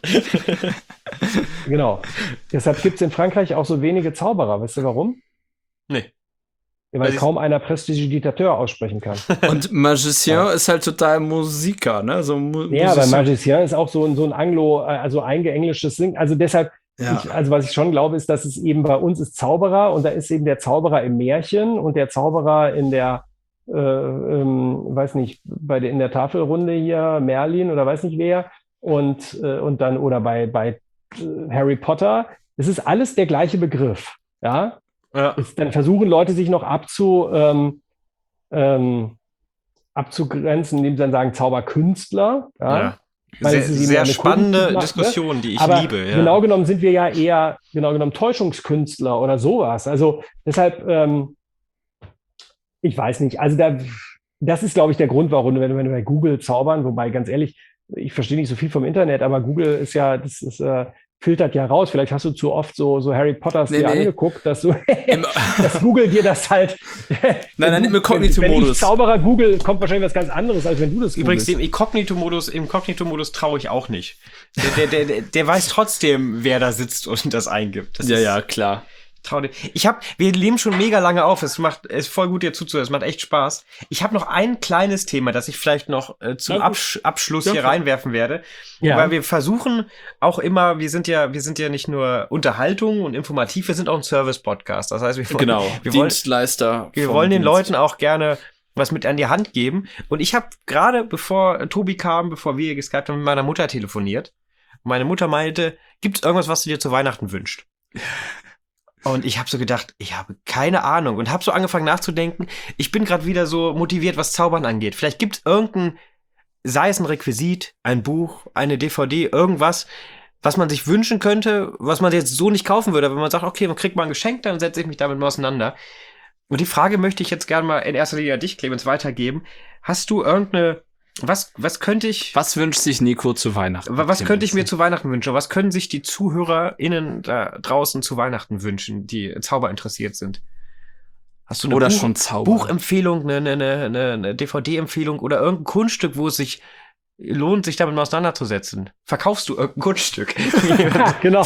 Genau. Deshalb gibt es in Frankreich auch so wenige Zauberer. Weißt du warum? Nee. weil kaum einer Prestidigitateur aussprechen kann. Und Magicien ist halt total Musiker, ne? So ja, aber Magicien ist auch so ein also eingeenglischtes Singen. Also deshalb, also was ich schon glaube, ist, dass es eben bei uns ist Zauberer und da ist eben der Zauberer im Märchen und der Zauberer in der, weiß nicht, in der Tafelrunde hier, Merlin oder weiß nicht wer und dann, oder bei Harry Potter. Es ist alles der gleiche Begriff, ja. Dann versuchen Leute sich noch abzugrenzen, indem sie dann sagen Zauberkünstler. Ja. Sehr spannende Diskussion, die ich liebe. Ja. Genau genommen sind wir ja eher Täuschungskünstler oder sowas. Also deshalb, ich weiß nicht. Also das ist, glaube ich, der Grund, warum, wenn wir bei Google zaubern, wobei ganz ehrlich, ich verstehe nicht so viel vom Internet, aber Google ist ja, filtert ja raus. Vielleicht hast du zu oft so Harry Potters dir angeguckt, dass dass Google dir das halt. Nein, im Inkognito-Modus. Wenn ich Zauberer Google, kommt wahrscheinlich was ganz anderes, als wenn du das Übrigens, im Inkognito-Modus traue ich auch nicht. Der weiß trotzdem, wer da sitzt und das eingibt. Das ist klar. Wir leben schon mega lange auf. Es ist voll gut, dir zuzuhören. Es macht echt Spaß. Ich habe noch ein kleines Thema, das ich vielleicht noch zum Abschluss hier reinwerfen werde. Ja. Weil wir versuchen auch immer, wir sind ja nicht nur Unterhaltung und informativ, wir sind auch ein Service-Podcast. Das heißt, Dienstleister. Wir wollen den Leuten auch gerne was mit an die Hand geben. Und ich habe gerade, bevor Tobi kam, bevor wir geskypt haben, mit meiner Mutter telefoniert. Und meine Mutter meinte, gibt's irgendwas, was du dir zu Weihnachten wünschst? Und ich habe so gedacht, ich habe keine Ahnung und habe so angefangen nachzudenken. Ich bin gerade wieder so motiviert, was Zaubern angeht. Vielleicht gibt es sei es ein Requisit, ein Buch, eine DVD, irgendwas, was man sich wünschen könnte, was man jetzt so nicht kaufen würde. Wenn man sagt, okay, man kriegt mal ein Geschenk, dann setze ich mich damit mal auseinander. Und die Frage möchte ich jetzt gerne mal in erster Linie an dich, Clemens, weitergeben. Hast du was wünscht sich Nico zu Weihnachten? Was könnte ich mir zu Weihnachten wünschen? Was können sich die ZuhörerInnen da draußen zu Weihnachten wünschen, die Zauber interessiert sind? Hast du eine schon Zauber? Buchempfehlung, eine DVD-Empfehlung oder irgendein Kunststück, wo es sich lohnt, sich damit mal auseinanderzusetzen? Verkaufst du irgendein Kunststück? Genau.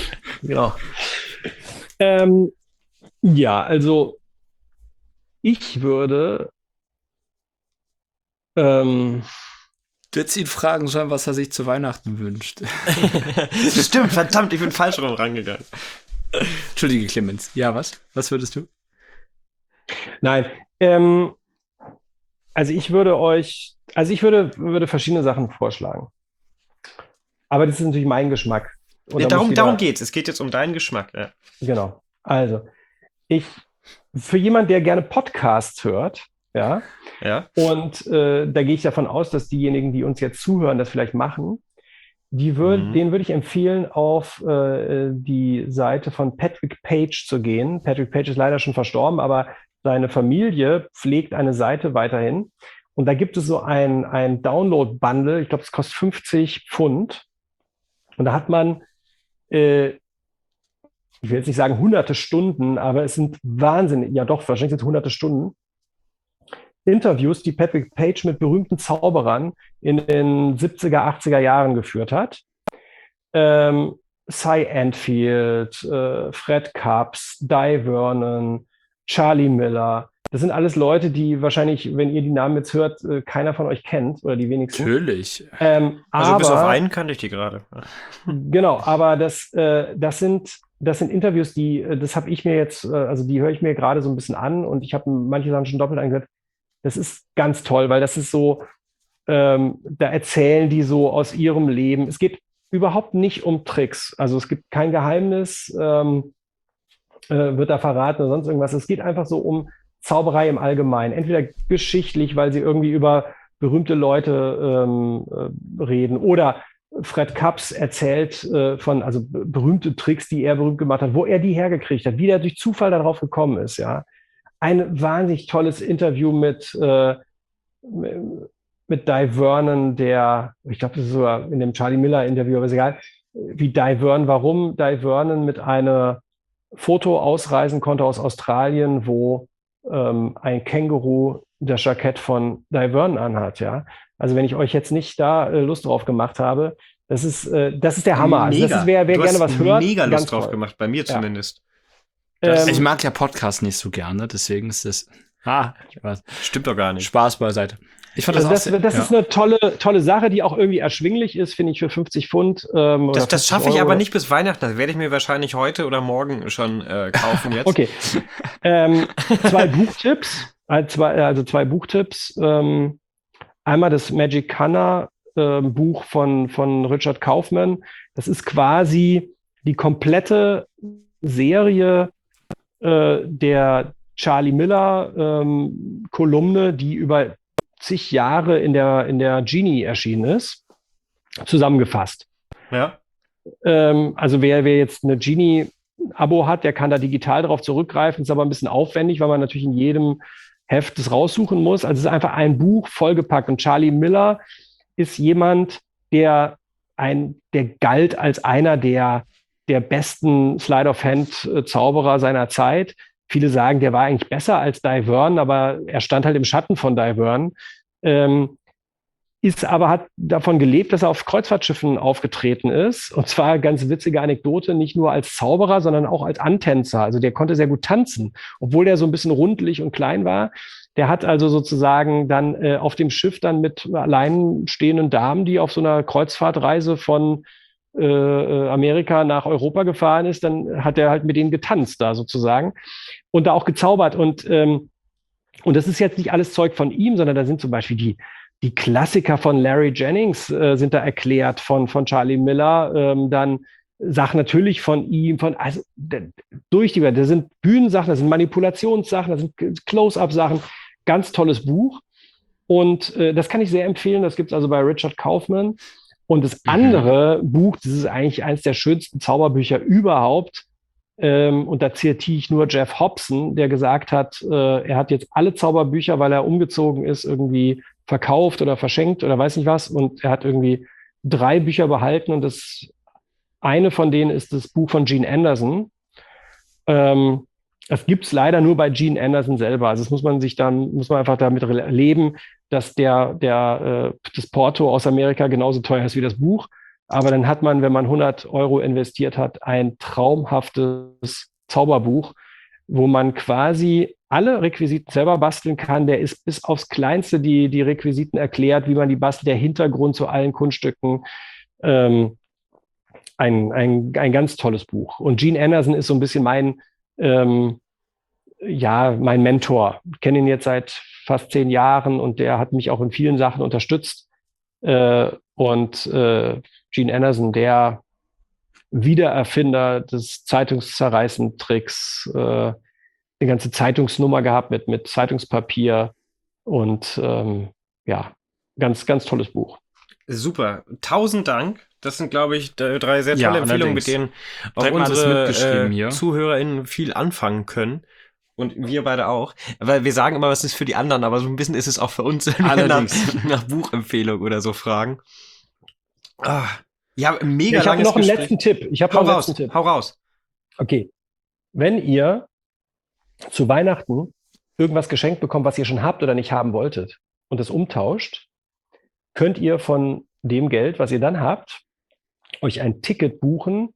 Ja, also ich würde du hättest ihn fragen sollen, was er sich zu Weihnachten wünscht. Stimmt, verdammt, ich bin falsch rum rangegangen. Entschuldige, Clemens. Ja, was? Was würdest du? Nein, also ich würde verschiedene Sachen vorschlagen. Aber das ist natürlich mein Geschmack. Darum geht's. Es geht jetzt um deinen Geschmack. Ja. Genau. Also, für jemanden, der gerne Podcasts hört, ja. Und da gehe ich davon aus, dass diejenigen, die uns jetzt zuhören, das vielleicht machen. Denen würde ich empfehlen, auf die Seite von Patrick Page zu gehen. Patrick Page ist leider schon verstorben, aber seine Familie pflegt eine Seite weiterhin. Und da gibt es so ein Download-Bundle. Ich glaube, es kostet 50 Pfund. Und da hat man, ich will jetzt nicht sagen hunderte Stunden, aber es sind wahnsinnig, ja doch, wahrscheinlich sind es hunderte Stunden, Interviews, die Patrick Page mit berühmten Zauberern in den 70er, 80er Jahren geführt hat. Cy Antfield, Fred Capps, Di Vernon, Charlie Miller. Das sind alles Leute, die wahrscheinlich, wenn ihr die Namen jetzt hört, keiner von euch kennt oder die wenigsten. Natürlich. Also bis auf einen kannte ich die gerade. Genau, aber das sind Interviews, das habe ich mir jetzt, also die höre ich mir gerade so ein bisschen an und ich habe manche Sachen schon doppelt angehört. Das ist ganz toll, weil das ist so, da erzählen die so aus ihrem Leben. Es geht überhaupt nicht um Tricks. Also es gibt kein Geheimnis, wird da verraten oder sonst irgendwas. Es geht einfach so um Zauberei im Allgemeinen. Entweder geschichtlich, weil sie irgendwie über berühmte Leute reden, oder Fred Capps erzählt von berühmte Tricks, die er berühmt gemacht hat, wo er die hergekriegt hat, wie er durch Zufall darauf gekommen ist, ja. Ein wahnsinnig tolles Interview mit Di Vernon, ich glaube, das ist sogar in dem Charlie Miller-Interview, aber ist egal, warum Di Vernon mit einem Foto ausreisen konnte aus Australien, wo ein Känguru das Jackett von Di Vernon anhat, ja. Also wenn ich euch jetzt nicht da Lust drauf gemacht habe, das ist der Hammer. Mega. Also wer gerne was hört. Mega Lust drauf gemacht, bei mir zumindest. Ich mag ja Podcasts nicht so gerne, deswegen ist das. Stimmt doch gar nicht. Spaß beiseite. Ich fand das ist eine tolle Sache, die auch irgendwie erschwinglich ist, finde ich, für 50 Pfund. Das schaffe ich aber nicht bis Weihnachten. Das werde ich mir wahrscheinlich heute oder morgen schon kaufen jetzt. Okay. Zwei Buchtipps. Also zwei Buchtipps. Einmal das Magic-Kana Buch von Richard Kaufman. Das ist quasi die komplette Serie der Charlie Miller Kolumne, die über zig Jahre in der Genie erschienen ist, zusammengefasst. Ja. Also wer jetzt eine Genie-Abo hat, der kann da digital darauf zurückgreifen. Ist aber ein bisschen aufwendig, weil man natürlich in jedem Heft das raussuchen muss. Also es ist einfach ein Buch vollgepackt. Und Charlie Miller ist jemand, der galt als einer der besten Sleight-of-Hand-Zauberer seiner Zeit. Viele sagen, der war eigentlich besser als Dai Verne, aber er stand halt im Schatten von Dai Verne. Hat davon gelebt, dass er auf Kreuzfahrtschiffen aufgetreten ist. Und zwar, ganz witzige Anekdote, nicht nur als Zauberer, sondern auch als Antänzer. Also der konnte sehr gut tanzen, obwohl der so ein bisschen rundlich und klein war. Der hat also sozusagen dann auf dem Schiff dann mit alleinstehenden Damen, die auf so einer Kreuzfahrtreise von Amerika nach Europa gefahren ist, dann hat er halt mit denen getanzt da sozusagen und da auch gezaubert. Und das ist jetzt nicht alles Zeug von ihm, sondern da sind zum Beispiel die Klassiker von Larry Jennings sind da erklärt von Charlie Miller, dann Sachen natürlich von ihm, da sind Bühnensachen, da sind Manipulationssachen, da sind Close-Up-Sachen. Ganz tolles Buch. Und das kann ich sehr empfehlen. Das gibt es also bei Richard Kaufman. Und das andere Buch, das ist eigentlich eines der schönsten Zauberbücher überhaupt. Und da zitiere ich nur Jeff Hobson, der gesagt hat, er hat jetzt alle Zauberbücher, weil er umgezogen ist, irgendwie verkauft oder verschenkt oder weiß nicht was. Und er hat irgendwie 3 Bücher behalten. Und eine von denen ist das Buch von Gene Anderson. Das gibt es leider nur bei Gene Anderson selber. Also das muss man einfach damit leben, dass das Porto aus Amerika genauso teuer ist wie das Buch. Aber dann hat man, wenn man 100 € investiert hat, ein traumhaftes Zauberbuch, wo man quasi alle Requisiten selber basteln kann. Der ist bis aufs Kleinste die Requisiten erklärt, wie man die bastelt, der Hintergrund zu allen Kunststücken. Ein ganz tolles Buch. Und Gene Anderson ist so ein bisschen mein Mentor. Ich kenne ihn jetzt seit fast 10 Jahren und der hat mich auch in vielen Sachen unterstützt. Gene Anderson, der Wiedererfinder des Zeitungszerreißen-Tricks, eine ganze Zeitungsnummer gehabt mit Zeitungspapier und ganz, ganz tolles Buch. Super. 1000 Dank. Das sind, glaube ich, 3 sehr tolle Empfehlungen, mit denen auch unsere ZuhörerInnen viel anfangen können. Und wir beide auch. Weil wir sagen immer, was ist für die anderen, aber so ein bisschen ist es auch für uns, wenn wir nach Buchempfehlung oder so fragen. Ja, mega Ich habe noch einen letzten Tipp. Hau raus. Okay. Wenn ihr zu Weihnachten irgendwas geschenkt bekommt, was ihr schon habt oder nicht haben wolltet und es umtauscht, könnt ihr von dem Geld, was ihr dann habt, euch ein Ticket buchen.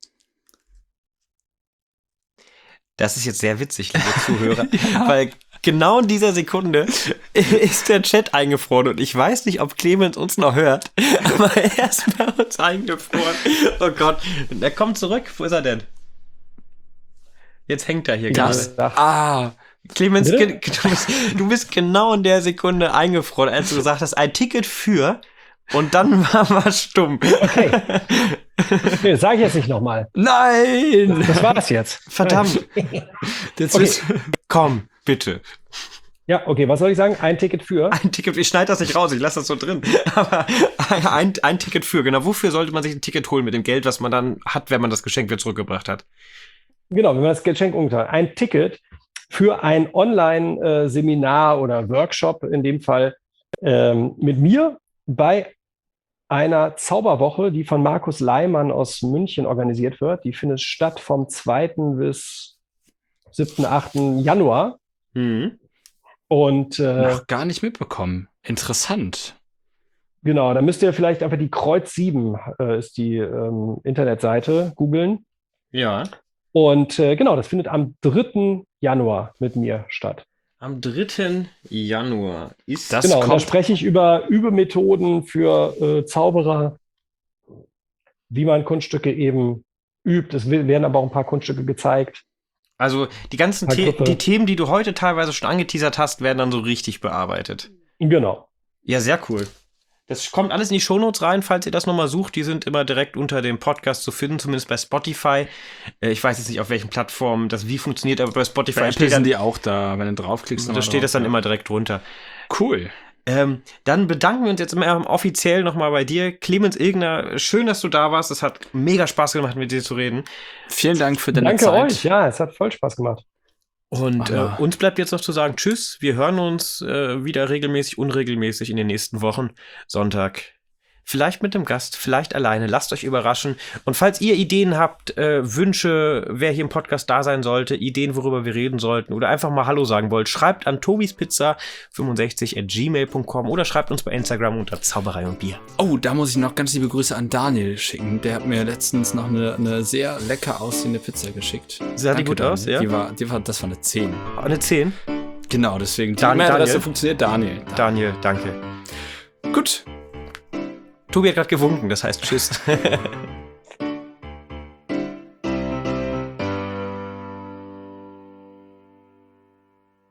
Das ist jetzt sehr witzig, liebe Zuhörer, weil genau in dieser Sekunde ist der Chat eingefroren und ich weiß nicht, ob Clemens uns noch hört, aber er ist bei uns eingefroren. Oh Gott, er kommt zurück. Wo ist er denn? Jetzt hängt er hier gerade. Clemens, du bist genau in der Sekunde eingefroren, als du gesagt hast, ein Ticket für... Und dann war stumm. Okay. Nee, das sage ich jetzt nicht nochmal. Nein! Das war das jetzt. Verdammt. Komm, bitte. Ja, okay, was soll ich sagen? Ein Ticket für? Ein Ticket, ich schneide das nicht raus, ich lasse das so drin. Aber ein Ticket für, genau. Wofür sollte man sich ein Ticket holen mit dem Geld, was man dann hat, wenn man das Geschenk wieder zurückgebracht hat? Genau, wenn man das Geschenk umtaucht. Ein Ticket für ein Online-Seminar oder Workshop, in dem Fall mit mir, bei einer Zauberwoche, die von Markus Leimann aus München organisiert wird. Die findet statt vom 2. bis 7., 8. Januar. Mhm. Und noch gar nicht mitbekommen. Interessant. Genau, da müsst ihr vielleicht einfach die Kreuz 7 ist die Internetseite googeln. Ja. Und genau, das findet am 3. Januar mit mir statt. Am 3. Januar ist das. Genau, da spreche ich über Übemethoden für Zauberer, wie man Kunststücke eben übt. Es werden aber auch ein paar Kunststücke gezeigt. Also die ganzen die Themen, die du heute teilweise schon angeteasert hast, werden dann so richtig bearbeitet. Genau. Ja, sehr cool. Das kommt alles in die Shownotes rein, falls ihr das nochmal sucht. Die sind immer direkt unter dem Podcast zu finden, zumindest bei Spotify. Ich weiß jetzt nicht, auf welchen Plattformen das wie funktioniert, aber bei Spotify bei Apple sind die auch da, wenn du draufklickst. Da steht das dann immer direkt drunter. Cool. Dann bedanken wir uns jetzt immer offiziell nochmal bei dir. Clemens Ilgner, schön, dass du da warst. Es hat mega Spaß gemacht, mit dir zu reden. Vielen Dank für deine Zeit. Danke euch, ja, es hat voll Spaß gemacht. Und uns bleibt jetzt noch zu sagen, tschüss, wir hören uns wieder regelmäßig, unregelmäßig in den nächsten Wochen. Sonntag. Vielleicht mit einem Gast, vielleicht alleine. Lasst euch überraschen. Und falls ihr Ideen habt, Wünsche, wer hier im Podcast da sein sollte, Ideen, worüber wir reden sollten oder einfach mal Hallo sagen wollt, schreibt an tobispizza65@gmail.com oder schreibt uns bei Instagram unter Zauberei und Bier. Oh, da muss ich noch ganz liebe Grüße an Daniel schicken. Der hat mir letztens noch eine sehr lecker aussehende Pizza geschickt. Sah die gut aus, ja? Das war eine 10. Eine 10? Genau, deswegen. Die E-Mail-Adresse funktioniert Daniel. Daniel, danke. Gut. Tobi hat gerade gewunken, das heißt tschüss.